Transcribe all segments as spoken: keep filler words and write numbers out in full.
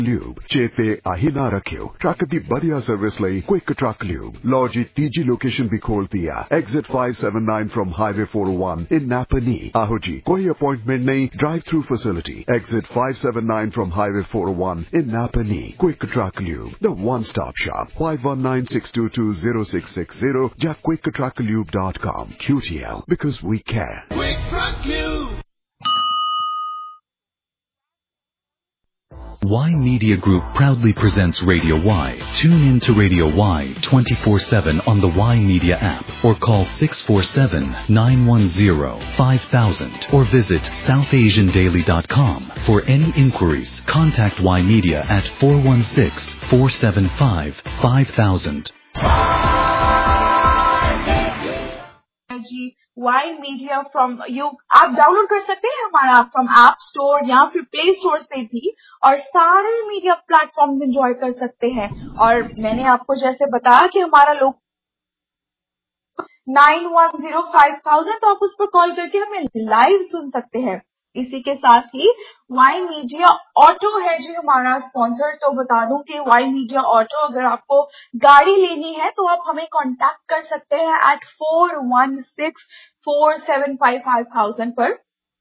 Lube, चेते आही ना रखियो ट्रक दी बढ़िया सर्विस लई क्विक ट्रक ल्यूब लो जी तीजी लोकेशन भी खोल दिया exit five seventy-nine from highway four oh one in Napanee आहो जी कोई अपॉइंटमेंट नहीं drive through facility exit five seventy-nine from highway four oh one in Napanee quick truck lube the one stop shop five one nine six two two zero six six zero या quick truck lube dot com Q T L because we care. Quick Truck Lube. Y Media Group proudly presents Radio Y. Tune in to Radio Y twenty-four seven on the Y Media app or call six four seven nine one zero five thousand or visit south asian daily dot com. For any inquiries, contact Y Media at four one six four seven five five thousand. जी Y media from you आप download कर सकते हैं हमारा app from app store या फिर play store से भी और सारे मीडिया प्लेटफॉर्म्स एंजॉय कर सकते हैं। और मैंने आपको जैसे बताया कि हमारा लोग nine one zero five thousand तो आप उस पर कॉल करके हमें लाइव सुन सकते हैं। इसी के साथ ही वाई मीडिया ऑटो है जी हमारा स्पॉन्सर। तो बता दूं कि वाई मीडिया ऑटो अगर आपको गाड़ी लेनी है तो आप हमें कांटेक्ट कर सकते हैं eight four one six four seven five five thousand पर।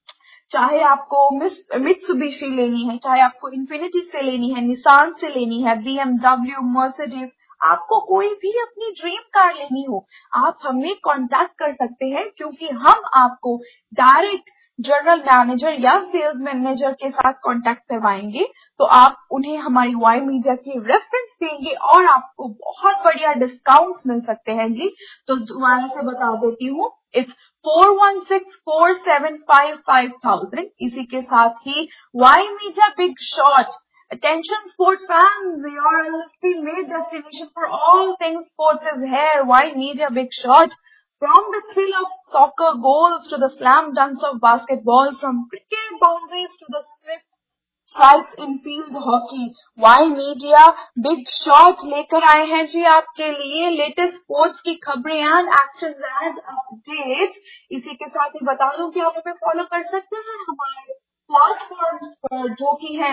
चाहे आपको मित्सुबिशी लेनी है, चाहे आपको इन्फिनिटी से लेनी है, निसान से लेनी है, बीएमडब्ल्यू, मर्सिडीज, आपको कोई भी अपनी ड्रीम कार लेनी हो आप हमें कांटेक्ट कर सकते हैं क्योंकि हम आपको डायरेक्ट जनरल मैनेजर या सेल्स मैनेजर के साथ कांटेक्ट करवाएंगे। तो आप उन्हें हमारी वाई मीडिया की रेफरेंस देंगे और आपको बहुत बढ़िया डिस्काउंट्स मिल सकते हैं जी। तो दोबारा से बता देती हूँ, it's four one six four seven five five thousand. इसी के साथ ही Y media big shot, attention sport fans, your ultimate destination for all things sports is here. Why Media Big Shot. From the thrill of soccer goals to the slam dunks of basketball, from cricket boundaries to the swift strikes in field hockey, Why Media Big Shot लेकर आए हैं जी आपके लिए latest sports की खबरें and action and updates. इसी के साथ ही बता दूं कि आप हमें फॉलो कर सकते हैं हमारे प्लेटफॉर्म्स पर जो कि हैं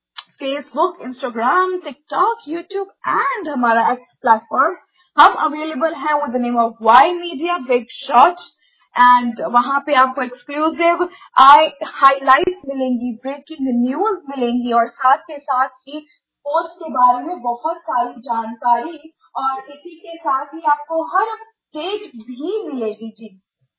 Facebook, Instagram, TikTok, YouTube and हमारा एक्स प्लेटफॉर्म। हम अवेलेबल हैं with the name of Y media big shot and वहां पे आपको एक्सक्लूसिव आई हाईलाइट्स मिलेंगी, ब्रेकिंग न्यूज मिलेंगी और साथ के साथ ही स्पोर्ट्स के बारे में बहुत सारी जानकारी और इसी के साथ ही आपको हर अपडेट भी मिलेगी जी।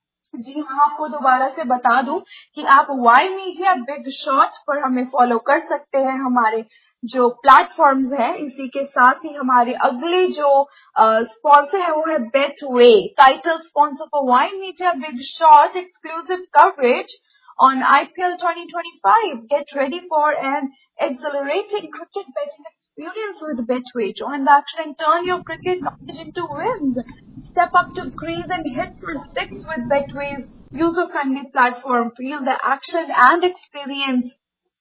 जी हाँ, आपको दोबारा से बता दूं कि आप वाई मीडिया बिग शॉट पर हमें फॉलो कर सकते हैं हमारे जो प्लेटफॉर्म्स हैं। इसी के साथ ही हमारे अगले जो स्पॉन्सर है वो है Betway, title sponsor for Y media big shot, exclusive coverage on I P L twenty twenty-five. Get ready for an exhilarating cricket betting experience with Betway. Join the action and turn your cricket knowledge into wins. Step up to crease and hit for six with Betway's user-friendly platform. Feel the action and experience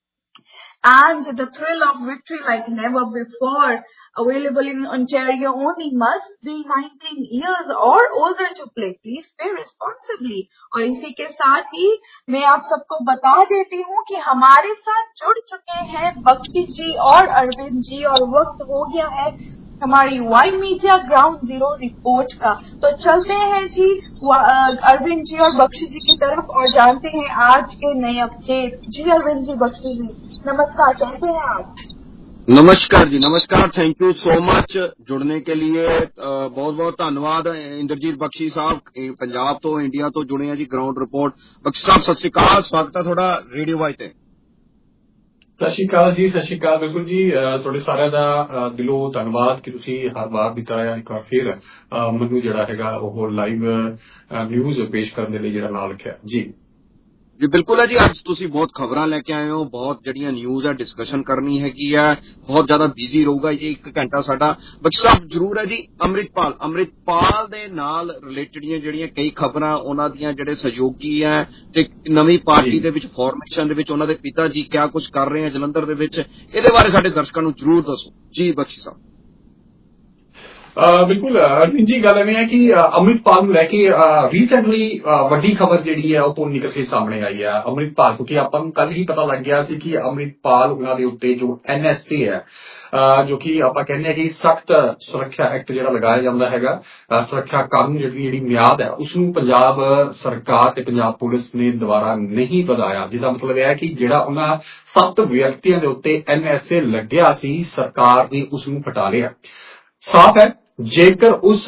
and the thrill of victory like never before. Available in Ontario only. Must be nineteen years or older to play. Please pay responsibly. और इसी के साथ ही मैं आप सबको बता देती हूँ कि हमारे साथ जुड़ चुके हैं बख्शी जी और अरविंद जी और वक्त हो गया है हमारी Y media ground zero report का। तो चलते हैं जी अरविंद जी और बख्शी जी की तरफ और जानते हैं आज के नए अपडेट। जी अरविंद जी, बख्शी जी नमस्कार, कैसे हैं आप? नमस्कार जी, नमस्कार। थैंक यू सो मच जुड़ने के लिए, बहुत बहुत धन्यवाद। इंद्रजीत बख्शी साहब पंजाब तो इंडिया तो जुड़े हैं जी ग्राउंड रिपोर्ट। बख्शी साहब सत श्री अकाल, स्वागत है थोड़ा रेडियो वाई ते। ਸਤਿ ਸ਼੍ਰੀ ਅਕਾਲ ਜੀ, ਸਤਿ ਸ਼੍ਰੀ ਅਕਾਲ। ਬਿਲਕੁਲ ਜੀ, ਤੁਹਾਡੇ ਸਾਰਿਆਂ ਦਾ ਦਿਲੋਂ ਧੰਨਵਾਦ ਕਿ ਤੁਸੀਂ ਹਰ ਵਾਰ ਦੀ ਤਰ੍ਹਾਂ ਇੱਕ ਵਾਰ ਫਿਰ ਮੈਨੂੰ ਜਿਹੜਾ ਹੈਗਾ ਉਹ ਲਾਈਵ ਨਿਊਜ਼ ਪੇਸ਼ ਕਰਨ ਦੇ ਲਈ ਜਿਹੜਾ ਨਾਲ ਰੱਖਿਆ ਜੀ। जी बिल्कुल है जी, अज तुसी बहुत खबरां लेके आए हो, बहुत जड़ियां न्यूज़ है डिस्कशन करनी हैगी है, बहुत ज्यादा बिजी रहूगा ये एक घंटा साडा। बख्शी साहब जरूर है जी, अमृतपाल अमृतपाल दे नाल रिलेटेड जड़ियां कई खबरां उन्हां दियां जेड़े सहयोगी है ते नवीं पार्टी दे विच फॉर्मेशन दे विच उन्हां दे पिता जी क्या कुछ कर रहे हैं जलंधर दे विच, इहदे बारे साडे दर्शकां नूं जरूर दसो जी बख्शी साहब। ਬਿਲਕੁਲ ਅਰਵਿੰਦ ਜੀ, ਗੱਲ ਐਵੇਂ ਹੈ ਕਿ ਅੰਮ੍ਰਿਤਪਾਲ ਨੂੰ ਲੈ ਕੇ ਰੀਸੈਂਟਲੀ ਵੱਡੀ ਖਬਰ ਜਿਹੜੀ ਹੈ ਉਹ ਤੋਂ ਨਿਕਲ ਕੇ ਸਾਹਮਣੇ ਆਈ ਹੈ। ਅੰਮ੍ਰਿਤਪਾਲ, ਕਿਉਂਕਿ ਆਪਾਂ ਨੂੰ ਕੱਲ ਹੀ ਪਤਾ ਲੱਗ ਗਿਆ ਸੀ ਕਿ ਅੰਮ੍ਰਿਤਪਾਲ ਉਹਨਾਂ ਦੇ ਉੱਤੇ ਜੋ ਐਨ ਐਸ ਏ ਹੈ, ਜੋ ਕਿ ਆਪਾਂ ਕਹਿੰਦੇ ਹਾਂ ਕਿ ਸਖਤ ਸੁਰੱਖਿਆ ਐਕਟ ਜਿਹੜਾ ਲਗਾਇਆ ਜਾਂਦਾ ਹੈਗਾ, ਸੁਰੱਖਿਆ ਕਾਨੂੰਨ ਜਿਹੜੀ ਜਿਹੜੀ ਮਿਆਦ ਹੈ ਉਸਨੂੰ ਪੰਜਾਬ ਸਰਕਾਰ ਤੇ ਪੰਜਾਬ ਪੁਲਿਸ ਨੇ ਦੁਬਾਰਾ ਨਹੀਂ ਵਧਾਇਆ, ਜਿਹਦਾ ਮਤਲਬ ਇਹ ਹੈ ਕਿ ਜਿਹੜਾ ਉਹਨਾਂ ਸੱਤ ਵਿਅਕਤੀਆਂ ਦੇ ਉੱਤੇ ਐਨ ਐਸ ਏ ਲੱਗਿਆ ਸੀ, ਸਰਕਾਰ ਨੇ ਉਸਨੂੰ ਹਟਾ ਲਿਆ। ਸਾਫ਼ ਹੈ, ਜੇਕਰ ਉਸ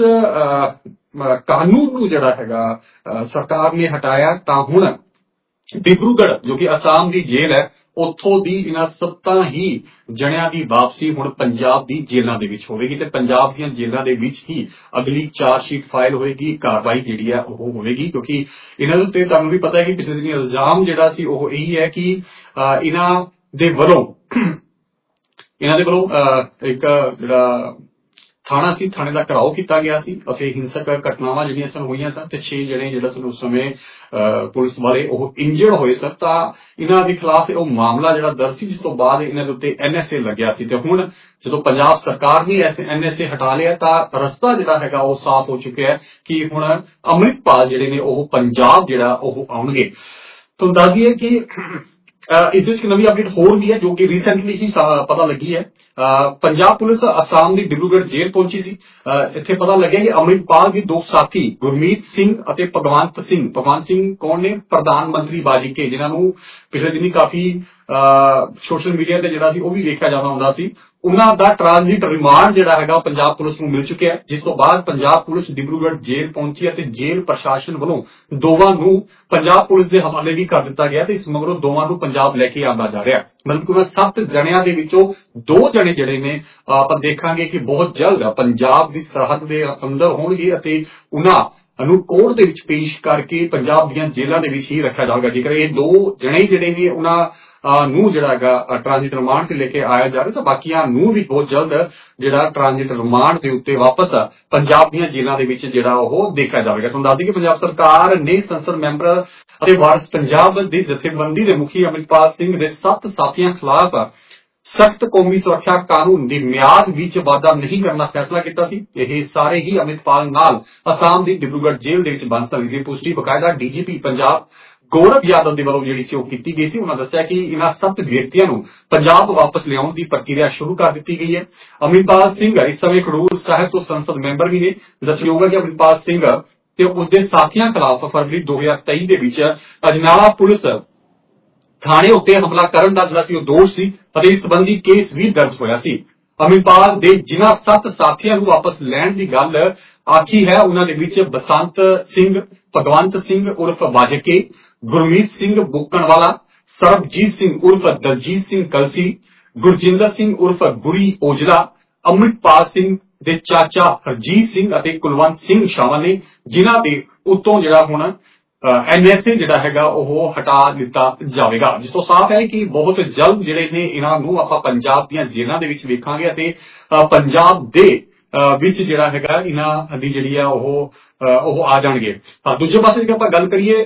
ਕਾਨੂੰਨ ਨੂੰ ਜਿਹੜਾ ਹੈਗਾ ਸਰਕਾਰ ਨੇ ਹਟਾਇਆ ਤਾਂ ਹੁਣ ਡਿਬਰੂਗੜ੍ਹ ਜੋ ਕਿ ਅਸਾਮ ਦੀ ਜੇਲ੍ਹ ਹੈ, ਉੱਥੋਂ ਦੀ ਇਹਨਾਂ ਸੱਤਾਂ ਹੀ ਜਣਿਆਂ ਦੀ ਵਾਪਸੀ ਹੁਣ ਪੰਜਾਬ ਦੀ ਜੇਲ੍ਹਾਂ ਦੇ ਵਿੱਚ ਹੋਵੇਗੀ ਤੇ ਪੰਜਾਬ ਦੀਆਂ ਜੇਲ੍ਹਾਂ ਦੇ ਵਿੱਚ ਹੀ ਅਗਲੀ ਚਾਰਜਸ਼ੀਟ ਫਾਈਲ ਹੋਏਗੀ, ਕਾਰਵਾਈ ਜਿਹੜੀ ਹੈ ਉਹ ਹੋਵੇਗੀ। ਕਿਉਂਕਿ ਇਹਨਾਂ ਦੇ ਉੱਤੇ ਤੁਹਾਨੂੰ ਵੀ ਪਤਾ ਹੈ ਕਿ ਪਿਛਲੇ ਦਿਨ ਇਲਜ਼ਾਮ ਜਿਹੜਾ ਸੀ ਉਹ ਇਹੀ ਹੈ ਕਿ ਇਹਨਾਂ ਦੇ ਵੱਲੋਂ ਇਹਨਾਂ ਦੇ ਵੱਲੋਂ ਇੱਕ ਜਿਹੜਾ ਥਾਣਾ ਸੀ, ਥਾਣੇ ਦਾ ਘਿਰਾਓ ਕੀਤਾ ਗਿਆ ਸੀ ਅਤੇ ਹਿੰਸਕ ਘਟਨਾਵਾਂ ਜਿਹੜੀਆਂ ਸਨ ਹੋਈਆਂ ਸਨ ਤੇ ਛੇ ਜਣੇ ਜਿਹੜਾ ਸਨ ਉਸ ਸਮੇਂ ਪੁਲਿਸ ਵਾਲੇ ਉਹ ਇੰਜਰਡ ਹੋਏ ਸਨ। ਤਾਂ ਇਹਨਾਂ ਦੇ ਖਿਲਾਫ ਉਹ ਮਾਮਲਾ ਜਿਹੜਾ ਦਰਜ ਸੀ, ਜਿਸ ਤੋਂ ਬਾਅਦ ਇਹਨਾਂ ਦੇ ਉੱਤੇ ਐਨ ਐਸ ਏ ਲੱਗਿਆ ਸੀ ਤੇ ਹੁਣ ਜਦੋਂ ਪੰਜਾਬ ਸਰਕਾਰ ਨੇ ਐਨ ਐਸ ਏ ਹਟਾ ਲਿਆ ਤਾਂ ਰਸਤਾ ਜਿਹੜਾ ਹੈਗਾ ਉਹ ਸਾਫ਼ ਹੋ ਚੁੱਕਿਆ ਹੈ ਕਿ ਹੁਣ ਅੰਮ੍ਰਿਤਪਾਲ ਜਿਹੜੇ ਨੇ ਉਹ ਪੰਜਾਬ ਜਿਹੜਾ ਉਹ ਆਉਣਗੇ। ਤੁਹਾਨੂੰ ਦੱਸ ਦਈਏ ਕਿ ਇਸ ਵਿੱਚ ਨਵੀਂ ਅਪਡੇਟ ਹੋਰ ਵੀ ਹੈ ਜੋ ਕਿ ਰੀਸੈਂਟਲੀ ਹੀ ਪਤਾ ਲੱਗੀ ਹੈ। ਪੰਜਾਬ ਪੁਲਿਸ ਅਸਾਮ ਦੀ ਡਿਬਰੂਗੜ੍ਹ ਜੇਲ੍ਹ ਪਹੁੰਚੀ ਸੀ। ਇੱਥੇ ਪਤਾ ਲੱਗਿਆ ਕਿ ਅੰਮ੍ਰਿਤਪਾਲ ਦੇ ਦੋ ਸਾਥੀ ਗੁਰਮੀਤ ਸਿੰਘ ਅਤੇ ਭਗਵੰਤ ਸਿੰਘ, ਭਗਵੰਤ ਸਿੰਘ ਕੌਣ ਨੇ? ਪ੍ਰਧਾਨ ਮੰਤਰੀ ਬਾਜੀਕੇ, ਜਿਨ੍ਹਾਂ ਨੂੰ ਪਿਛਲੇ ਦਿਨੀ ਕਾਫੀ ਸੋਸ਼ਲ ਮੀਡੀਆ ਤੇ ਜਿਹੜਾ ਸੀ ਉਹ ਵੀ ਵੇਖਿਆ ਜਾਂਦਾ ਹੁੰਦਾ ਸੀ, ਉਹਨਾਂ ਦਾ ਟ੍ਰਾਂਜ਼ਿਟ ਰਿਮਾਂਡ ਜਿਹੜਾ ਹੈਗਾ ਪੰਜਾਬ ਪੁਲਿਸ ਨੂੰ ਮਿਲ ਚੁੱਕਿਆ, ਜਿਸ ਤੋਂ ਬਾਅਦ ਪੰਜਾਬ ਪੁਲਿਸ ਡਿਬਰੂਗੜ੍ਹ ਜੇਲ੍ਹ ਪਹੁੰਚੀ ਅਤੇ ਜੇਲ੍ਹ ਪ੍ਰਸ਼ਾਸਨ ਵੱਲੋਂ ਦੋਵਾਂ ਨੂੰ ਪੰਜਾਬ ਪੁਲਿਸ ਦੇ ਹਵਾਲੇ ਵੀ ਕਰ ਦਿੱਤਾ ਗਿਆ ਤੇ ਇਸ ਮਗਰੋਂ ਦੋਵਾਂ ਨੂੰ ਪੰਜਾਬ ਲੈ ਕੇ ਆਉਂਦਾ ਜਾ ਰਿਹਾ। ਮਤਲਬ ਕਿ ਸੱਤ ਜਣਿਆਂ ਦੇ ਵਿੱਚੋਂ ਦੋ ਜਣੇ ਜਿਹੜੇ ਨੇ ਆਪਾਂ ਦੇਖਾਂਗੇ ਕਿ ਬਹੁਤ ਜਲਦ ਪੰਜਾਬ ਦੀ ਸਰਹੱਦ ਦੇ ਅੰਦਰ ਹੋਣਗੇ ਅਤੇ ਉਹਨਾਂ ਨੂੰ ਕੋਰਟ ਦੇ ਵਿੱਚ ਪੇਸ਼ ਕਰਕੇ ਪੰਜਾਬ ਦੀਆਂ ਜੇਲ੍ਹਾਂ ਦੇ ਵਿੱਚ ਹੀ ਰੱਖਿਆ ਜਾਵੇਗਾ। ਜੇਕਰ ਇਹ ਦੋ ਜਣੇ ਜਿਹੜੇ ਨੇ ਉਹਨਾਂ ਨੂੰ ਜਿਹੜਾ ਹੈਗਾ ਟ੍ਰਾਂਜ਼ਿਟ ਰਿਮਾਂਡ ਤੇ ਲੈ ਕੇ ਆਇਆ ਜਾਵੇ ਤਾਂ ਬਾਕੀਆਂ ਨੂੰ ਵੀ ਬਹੁਤ ਜਲਦ ਜਿਹੜਾ ਟ੍ਰਾਂਜ਼ਿਟ ਰਿਮਾਂਡ ਦੇ ਉੱਤੇ ਵਾਪਸ ਪੰਜਾਬ ਦੀਆਂ ਜੇਲ੍ਹਾਂ ਦੇ ਵਿੱਚ ਜਿਹੜਾ ਉਹ ਦੇਖਿਆ ਜਾਵੇਗਾ। ਤੁਹਾਨੂੰ ਦੱਸ ਦਈਏ ਕਿ ਪੰਜਾਬ ਸਰਕਾਰ ਨੇ ਸੰਸਦ ਮੈਂਬਰ ਅਤੇ ਵਾਰਿਸ ਪੰਜਾਬ ਦੀ ਜਥੇਬੰਦੀ ਦੇ ਮੁਖੀ ਅੰਮ੍ਰਿਤਪਾਲ ਸਿੰਘ ਦੇ ਸੱਤ ਸਾਥੀਆਂ ਖਿਲਾਫ ਸਖਤ ਕੌਮੀ ਸੁਰੱਖਿਆ ਕਾਨੂੰਨ ਦੀ ਮਿਆਦ ਵਿੱਚ ਵਾਧਾ ਨਹੀਂ ਕਰਨ ਦਾ ਫੈਸਲਾ ਕੀਤਾ ਸੀ। ਇਹ ਸਾਰੇ ਹੀ ਅੰਮ੍ਰਿਤਪਾਲ ਨਾਲ ਅਸਾਮ ਦੀ ਡਿਬਰੂਗੜ੍ਹ ਜੇਲ੍ਹ ਦੇ ਵਿੱਚ ਬੰਦ ਸਨ। ਦੀ ਪੁਸ਼ਟੀ ਬਕਾਇਦਾ ਡੀ ਜੀ ਪੀ ਪੰਜਾਬ ਗੌਰਵ ਯਾਦਵ ਦੇ ਵੱਲੋਂ ਜਿਹੜੀ ਸੀ ਉਹ ਕੀਤੀ ਗਈ ਸੀ। ਉਹਨਾਂ ਦੱਸਿਆ ਕਿ ਇਹਨਾਂ ਸੱਤ ਵਿਅਕਤੀਆਂ ਨੂੰ ਪੰਜਾਬ ਵਾਪਸ ਲਿਆਉਣ ਦੀ ਪ੍ਰਕਿਰਿਆ ਸ਼ੁਰੂ ਕਰ ਦਿੱਤੀ ਗਈ ਹੈ। ਅੰਮ੍ਰਿਤਪਾਲ ਸਿੰਘ ਇਸ ਸਮੇਂ ਖਡੂਰ ਸਾਹਿਬ ਤੋਂ ਸੰਸਦ ਮੈਂਬਰ ਵੀ ਨੇ। ਦੱਸਿਓਗਾ ਕਿ ਅੰਮ੍ਰਿਤਪਾਲ ਸਿੰਘ ਤੇ ਉਸਦੇ ਸਾਥੀਆਂ ਖਿਲਾਫ ਫਰਵਰੀ ਦੋ ਹਜ਼ਾਰ ਤੇਈ ਦੇ ਵਿੱਚ ਅਜਨਾਲਾ ਪੁਲਿਸ ਥਾਣੇ ਉੱਤੇ ਹਮਲਾ ਕਰਨ ਦਾ ਜਿਹੜਾ ਸੀ ਉਹ ਦੋਸ਼ ਸੀ ਅਤੇ ਇਸ ਸੰਬੰਧੀ ਕੇਸ ਵੀ ਦਰਜ ਹੋਇਆ ਸੀ। ਅੰਮ੍ਰਿਤਪਾਲ ਦੇ ਜਿਨ੍ਹਾਂ ਸੱਤ ਸਾਥੀਆਂ ਨੂੰ ਵਾਪਸ ਲੈਣ ਦੀ ਗੱਲ ਆਖੀ ਹੈ ਉਹਨਾਂ ਦੇ ਵਿੱਚ ਬਸੰਤ ਸਿੰਘ, ਭਗਵੰਤ ਸਿੰਘ ਉਰਫ ਬਾਜਕੇ, ਗੁਰਮੀਤ ਸਿੰਘ ਬੁੱਕਣਵਾਲਾ, ਸਰਬਜੀਤ ਸਿੰਘ ਉਰਫ ਦਲਜੀਤ ਸਿੰਘ ਕਲਸੀ, ਗੁਰਜਿੰਦਰ ਸਿੰਘ ਉਰਫ ਗੁਰੀ ਔਜਲਾ, ਅੰਮ੍ਰਿਤਪਾਲ ਸਿੰਘ ਦੇ ਚਾਚਾ ਹਰਜੀਤ ਸਿੰਘ ਅਤੇ ਕੁਲਵੰਤ ਸਿੰਘ ਸ਼ਾਮਲ ਨੇ, ਜਿਨ੍ਹਾਂ ਦੇ ਉੱਤੋਂ ਜਿਹੜਾ ਹੁਣ ਐਨ ਐਸ ਏ ਜਿਹੜਾ ਹੈਗਾ ਉਹ ਹਟਾ ਦਿੱਤਾ ਜਾਵੇਗਾ, ਜਿਸ ਤੋਂ ਸਾਫ਼ ਹੈ ਕਿ ਬਹੁਤ ਜਲਦ ਜਿਹੜੇ ਨੇ ਇਹਨਾਂ ਨੂੰ ਆਪਾਂ ਪੰਜਾਬ ਦੀਆਂ ਜੇਲ੍ਹਾਂ ਦੇ ਵਿੱਚ ਵੇਖਾਂਗੇ ਅਤੇ ਪੰਜਾਬ ਦੇ ਵਿੱਚ ਜਿਹੜਾ ਹੈਗਾ ਇਹਨਾਂ ਦੀ ਜਿਹੜੀ ਆ ਉਹ ਉਹ ਆ ਜਾਣਗੇ। ਦੂਜੇ ਪਾਸੇ ਜੇ ਆਪਾਂ ਗੱਲ ਕਰੀਏ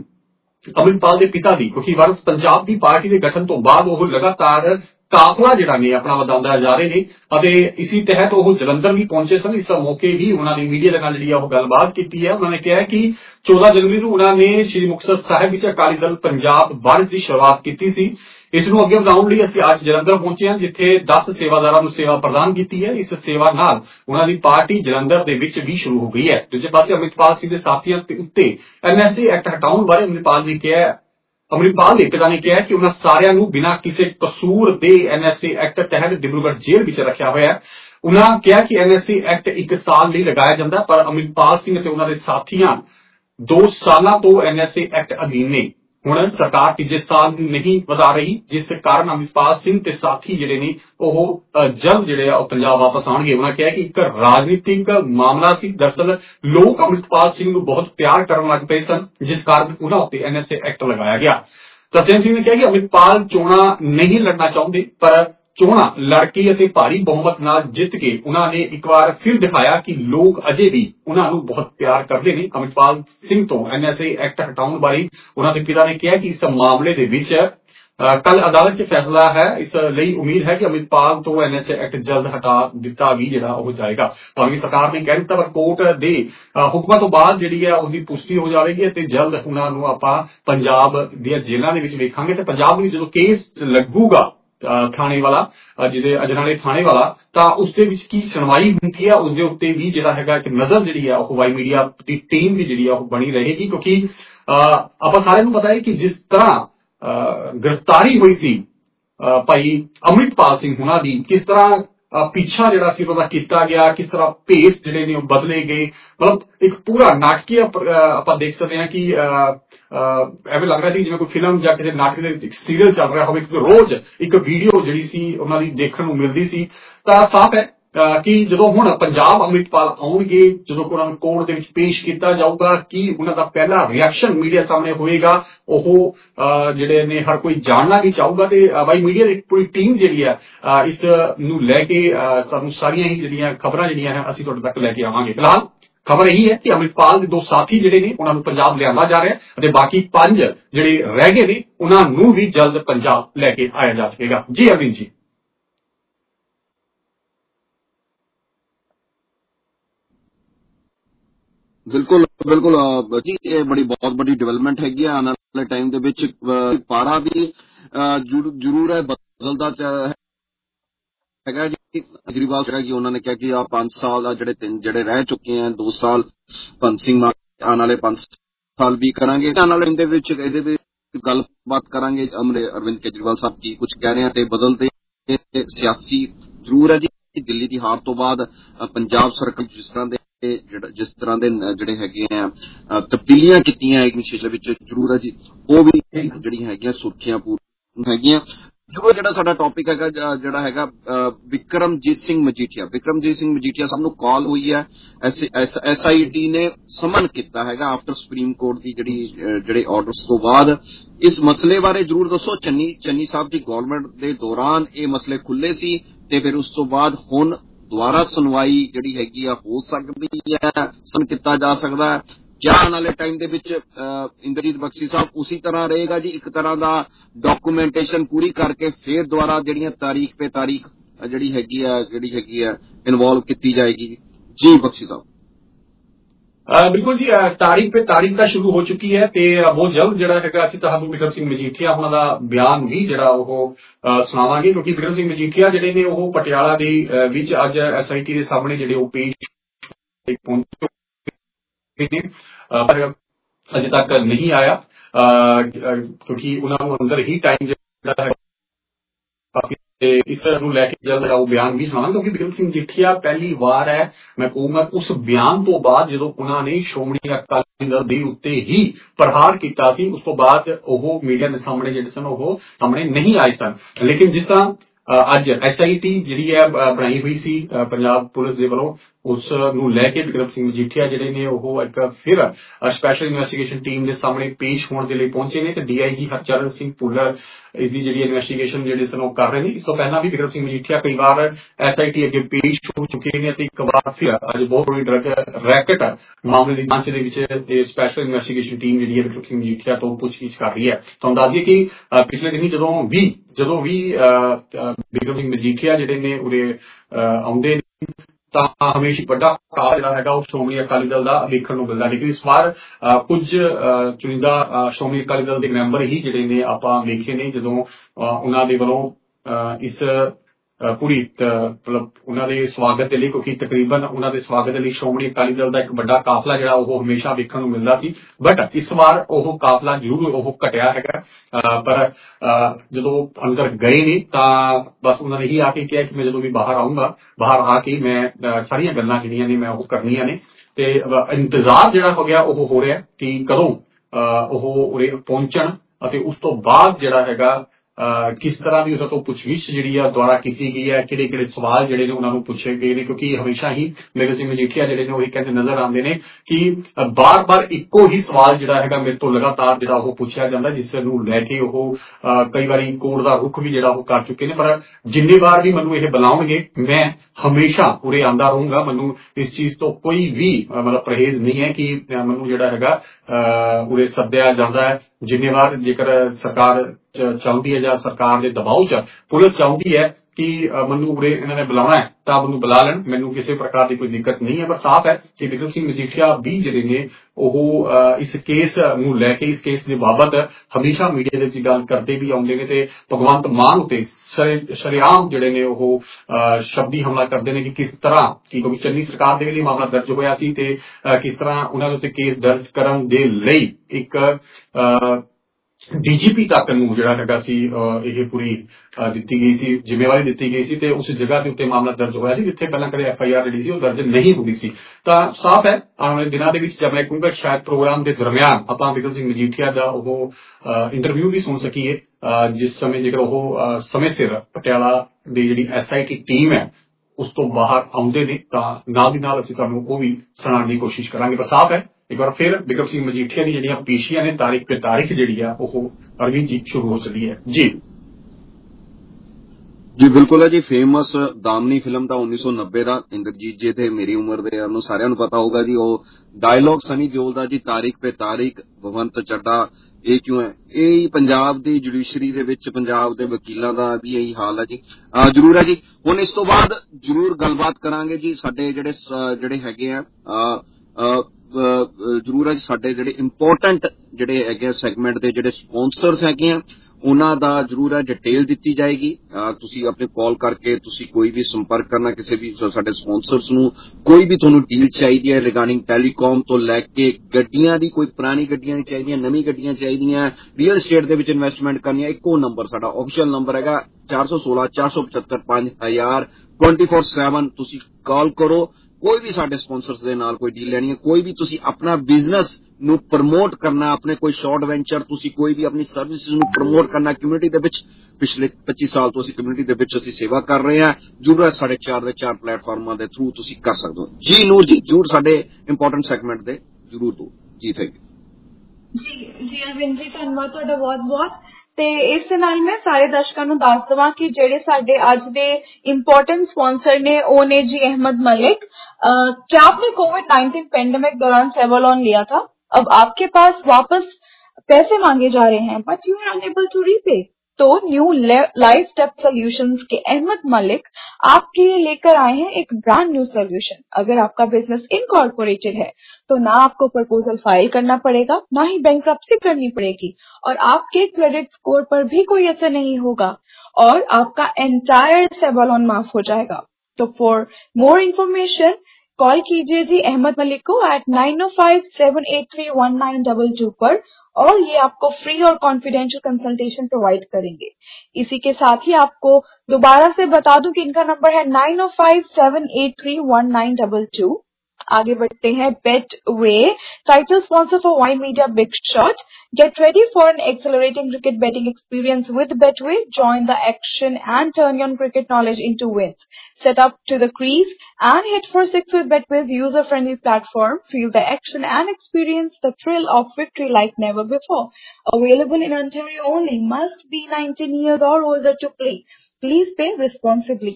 ਅੰਮ੍ਰਿਤਪਾਲ ਦੇ ਪਿਤਾ ਦੀ, ਕਿਉਂਕਿ ਵਾਰਿਸ ਪੰਜਾਬ ਦੀ ਪਾਰਟੀ ਦੇ ਗਠਨ ਤੋਂ ਬਾਅਦ ਉਹ ਲਗਾਤਾਰ ਕਾਫਲਾ ਜਿਹੜਾ ਨੇ ਆਪਣਾ ਵਧਾਉਂਦਾ ਜਾ ਰਹੇ ਨੇ ਅਤੇ ਇਸੀ ਤਹਿਤ ਉਹ ਜਲੰਧਰ ਵੀ ਪਹੁੰਚੇ ਸਨ। ਇਸ ਮੌਕੇ ਵੀ ਉਹਨਾਂ ਦੀ ਮੀਡੀਆ ਦੇ ਨਾਲ ਜਿਹੜੀ ਉਹ ਗੱਲਬਾਤ ਕੀਤੀ ਹੈ। ਉਹਨਾਂ ਨੇ ਕਿਹਾ ਕਿ ਚੌਦਾਂ ਜਨਵਰੀ ਨੂੰ ਉਹਨਾਂ ਨੇ ਸ੍ਰੀ ਮੁਕਤਸਰ ਸਾਹਿਬ ਵਿੱਚ ਅਕਾਲੀ ਦਲ ਪੰਜਾਬ ਵਾਰਿਸ ਦੀ ਸ਼ੁਰੂਆਤ ਕੀਤੀ ਸੀ। ਇਸ ਨੂੰ ਅੱਗੇ ਵਧਾਉਣ ਲਈ ਅਸੀਂ ਅੱਜ ਜਲੰਧਰ ਪਹੁੰਚੇ ਹਾਂ, ਜਿੱਥੇ ਦਸ ਸੇਵਾਦਾਰਾਂ ਨੂੰ ਸੇਵਾ ਪ੍ਰਦਾਨ ਕੀਤੀ ਹੈ। ਇਸ ਸੇਵਾ ਨਾਲ ਉਹਨਾਂ ਦੀ ਪਾਰਟੀ ਜਲੰਧਰ ਦੇ ਵਿੱਚ ਵੀ ਸ਼ੁਰੂ ਹੋ ਗਈ ਹੈ। ਦੂਜੇ ਪਾਸੇ ਅੰਮ੍ਰਿਤਪਾਲ ਸਿੰਘ ਦੇ ਸਾਥੀਆਂ ਦੇ ਉੱਤੇ ਐਨ ਐਸ ਏ ਐਕਟ ਹਟਾਉਣ ਬਾਰੇ ਅੰਮ੍ਰਿਤਪਾਲ ਨੇ ਕਿਹਾ ਅੰਮ੍ਰਿਤਪਾਲ ਦੇ ਪਿਤਾ ਨੇ ਕਿਹਾ ਕਿ ਉਹਨਾਂ ਸਾਰਿਆਂ ਨੂੰ ਬਿਨਾਂ ਕਿਸੇ ਕਸੂਰ ਦੇ ਐਨ ਐਸ ਏ ਐਕਟ ਤਹਿਤ ਡਿਬਰੂਗੜ੍ਹ ਜੇਲ੍ਹ ਵਿੱਚ ਰੱਖਿਆ ਹੋਇਆ ਹੈ। ਉਹਨਾਂ ਕਿਹਾ ਕਿ ਐਨ ਐਸ ਏ ਐਕਟ ਇੱਕ ਸਾਲ ਲਈ ਲਗਾਇਆ ਜਾਂਦਾ, ਪਰ ਅੰਮ੍ਰਿਤਪਾਲ ਸਿੰਘ ਅਤੇ ਉਹਨਾਂ ਦੇ ਸਾਥੀਆਂ ਦੋ ਸਾਲਾਂ ਤੋਂ ਐਨ ਐਸ ਏ ਐਕਟ ਅਧੀਨ ਨੇ। ਹੁਣ ਸਰਕਾਰ ਤੀਜੇ ਸਾਲ ਨਹੀਂ ਵਧਾ ਰਹੀ, ਜਿਸ ਕਾਰਨ ਅੰਮ੍ਰਿਤਪਾਲ ਸਿੰਘ ਤੇ ਸਾਥੀ ਜਿਹੜੇ ਨੇ ਉਹ ਜਲਦ ਜਿਹੜੇ ਆ ਉਹ ਪੰਜਾਬ ਵਾਪਸ ਆਉਣਗੇ। ਉਹਨਾਂ ਕਿਹਾ ਕਿ ਇੱਕ ਰਾਜਨੀਤਿਕ ਮਾਮਲਾ ਸੀ। ਦਰਅਸਲ ਲੋਕ ਅੰਮ੍ਰਿਤਪਾਲ ਸਿੰਘ ਨੂੰ ਬਹੁਤ ਪਿਆਰ ਕਰਨ ਲੱਗ ਪਏ ਸਨ, ਜਿਸ ਕਾਰਨ ਉਹਨਾਂ ਉੱਤੇ ਐਨ ਐਸ ਏ ਐਕਟ ਲਗਾਇਆ ਗਿਆ। ਤਰਸੇਮ ਸਿੰਘ ਨੇ ਕਿਹਾ ਕਿ ਅੰਮ੍ਰਿਤਪਾਲ ਚੋਣਾਂ ਨਹੀਂ ਲੜਨਾ ਚਾਹੁੰਦੇ, ਪਰ ਚੋਣਾਂ ਲੜਕੀ ਅਤੇ ਭਾਰੀ ਬਹੁਮਤ ਨਾਲ ਜਿੱਤ ਕੇ ਉਹਨਾਂ ਨੇ ਇੱਕ ਵਾਰ ਫਿਰ ਦਿਖਾਇਆ ਕਿ ਲੋਕ ਅਜੇ ਵੀ ਉਹਨਾਂ ਨੂੰ ਬਹੁਤ ਪਿਆਰ ਕਰਦੇ ਨੇ। ਅੰਮ੍ਰਿਤਪਾਲ ਸਿੰਘ ਤੋਂ ਐਨ ਐਸ ਏ ਐਕਟ ਹਟਾਉਣ ਬਾਰੇ ਉਹਨਾਂ ਦੇ ਪਿਤਾ ਨੇ ਕਿਹਾ ਕਿ ਇਸ ਮਾਮਲੇ ਦੇ ਵਿੱਚ कल अदालत च फैसला है, इस ਲਈ उम्मीद है कि अमृतपाल तो एनएसए एक्ट जल्द हटा ਦਿੱਤਾ भी ਜਿਹੜਾ ਉਹ ਜਾਏਗਾ। ਭਾਵੇਂ ਸਰਕਾਰ ਨੇ ਕਹਿ ਦਿੱਤਾ ਪਰ ਕੋਰਟ ਦੇ ਹੁਕਮਾਂ ਤੋਂ ਬਾਅਦ ਜਿਹੜੀ ਹੈ ਉਹਦੀ ਪੁਸ਼ਟੀ ਹੋ ਜਾਵੇਗੀ ਤੇ ਜਲਦ ਉਹਨਾਂ ਨੂੰ ਆਪਾਂ ਪੰਜਾਬ ਦੀਆਂ ਜੇਲ੍ਹਾਂ ਦੇ ਵਿੱਚ ਵੇਖਾਂਗੇ ਤੇ ਪੰਜਾਬ ਵਿੱਚ ਜਦੋਂ ਕੇਸ ਲੱਗੂਗਾ ਥਾਣੇ ਵਾਲਾ, ਜਿਹਦੇ ਅਜਨਾਲੇ ਥਾਣੇ ਵਾਲਾ, ਤਾਂ ਉਸ ਦੇ ਵਿੱਚ ਕੀ ਸੁਣਵਾਈ ਹੁੰਦੀ ਹੈ ਉਸ ਦੇ ਉੱਤੇ ਵੀ ਜਿਹੜਾ ਹੈਗਾ ਇੱਕ ਨਜ਼ਰ ਜਿਹੜੀ ਹੈ ਉਹ ਵਾਈ ਮੀਡੀਆ ਦੀ ਟੀਮ ਵੀ ਜਿਹੜੀ ਆ ਉਹ ਬਣੀ ਰਹੇਗੀ। ਕਿਉਂਕਿ ਆਪਾਂ ਸਾਰਿਆਂ ਨੂੰ ਪਤਾ ਹੈ ਕਿ ਜਿਸ ਤਰ੍ਹਾਂ गिरफ्तारी हुई सी भाई अमृतपाल सिंह हुणा दी, किस तरह पीछा जिहड़ा सी उहदा कीता गया, किस तरह भेस जिहड़े ने बदले गए, मतलब एक पूरा नाटकीय आपां देख सकते हैं कि एवें लग रहा सी जिवें कोई फिल्म जां किसी नाटक दे सीरियल चल रहा होवे, रोज एक वीडियो जिहड़ी सी उहनां दी देखण नूं मिलदी सी। तां साफ है कि ਜਦੋਂ ਹੁਣ ਪੰਜਾਬ अमृतपाल ਆਉਣਗੇ, ਜਦੋਂ ਉਹਨਾਂ ਨੂੰ ਕੋਰਟ ਦੇ ਵਿੱਚ ਪੇਸ਼ ਕੀਤਾ ਜਾਊਗਾ, ਕਿ ਉਹਨਾਂ ਦਾ ਪਹਿਲਾ ਰਿਐਕਸ਼ਨ ਮੀਡੀਆ ਸਾਹਮਣੇ ਹੋਏਗਾ, ਉਹ ਜਿਹੜੇ ਨੇ ਹਰ ਕੋਈ ਜਾਣਨਾ ਵੀ ਚਾਹੂਗਾ। ਤੇ ਬਾਈ ਮੀਡੀਆ ਦੀ ਪੂਰੀ ਟੀਮ ਜਿਹੜੀ ਹੈ ਇਸ ਨੂੰ ਲੈ ਕੇ ਤੁਹਾਨੂੰ ਸਾਰੀਆਂ ਹੀ ਜਿਹੜੀਆਂ ਖਬਰਾਂ ਜਿਹੜੀਆਂ ਹੈ ਅਸੀਂ ਤੁਹਾਡੇ ਤੱਕ ਲੈ ਕੇ ਆਵਾਂਗੇ। ਫਿਲਹਾਲ ਖਬਰ ਇਹੀ ਹੈ ਕਿ ਅਮਰਿਤਪਾਲ ਦੇ ਦੋ ਸਾਥੀ ਜਿਹੜੇ ਨੇ ਉਹਨਾਂ ਨੂੰ ਪੰਜਾਬ ਲਿਆਂਦਾ ਜਾ ਰਿਹਾ ਅਤੇ ਬਾਕੀ ਪੰਜ ਜਿਹੜੇ ਰਹਿ ਗਏ ਨੇ ਉਹਨਾਂ ਨੂੰ ਵੀ ਜਲਦ ਪੰਜਾਬ ਲੈ ਕੇ ਆਇਆ ਜਾ ਸਕੇਗਾ। ਜੀ ਅਰਵਿੰਦ ਜੀ। बिल्कुल बिल्कुल जी, ये बड़ी बहुत बड़ी डेवलपमेंट हैगी आने वाले टाइम दे विच पारा भी जरूर है बदलदा हैगा जी। केजरीवाल कि उन्होंने कहा कि आ पांच साल जेडे तीन जेडे रह चुके हैं, दो साल भगत सिंह आने वाले पांच साल भी करांगे। आने वाले टाइम दे विच इहदे विच गलबात करांगे। अरविंद केजरीवाल साहब की कुछ कह रहे हैं ते बदलते सियासी जरूर है जी। दिल्ली की हार तो बाद पंजाब सरकार जिस तरह दे जिस तरह दे जिहड़े हैगे आ तब्दीलियां कीतियां एडमिनिस्ट्रेशन विच जरूर है जी, वो भी जिहड़ियां हैगियां सुर्खियां पूरी हैगियां। जो जिहड़ा साडा टॉपिक हैगा जिहड़ा हैगा विक्रमजीत सिंह मजीठिया विक्रमजीत सिंह मजीठिया साहब नूं कॉल हुई है, एस आई टी ने समन किया हैगा आफ्टर सुप्रीम कोर्ट की जिहड़ी जिहड़े ऑर्डर्स तो बाद। इस मसले बारे जरूर दसो। चन्नी चन्नी साहब की गवर्नमेंट के दौरान ये मसले खुले सी ते फिर उस तो बाद हुण दोबारा सुनवाई जिहड़ी हैगी आ हो सकदी है, सन किया जा सकदा है क्या आने वाले टाइम दे विच इंद्रजीत बख्शी साहब उसी तरह रहेगा जी, एक तरह का डॉक्यूमेंटेशन पूरी करके फिर दोबारा जिहड़ियां तारीख पे तारीख जिहड़ी हैगी आ जिहड़ी हैगी आ इन्वॉल्व की जाएगी जी बख्शी साहब। बिल्कुल जी, तारीख पे तारीख का शुरू हो चुकी है ते बहुत जल्द जिहड़ा हैगा असीं तुहानूं विक्रम सिंह मजीठिया हुणां दा बयान भी जिहड़ा ओह सुणावांगे, क्योंकि विक्रम सिंह मजीठिया जिहड़े ने ओह पटियाला दे विच अज एस आई टी दे सामने जिहड़े ओह पेश पहुंचे पर अजे तक नहीं आया क्योंकि उन्होंने अंदर ही टाइम इस लैके जल्द वो बयान भी सुना, क्योंकि विक्रम सिंह मजीठिया पहली बार है मैं कहूंगा उस बयान तो बाद जो उन्होंने श्रोमणी अकाली दल के उत्ते ही प्रहार किया, उस तो बाद वो मीडिया के सामने जिहड़े सन वो सामने नहीं आए सन। लेकिन जिस तरह अज एस आई टी जिहड़ी है बनाई हुई सी पंजाब पुलिस दे वलों, उस नूं लैके विक्रम सिंह मजीठिया जिहड़े ने ओह एक फिर स्पैशल इन्वेस्टिगेशन टीम के सामने पेश होने के लिए पहुंचे ने ते D I G Harcharan Singh Bhullar इसकी जिहड़ी इन्वेस्टिगेशन जिहड़े सन ओह कर रहे हैं। इस तो पहला भी विक्रम सिंह मजीठिया कई बार एस आई टी अगे पेश हो चुके हैं ते एक बार फिर अज बहुत बड़ी ड्रग रैकेट मामले की जांच दे विच स्पैशल इन्वेस्टिगेशन टीम जिहड़ी है विक्रम सिंह मजीठिया तो पुछगिछ कर रही है। तो दस दईए कि पिछले दिनी जदों भी जदों भी विक्रम सिंह मजीठिया जिहड़े ने उरे आउंदे ਤਾਂ ਹਮੇਸ਼ਾ ਵੱਡਾ ਕਾਲ ਜਿਹੜਾ ਹੈਗਾ ਉਹ ਸ਼੍ਰੋਮਣੀ ਅਕਾਲੀ ਦਲ ਦਾ ਵੇਖਣ ਨੂੰ ਮਿਲਦਾ, ਲੇਕਿਨ ਇਸ ਵਾਰ ਕੁਝ ਚੁਣਿੰਦਾ ਸ਼੍ਰੋਮਣੀ ਅਕਾਲੀ ਦਲ ਦੇ ਮੈਂਬਰ ਹੀ ਜਿਹੜੇ ਨੇ ਆਪਾਂ ਵੇਖੇ ਨੇ ਜਦੋਂ ਉਹਨਾਂ ਦੇ ਵੱਲੋਂ ਇਸ पूरी मतलब उन्होंने स्वागत के लिए, क्योंकि तकरीबन उन्होंने स्वागत के लिए श्रोमणी अकाली दल का एक बड़ा काफला जो हमेशा देखने को मिलता सी, बट इस बार वह काफला जरूर वह घटिया है। पर जो अंदर गए ने तो बस उन्होंने ही आके कहा कि मैं जो भी बाहर आऊंगा बाहर आके मैं सारिया गल्लां जिहड़ियां ने मैं वो करनियां ने। ते इंतजार जिहड़ा हो गया वो हो रहा है कि कदों वो उरे पहुंचण अते उस तो बाद जिहड़ा हैगा किस तरह की तो पुछगिछ जी द्वारा की गई है, किहड़े किहड़े सवाल जिहड़े ने उन्होंने पूछे गए ने, क्योंकि हमेशा ही विक्रम सिंह मजीठिया जिहड़े ने वही कहते नजर आते हैं कि बार बार इक्को ही सवाल जिहड़ा हैगा मेरे तो लगातार जिहड़ा वो पूछा जाता, जिस नूं लैके वो कई बार कोर्ट का रुख भी जिहड़ा वो कर चुके हैं। पर जिन्नी बार भी मैनूं इह बुलाउणगे मैं हमेशा उरे आंदा रहूंगा, मैनूं इस चीज तो कोई भी मतलब परहेज नहीं है कि मैनूं जिहड़ा हैगा उरे सद्दिया जांदा है ਜ਼ਿੰਮੇਵਾਰ ਜੇਕਰ ਸਰਕਾਰ ਚਾਹੁੰਦੀ ਹੈ ਜਾਂ ਸਰਕਾਰ ਦੇ ਦਬਾਅ 'ਚ ਪੁਲਿਸ ਚਾਹੁੰਦੀ ਹੈ ਕਿ ਮੈਨੂੰ ਉਰੇ ਇਹਨਾਂ ਨੇ ਬੁਲਾਉਣਾ ਹੈ ਤਾਂ ਮੈਨੂੰ ਬੁਲਾ ਲੈਣ, ਮੈਨੂੰ ਕਿਸੇ ਪ੍ਰਕਾਰ ਦੀ ਕੋਈ ਦਿੱਕਤ ਨਹੀਂ ਹੈ। ਪਰ ਸਾਫ਼ ਹੈ ਕਿ ਬਿਕਰਮ ਸਿੰਘ ਮਜੀਠੀਆ ਵੀ ਜਿਹੜੇ ਨੇ ਉਹ ਇਸ ਕੇਸ ਨੂੰ ਲੈ ਕੇ, ਇਸ ਕੇਸ ਦੇ ਬਾਬਤ ਹਮੇਸ਼ਾ ਮੀਡੀਆ ਦੇ ਵਿੱਚ ਗੱਲ ਕਰਦੇ ਵੀ ਆਉਂਦੇ ਨੇ ਤੇ ਭਗਵੰਤ ਮਾਨ ਉੱਤੇ ਸ਼ਰੇਆਮ ਜਿਹੜੇ ਨੇ ਉਹ ਸ਼ਬਦੀ ਹਮਲਾ ਕਰਦੇ ਨੇ ਕਿ ਕਿਸ ਤਰ੍ਹਾਂ ਕਿ ਕਿਉਂਕਿ ਚੰਨੀ ਸਰਕਾਰ ਦੇ ਵੇਲੇ ਮਾਮਲਾ ਦਰਜ ਹੋਇਆ ਸੀ ਤੇ ਕਿਸ ਤਰ੍ਹਾਂ ਉਹਨਾਂ ਦੇ ਉੱਤੇ ਕੇਸ ਦਰਜ ਕਰਨ ਦੇ ਲਈ ਇੱਕ ਡੀਜੀਪੀ ਤੱਕ ਨੂੰ ਜਿਹੜਾ ਹੈਗਾ ਸੀ ਇਹ ਪੂਰੀ ਦਿੱਤੀ ਗਈ ਸੀ, ਜ਼ਿੰਮੇਵਾਰੀ ਦਿੱਤੀ ਗਈ ਸੀ ਤੇ ਉਸ ਜਗ੍ਹਾ ਦੇ ਉੱਤੇ ਮਾਮਲਾ ਦਰਜ ਹੋਇਆ ਸੀ ਜਿੱਥੇ ਪਹਿਲਾਂ ਕਦੇ ਐਫ ਆਈ ਆਰ ਜਿਹੜੀ ਸੀ ਉਹ ਦਰਜ ਨਹੀਂ ਹੁੰਦੀ ਸੀ। ਤਾਂ ਸਾਫ਼ ਹੈ ਆਉਣ ਵਾਲੇ ਦਿਨਾਂ ਦੇ ਵਿੱਚ ਜਦ ਮੈਂ ਕਹੂੰਗਾ ਸ਼ਾਇਦ ਪ੍ਰੋਗਰਾਮ ਦੇ ਦਰਮਿਆਨ ਆਪਾਂ ਬਿਕਰਮ ਸਿੰਘ ਮਜੀਠੀਆ ਦਾ ਉਹ ਇੰਟਰਵਿਊ ਵੀ ਸੁਣ ਸਕੀਏ, ਜਿਸ ਸਮੇਂ ਜੇਕਰ ਉਹ ਸਮੇਂ ਸਿਰ ਪਟਿਆਲਾ ਦੀ ਜਿਹੜੀ ਐਸ ਆਈ ਟੀ ਟੀਮ ਹੈ ਉਸ ਤੋਂ ਬਾਹਰ ਆਉਂਦੇ ਨੇ ਤਾਂ ਨਾਲ ਦੀ ਨਾਲ ਅਸੀਂ ਤੁਹਾਨੂੰ ਉਹ ਵੀ ਸੁਣਾਉਣ ਦੀ ਕੋਸ਼ਿਸ਼ ਕਰਾਂਗੇ। ਪਰ ਸਾਫ਼ ਹੈ ਇੱਕ ਵਾਰ ਫਿਰ ਬਿਕਰਮ ਸਿੰਘ ਮਜੀਠੀਆ ਦੀ ਜਿਹੜੀਆਂ ਪੇਸ਼ੀਆਂ ਨੇ ਤਾਰੀਖ ਪੇ ਤਾਰੀਖ ਜਿਹੜੀ ਆ ਉਹ ਅਰਵਿੰਦ ਜੀ ਸ਼ੁਰੂ ਹੋ ਚੁੱਕੀ ਹੈ। ਜੀ ਜੀ ਬਿਲਕੁਲ ਹੈ ਜੀ। ਫੇਮਸ ਦਾਮਨੀ ਫਿਲਮ ਦਾ ਉੱਨੀ ਸੌ ਨੱਬੇ ਦਾ ਇੰਦਰਜੀਤ ਜੀ ਤੇ ਮੇਰੀ ਉਮਰ ਦੇ ਨੂੰ ਸਾਰਿਆਂ ਨੂੰ ਪਤਾ ਹੋਊਗਾ ਜੀ, ਉਹ ਡਾਇਲੌਗ ਸਨੀ ਦਿਓਲ ਦਾ ਜੀ, ਤਾਰੀਖ ਪੇ ਤਾਰੀਖ ਭਗਵੰਤ ਚੱਡਾ ਇਹ ਕਿਉਂ ਹੈ। ਇਹ ਪੰਜਾਬ ਦੀ ਜੁਡੀਸ਼ਰੀ ਦੇ ਵਿੱਚ ਪੰਜਾਬ ਦੇ ਵਕੀਲਾਂ ਦਾ ਵੀ ਇਹੀ ਹਾਲ ਹੈ ਜੀ। ਜ਼ਰੂਰ ਹੈ ਜੀ। ਹੁਣ ਇਸ ਤੋਂ ਬਾਅਦ ਜ਼ਰੂਰ ਗੱਲਬਾਤ ਕਰਾਂਗੇ ਜੀ ਸਾਡੇ ਜਿਹੜੇ ਜਿਹੜੇ ਹੈਗੇ ਆ ਜ਼ਰੂਰ ਹੈ ਸਾਡੇ ਜਿਹੜੇ ਇੰਪੋਰਟੈਂਟ ਜਿਹੜੇ ਹੈਗੇ ਆ ਸੈਗਮੈਂਟ ਦੇ ਜਿਹੜੇ ਸਪਾਂਸਰਸ ਹੈਗੇ ਆ ਉਹਨਾਂ ਦਾ ਜ਼ਰੂਰ ਹੈ ਡਿਟੇਲ ਦਿੱਤੀ ਜਾਏਗੀ। ਤੁਸੀਂ ਆਪਣੇ ਕਾਲ ਕਰਕੇ ਤੁਸੀਂ ਕੋਈ ਵੀ ਸੰਪਰਕ ਕਰਨਾ ਕਿਸੇ ਵੀ ਸਾਡੇ ਸਪਾਂਸਰਸ ਨੂੰ, ਕੋਈ ਵੀ ਤੁਹਾਨੂੰ ਡੀਲ ਚਾਹੀਦੀ ਹੈ ਰਿਗਾਰਡਿੰਗ ਟੈਲੀਕਾਮ ਤੋਂ ਲੈ ਕੇ ਗੱਡੀਆਂ ਦੀ, ਕੋਈ ਪੁਰਾਣੀ ਗੱਡੀਆਂ ਦੀ ਚਾਹੀਦੀਆਂ, ਨਵੀਂ ਗੱਡੀਆਂ ਚਾਹੀਦੀਆਂ, ਰੀਅਲ ਸਟੇਟ ਦੇ ਵਿੱਚ ਇਨਵੈਸਟਮੈਂਟ ਕਰਨੀ ਹੈ, ਇੱਕੋ ਨੰਬਰ ਸਾਡਾ ਆਫੀਸ਼ੀਅਲ ਨੰਬਰ ਹੈਗਾ ਚਾਰ ਸੌ ਸੋਲਾਂ ਚਾਰ ਸੌ ਪਚੱਤਰ ਪੰਜ ਹਜ਼ਾਰ ਟਵੈਂਟੀ ਫੋਰ ਸੈਵਨ। ਤੁਸੀਂ ਕਾਲ ਕਰੋ। ਕੋਈ ਵੀ ਸਾਡੇ ਸਪਾਂਸਰਸ ਦੇ ਨਾਲ ਕੋਈ ਡੀਲ ਲੈਣੀ ਹੈ, ਕੋਈ ਵੀ ਤੁਸੀਂ ਆਪਣਾ ਬਿਜ਼ਨਸ ਨੂੰ ਪ੍ਰਮੋਟ ਕਰਨਾ, ਆਪਣੇ ਕੋਈ ਸ਼ਾਰਟ ਵੈਂਚਰ, ਤੁਸੀਂ ਕੋਈ ਵੀ ਆਪਣੀ ਸਰਵਿਸਿਜ਼ ਨੂੰ ਪ੍ਰਮੋਟ ਕਰਨਾ ਕਮਿਊਨਿਟੀ ਦੇ ਵਿੱਚ, ਪਿਛਲੇ ਪੱਚੀ ਸਾਲ ਤੋਂ ਅਸੀਂ ਕਮਿਊਨਿਟੀ ਦੇ ਵਿੱਚ ਅਸੀਂ ਸੇਵਾ ਕਰ ਰਹੇ ਹਾਂ। ਜ਼ਰੂਰ ਸਾਡੇ ਚਾਰ ਦੇ ਚਾਰ ਪਲੇਟਫਾਰਮਾਂ ਦੇ ਥਰੂ ਤੁਸੀਂ ਕਰ ਸਕਦੇ ਹੋ। ਜੀ ਨੂਰ ਜੀ ਜ਼ਰੂਰ ਸਾਡੇ ਇੰਪੋਰਟੈਂਟ ਸੈਗਮੈਂਟ ਦੇ ਜ਼ਰੂਰ ਦੋ ਜੀ। ਥੈਂਕ ਯੂ ਜੀ ਜੀ ਅਰਵਿੰਦ ਜੀ, ਧੰਨਵਾਦ ਤੁਹਾਡਾ ਬਹੁਤ ਬਹੁਤ। ਤੇ ਇਸ ਦੇ ਨਾਲ ਮੈਂ ਸਾਰੇ ਦਰਸ਼ਕਾਂ ਨੂੰ ਦੱਸ ਦੇਵਾਂ ਕਿ ਜਿਹੜੇ ਸਾਡੇ ਅੱਜ ਦੇ ਇੰਪੋर्टेंट स्पॉन्सर ने वो ने जी अहमद मलिक। क्या आपने कोविड नाइन्टीन पेंडेमिक दौरान सेवा लोन लिया था? अब आपके पास वापस पैसे मांगे जा रहे हैं but you are unable to repay, तो न्यू लाइफ स्टेप सॉल्यूशंस के अहमद मलिक आपके लिए लेकर आए हैं एक ब्रांड न्यू सोल्यूशन। अगर आपका बिजनेस इनकॉर्पोरेटेड है तो ना आपको प्रपोजल फाइल करना पड़ेगा, ना ही बैंकरप्सी करनी पड़ेगी और आपके क्रेडिट स्कोर पर भी कोई असर नहीं होगा और आपका एंटायर सेवा लोन माफ हो जाएगा। तो फॉर मोर इन्फॉर्मेशन कॉल कीजिए जी अहमद मलिक को eight nine O five seven eight three one nine double two पर और ये आपको फ्री और कॉन्फिडेंशियल कंसल्टेशन प्रोवाइड करेंगे। इसी के साथ ही आपको दोबारा से बता दूं कि इनका नंबर है nine O five seven eight three one nine double two. आगे बढ़ते हैं Betway, title sponsor for Y media big shot. Get ready for an exhilarating cricket betting experience with Betway. Join the action and turn your cricket knowledge into wins. Set up to the crease and hit for six with Betway's user-friendly platform. Feel the action and experience the thrill of victory like never before. Available in Ontario only. Must be nineteen years or older to play. Please pay responsibly.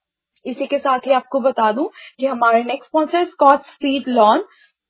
इसी के साथ ही आपको बता दूं कि हमारे next sponsor Scotts speed lawn.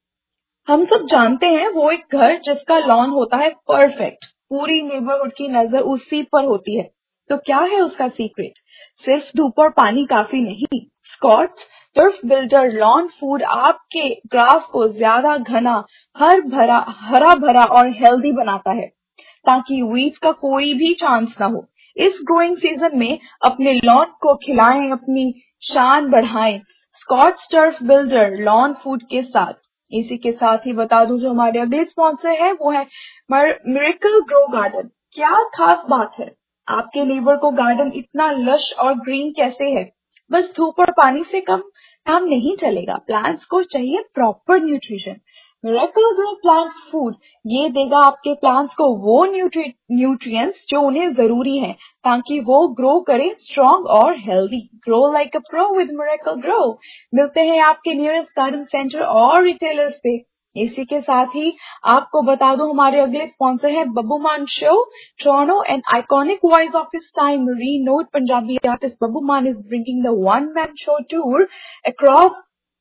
हम सब जानते हैं वो एक घर जिसका लॉन होता है परफेक्ट, पूरी नेबरहुड की नजर उसी पर होती है। तो क्या है उसका सीक्रेट? सिर्फ धूप और पानी काफी नहीं। Scotts turf builder lawn food आपके ग्रास को ज्यादा घना, हर भरा हरा भरा और हेल्दी बनाता है ताकि वीड्स का कोई भी चांस ना हो। इस ग्रोइंग सीजन में अपने लॉन को खिलाएं, अपनी शान बढ़ाएं Scotts turf builder lawn food के साथ। इसी के साथ ही बता दूं जो हमारे अगले स्पॉन्सर है वो है मिरेकल ग्रो गार्डन। क्या खास बात है? आपके लीवर को गार्डन इतना लश और ग्रीन कैसे है? बस धूप और पानी से कम काम नहीं चलेगा, प्लांट्स को चाहिए proper nutrition. Miracle grow plant food ये देगा आपके प्लांट्स को वो न्यूट्रि न्यूट्रिएंट्स जो उन्हें जरूरी है ताकि वो ग्रो करे स्ट्रॉन्ग और healthy. Grow like a pro with Miracle Gro. मिलते हैं आपके नियरेस्ट गार्डन सेंटर और रिटेलर्स पे। इसी के साथ ही आपको बता दूं हमारे अगले स्पॉन्सर है Babbu Maan show Toronto and iconic voice of his time renowned Punjabi artist Babbu Maan is bringing the one man show tour across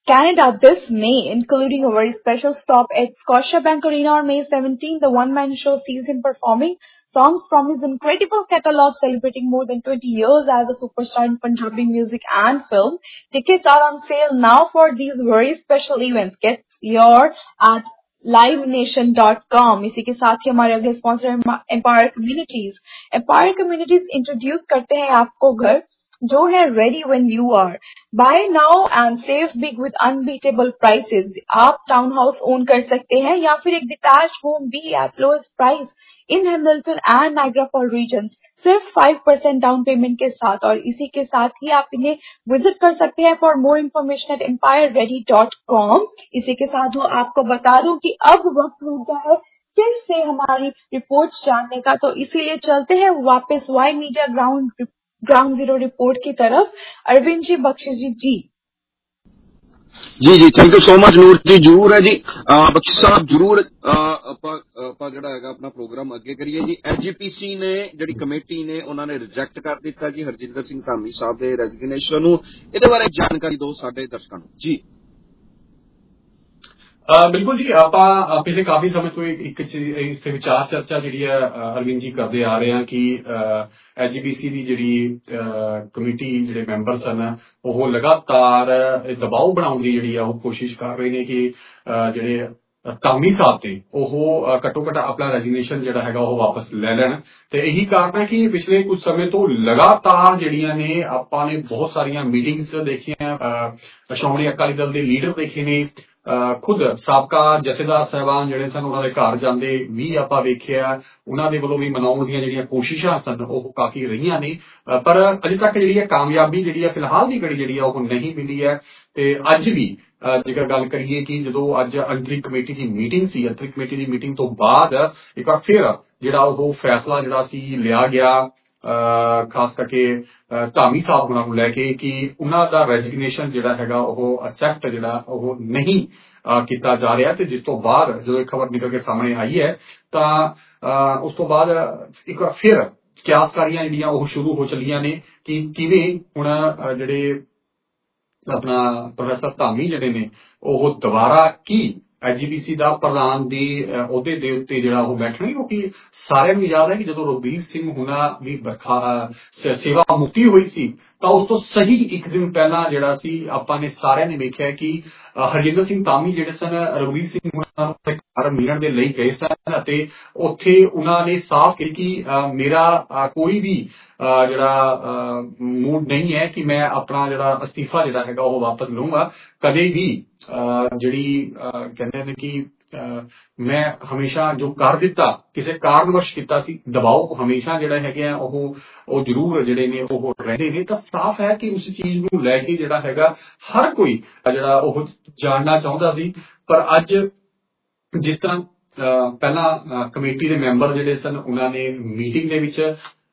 Canada this May, including a very special stop at Scotiabank Arena on May seventeenth. The one-man show sees him performing songs from his incredible catalog, celebrating more than twenty years as a superstar in Punjabi music and film. Tickets are on sale now for these very special events. Get your at live nation dot com. इसी के साथ ही हमारे अगले sponsor Empire Communities Empire Communities introduce करते हैं आपको घर जो है ready when you are. Buy now and save big with unbeatable prices. आप टाउन हाउस ओन कर सकते हैं या फिर एक डिटैच्ड होम भी at lowest price in Hamilton and Niagara falls region सिर्फ फाइव परसेंट डाउन पेमेंट के साथ. और इसी के साथ ही आप इन्हें विजिट कर सकते हैं for more information at Empire ready dot com. इसी के साथ वो आपको बता दूं कि अब वक्त हो गया है फिर से हमारी रिपोर्ट जानने का, तो इसीलिए चलते हैं वापस Y media ground ground zero report की तरफ. अरविंद जी, बख्शिश जी जी जी जी thank you so much Noor ji. ਜਰੂਰ ਹੈ ਜੀ ਬਖਸ਼ ਸਾਹਿਬ, ਜਰੂਰ ਆਪਾਂ ਆਪਾਂ ਜਿਹੜਾ ਹੈਗਾ ਆਪਣਾ ਪ੍ਰੋਗਰਾਮ ਅੱਗੇ ਕਰੀਏ ਜੀ. ਐਜੀਪੀਸੀ ਨੇ ਜਿਹੜੀ ਕਮੇਟੀ ਨੇ ਉਹਨਾਂ ਨੇ ਰਿਜੈਕਟ ਕਰ ਦਿੱਤਾ ਜੀ ਹਰਜਿੰਦਰ ਸਿੰਘ ਧਾਮੀ ਸਾਹਿਬ ਦੇ ਰੈਜ਼ਿਗਨੇਸ਼ਨ ਨੂੰ. ਇਹਦੇ ਬਾਰੇ ਜਾਣਕਾਰੀ ਦਿਓ ਸਾਡੇ ਦਰਸ਼ਕਾਂ ਨੂੰ ਜੀ. ਬਿਲਕੁਲ ਜੀ, ਆਪਾਂ ਪਿਛਲੇ ਕਾਫੀ ਸਮੇਂ ਤੋਂ ਇੱਕ ਇਸ ਤੇ ਵਿਚਾਰ ਚਰਚਾ ਜਿਹੜੀ ਹੈ ਅਰਵਿੰਦ ਜੀ ਕਰਦੇ ਆ ਰਹੇ ਹਾਂ ਕਿ ਐਜੀਪੀਸੀ ਦੀ ਜਿਹੜੀ ਕਮੇਟੀ ਜਿਹੜੇ ਮੈਂਬਰ ਸਨ ਉਹ ਲਗਾਤਾਰ ਦਬਾਅ ਬਣਾਉਣ ਦੀ ਜਿਹੜੀ ਆ ਉਹ ਕੋਸ਼ਿਸ਼ ਕਰ ਰਹੇ ਨੇ ਕਿ ਜਿਹੜੇ ਧਾਮੀ ਸਾਹਿਬ ਤੇ ਉਹ ਘੱਟੋ ਘੱਟ ਆਪਣਾ ਰੈਜ਼ਿਗਨੇਸ਼ਨ ਜਿਹੜਾ ਹੈਗਾ ਉਹ ਵਾਪਸ ਲੈ ਲੈਣ. ਤੇ ਇਹੀ ਕਾਰਨ ਹੈ ਕਿ ਪਿਛਲੇ ਕੁਝ ਸਮੇਂ ਤੋਂ ਲਗਾਤਾਰ ਜਿਹੜੀਆਂ ਨੇ ਆਪਾਂ ਨੇ ਬਹੁਤ ਸਾਰੀਆਂ ਮੀਟਿੰਗਸ ਦੇਖੀਆਂ, ਸ਼੍ਰੋਮਣੀ ਅਕਾਲੀ ਦਲ ਦੇ ਲੀਡਰ ਦੇਖੇ ਨੇ, ਖੁਦ ਸਾਬਕਾ ਜਥੇਦਾਰ ਸਾਹਿਬਾਨ ਜਿਹੜੇ ਸਨ ਉਹਨਾਂ ਦੇ ਘਰ ਜਾਂਦੇ ਵੀ ਆਪਾਂ ਵੇਖਿਆ. ਉਹਨਾਂ ਦੇ ਵੱਲੋਂ ਵੀ ਮਨਾਉਣ ਦੀਆਂ ਜਿਹੜੀਆਂ ਕੋਸ਼ਿਸ਼ਾਂ ਸਨ ਉਹ ਕਾਫੀ ਰਹੀਆਂ ਨੇ, ਪਰ ਅਜੇ ਤੱਕ ਜਿਹੜੀ ਹੈ ਕਾਮਯਾਬੀ ਜਿਹੜੀ ਹੈ ਫਿਲਹਾਲ ਦੀ ਘੜੀ ਜਿਹੜੀ ਆ ਉਹ ਨਹੀਂ ਮਿਲੀ ਹੈ. ਤੇ ਅੱਜ ਵੀ ਜੇਕਰ ਗੱਲ ਕਰੀਏ ਕਿ ਜਦੋਂ ਅੱਜ ਅੰਤਰਿਕ ਕਮੇਟੀ ਦੀ ਮੀਟਿੰਗ ਸੀ, ਅੰਤਰਿਕ ਕਮੇਟੀ ਦੀ ਮੀਟਿੰਗ ਤੋਂ ਬਾਅਦ ਇੱਕ ਵਾਰ ਫਿਰ ਜਿਹੜਾ ਉਹ ਫੈਸਲਾ ਜਿਹੜਾ ਸੀ ਲਿਆ ਗਿਆ ਖਾਸ ਕਰਕੇ ਧਾਮੀ ਸਾਹਿਬ ਉਹਨਾਂ ਨੂੰ ਲੈ ਕੇ ਕਿ ਉਹਨਾਂ ਦਾ ਰੈਜ਼ਿਗਨੇਸ਼ਨ ਜਿਹੜਾ ਹੈਗਾ ਉਹ ਅਸੈਪਟ ਜਿਹੜਾ ਉਹ ਨਹੀਂ ਕੀਤਾ ਜਾ ਰਿਹਾ. ਤੇ ਜਿਸ ਤੋਂ ਬਾਅਦ ਜਦੋਂ ਇਹ ਖਬਰ ਨਿਕਲ ਕੇ ਸਾਹਮਣੇ ਆਈ ਹੈ ਤਾਂ ਉਸ ਤੋਂ ਬਾਅਦ ਇੱਕ ਵਾਰ ਫਿਰ ਕਿਆਸਕਾਰੀਆਂ ਜਿਹੜੀਆਂ ਉਹ ਸ਼ੁਰੂ ਹੋ ਚੱਲੀਆਂ ਨੇ ਕਿ ਕਿਵੇਂ ਹੁਣ ਜਿਹੜੇ ਆਪਣਾ ਪ੍ਰੋਫੈਸਰ ਧਾਮੀ ਜਿਹੜੇ ਨੇ ਉਹ ਦੁਬਾਰਾ ਕੀ ਐਜੀਪੀਸੀ ਦਾ ਪ੍ਰਧਾਨ ਦੇ ਅਹੁਦੇ ਦੇ ਉੱਤੇ ਜਿਹੜਾ ਉਹ ਬੈਠਣਗੇ. ਕਿਉਂਕਿ ਸਾਰਿਆਂ ਨੂੰ ਯਾਦ ਹੈ ਕਿ ਜਦੋਂ ਰਘਬੀਰ ਸਿੰਘ ਹੁਣਾ ਵੀ ਸੇਵਾ ਮੁਕਤੀ ਹੋਈ ਸੀ ਤਾਂ ਉਸ ਤੋਂ ਸਹੀ ਇੱਕ ਦਿਨ ਪਹਿਲਾਂ ਜਿਹੜਾ ਸੀ ਆਪਾਂ ਨੇ ਸਾਰਿਆਂ ਨੇ ਵੇਖਿਆ ਕਿ ਹਰਜਿੰਦਰ ਸਿੰਘ ਧਾਮੀ ਜਿਹੜੇ ਸਨ ਰਘਬੀਰ ਸਿੰਘ ਹੁਣਾ ਦੇ ਘਰ ਮਿਲਣ ਦੇ ਲਈ ਗਏ ਸਨ ਅਤੇ ਉੱਥੇ ਉਹਨਾਂ ਨੇ ਸਾਫ਼ ਕਿਹਾ ਕਿ ਮੇਰਾ ਕੋਈ ਵੀ ਜਿਹੜਾ ਮੂਡ ਨਹੀਂ ਹੈ ਕਿ ਮੈਂ ਆਪਣਾ ਜਿਹੜਾ ਅਸਤੀਫਾ ਜਿਹੜਾ ਹੈਗਾ ਉਹ ਵਾਪਸ ਲਊਂਗਾ. ਕਦੇ ਵੀ ਜਿਹੜੀ ਕਹਿੰਦੇ ਨੇ ਕਿ ਮੈਂ ਹਮੇਸ਼ਾ ਜੋ ਕਰ ਦਿੱਤਾ ਕਿਸੇ ਕਾਰਨਵਸ਼ ਕੀਤਾ ਸੀ, ਦਬਾਅ ਹਮੇਸ਼ਾ ਜਿਹੜਾ ਹੈਗੇ ਆ ਉਹ ਉਹ ਜ਼ਰੂਰ ਜਿਹੜੇ ਨੇ ਉਹ ਰਹਿੰਦੇ ਨੇ. ਤਾਂ ਸਾਫ਼ ਹੈ ਕਿ ਉਸ ਚੀਜ਼ ਨੂੰ ਲੈ ਕੇ ਜਿਹੜਾ ਹੈਗਾ ਹਰ ਕੋਈ ਜਿਹੜਾ ਉਹ ਜਾਣਨਾ ਚਾਹੁੰਦਾ ਸੀ. ਪਰ ਅੱਜ ਜਿਸ ਤਰ੍ਹਾਂ ਪਹਿਲਾਂ ਕਮੇਟੀ ਦੇ ਮੈਂਬਰ ਜਿਹੜੇ ਸਨ ਉਹਨਾਂ ਨੇ ਮੀਟਿੰਗ ਦੇ ਵਿੱਚ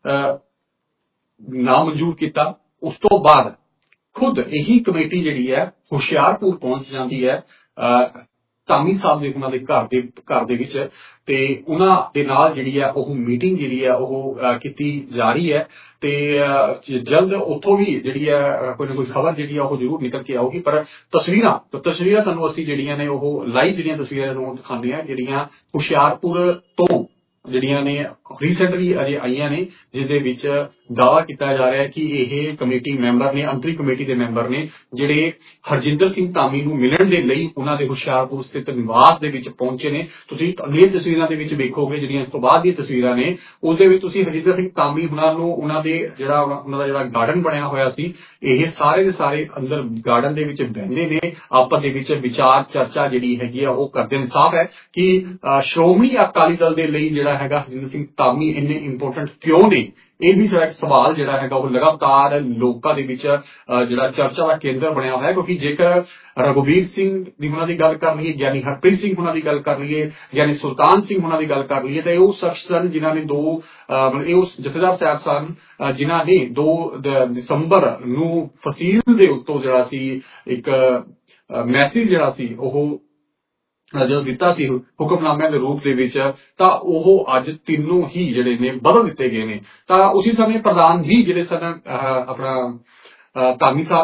ਨਾ ਮਨਜ਼ੂਰ ਕੀਤਾ, ਉਸ ਤੋਂ ਬਾਅਦ ਖੁਦ ਇਹੀ ਕਮੇਟੀ ਜਿਹੜੀ ਹੈ ਹੁਸ਼ਿਆਰਪੁਰ ਪਹੁੰਚ ਜਾਂਦੀ ਹੈ ਧਾਮੀ ਸਾਹਿਬ ਦੇ ਉਹਨਾਂ ਦੇ ਘਰ ਦੇ ਘਰ ਦੇ ਵਿੱਚ ਤੇ ਉਹਨਾਂ ਦੇ ਨਾਲ ਜਿਹੜੀ ਹੈ ਉਹ ਮੀਟਿੰਗ ਜਿਹੜੀ ਹੈ ਉਹ ਕੀਤੀ ਜਾ ਰਹੀ ਹੈ. ਤੇ ਜਲਦ ਉੱਥੋਂ ਵੀ ਜਿਹੜੀ ਹੈ ਕੋਈ ਨਾ ਕੋਈ ਖਬਰ ਜਿਹੜੀ ਆ ਉਹ ਜ਼ਰੂਰ ਨਿਕਲ ਕੇ ਆਊਗੀ. ਪਰ ਤਸਵੀਰਾਂ ਤਸਵੀਰਾਂ ਤੁਹਾਨੂੰ ਅਸੀਂ ਜਿਹੜੀਆਂ ਨੇ ਉਹ ਲਾਈਵ ਜਿਹੜੀਆਂ ਤਸਵੀਰਾਂ ਨੂੰ ਦਿਖਾਉਂਦੇ ਹਾਂ ਜਿਹੜੀਆਂ ਹੁਸ਼ਿਆਰਪੁਰ ਤੋਂ ਜਿਹੜੀਆਂ ਨੇ ਰੀਸੈਂਟਲੀ ਅਜੇ ਆਈਆਂ ਨੇ, ਜਿਸ ਦੇ ਵਿੱਚ ਦਾਅਵਾ ਕੀਤਾ ਜਾ ਰਿਹਾ ਹੈ ਕਿ ਇਹ ਕਮੇਟੀ ਮੈਂਬਰ ਨੇ, ਅੰਤਰਿਕ ਕਮੇਟੀ ਦੇ ਮੈਂਬਰ ਨੇ ਜਿਹੜੇ ਹਰਜਿੰਦਰ ਸਿੰਘ ਧਾਮੀ ਨੂੰ ਮਿਲਣ ਦੇ ਲਈ ਉਹਨਾਂ ਦੇ ਹੁਸ਼ਿਆਰਪੁਰ ਸਥਿਤ ਨਿਵਾਸ ਦੇ ਵਿੱਚ ਪਹੁੰਚੇ ਨੇ. ਤੁਸੀਂ ਅਗਲੀਆਂ ਤਸਵੀਰਾਂ ਦੇ ਵਿੱਚ ਵੇਖੋਗੇ ਜਿਹੜੀਆਂ ਇਸ ਤੋਂ ਬਾਅਦ ਦੀਆਂ ਤਸਵੀਰਾਂ ਨੇ, ਉਸ ਦੇ ਵਿੱਚ ਤੁਸੀਂ ਹਰਜਿੰਦਰ ਸਿੰਘ ਧਾਮੀ ਉਹਨਾਂ ਨੂੰ ਉਹਨਾਂ ਦੇ ਜਿਹੜਾ ਉਹਨਾਂ ਦਾ ਜਿਹੜਾ ਗਾਰਡਨ ਬਣਿਆ ਹੋਇਆ ਸੀ, ਇਹ ਸਾਰੇ ਦੇ ਸਾਰੇ ਅੰਦਰ ਗਾਰਡਨ ਦੇ ਵਿੱਚ ਬਹਿੰਦੇ ਨੇ, ਆਪਸ ਦੇ ਵਿੱਚ ਵਿਚਾਰ ਚਰਚਾ ਜਿਹੜੀ ਹੈਗੀ ਆ ਉਹ ਕਰਦੇ ਨੇ. ਸਾਫ਼ ਹੈ ਕਿ ਸ਼੍ਰੋਮਣੀ ਅਕਾਲੀ ਦਲ ਦੇ ਲਈ ਜਿਹੜਾ ਹੈਗਾ ਹਰਜਿੰਦਰ ਸਿੰਘ ਧਾਮੀ ਇੰਨੇ ਇੰਪੋਰਟੈਂਟ ਕਿਉਂ ਨੇ, ਇਹ ਵੀ ਸਾਡਾ ਇੱਕ ਸਵਾਲ ਜਿਹੜਾ ਹੈਗਾ ਉਹ ਲਗਾਤਾਰ ਲੋਕਾਂ ਦੇ ਵਿੱਚ ਜਿਹੜਾ ਚਰਚਾ ਦਾ ਕੇਂਦਰ ਬਣਿਆ ਹੋਇਆ. ਕਿਉਂਕਿ ਜੇਕਰ ਰਘਬੀਰ ਸਿੰਘ ਦੀ ਉਹਨਾਂ ਦੀ ਗੱਲ ਕਰ ਲਈਏ, ਗਿਆਨੀ ਹਰਪ੍ਰੀਤ ਸਿੰਘ ਉਹਨਾਂ ਦੀ ਗੱਲ ਕਰ ਲਈਏ, ਗਿਆਨੀ ਸੁਲਤਾਨ ਸਿੰਘ ਉਹਨਾਂ ਦੀ ਗੱਲ ਕਰ ਲਈਏ, ਤਾਂ ਇਹ ਉਹ ਸ਼ਖਸ ਸਨ ਜਿਨ੍ਹਾਂ ਨੇ ਦੋ ਇਹ ਉਸ ਜਥੇਦਾਰ ਸਾਹਿਬ ਸਨ ਜਿਨ੍ਹਾਂ ਨੇ ਦੋ ਦਸੰਬਰ ਨੂੰ ਫਸੀਲ ਦੇ ਉੱਤੋਂ ਜਿਹੜਾ ਸੀ ਇੱਕ ਮੈਸੇਜ ਜਿਹੜਾ ਸੀ ਉਹ ਜਦੋਂ ਦਿੱਤਾ ਸੀ ਹੁਕਮਨਾਮਿਆਂ ਦੇ ਰੂਪ ਦੇ ਵਿੱਚ, ਤਾਂ ਉਹ ਅੱਜ ਤਿੰਨੋਂ ਹੀ ਜਿਹੜੇ ਨੇ ਬਦਲ ਦਿੱਤੇ ਗਏ ਨੇ. ਤਾਂ ਉਸੇ ਸਮੇਂ ਪ੍ਰਧਾਨ ਵੀ ਜਿਹੜੇ ਸਨ ਆਪਣਾ ਧਾਮੀ ਸਾਹਿਬ ਸਨ,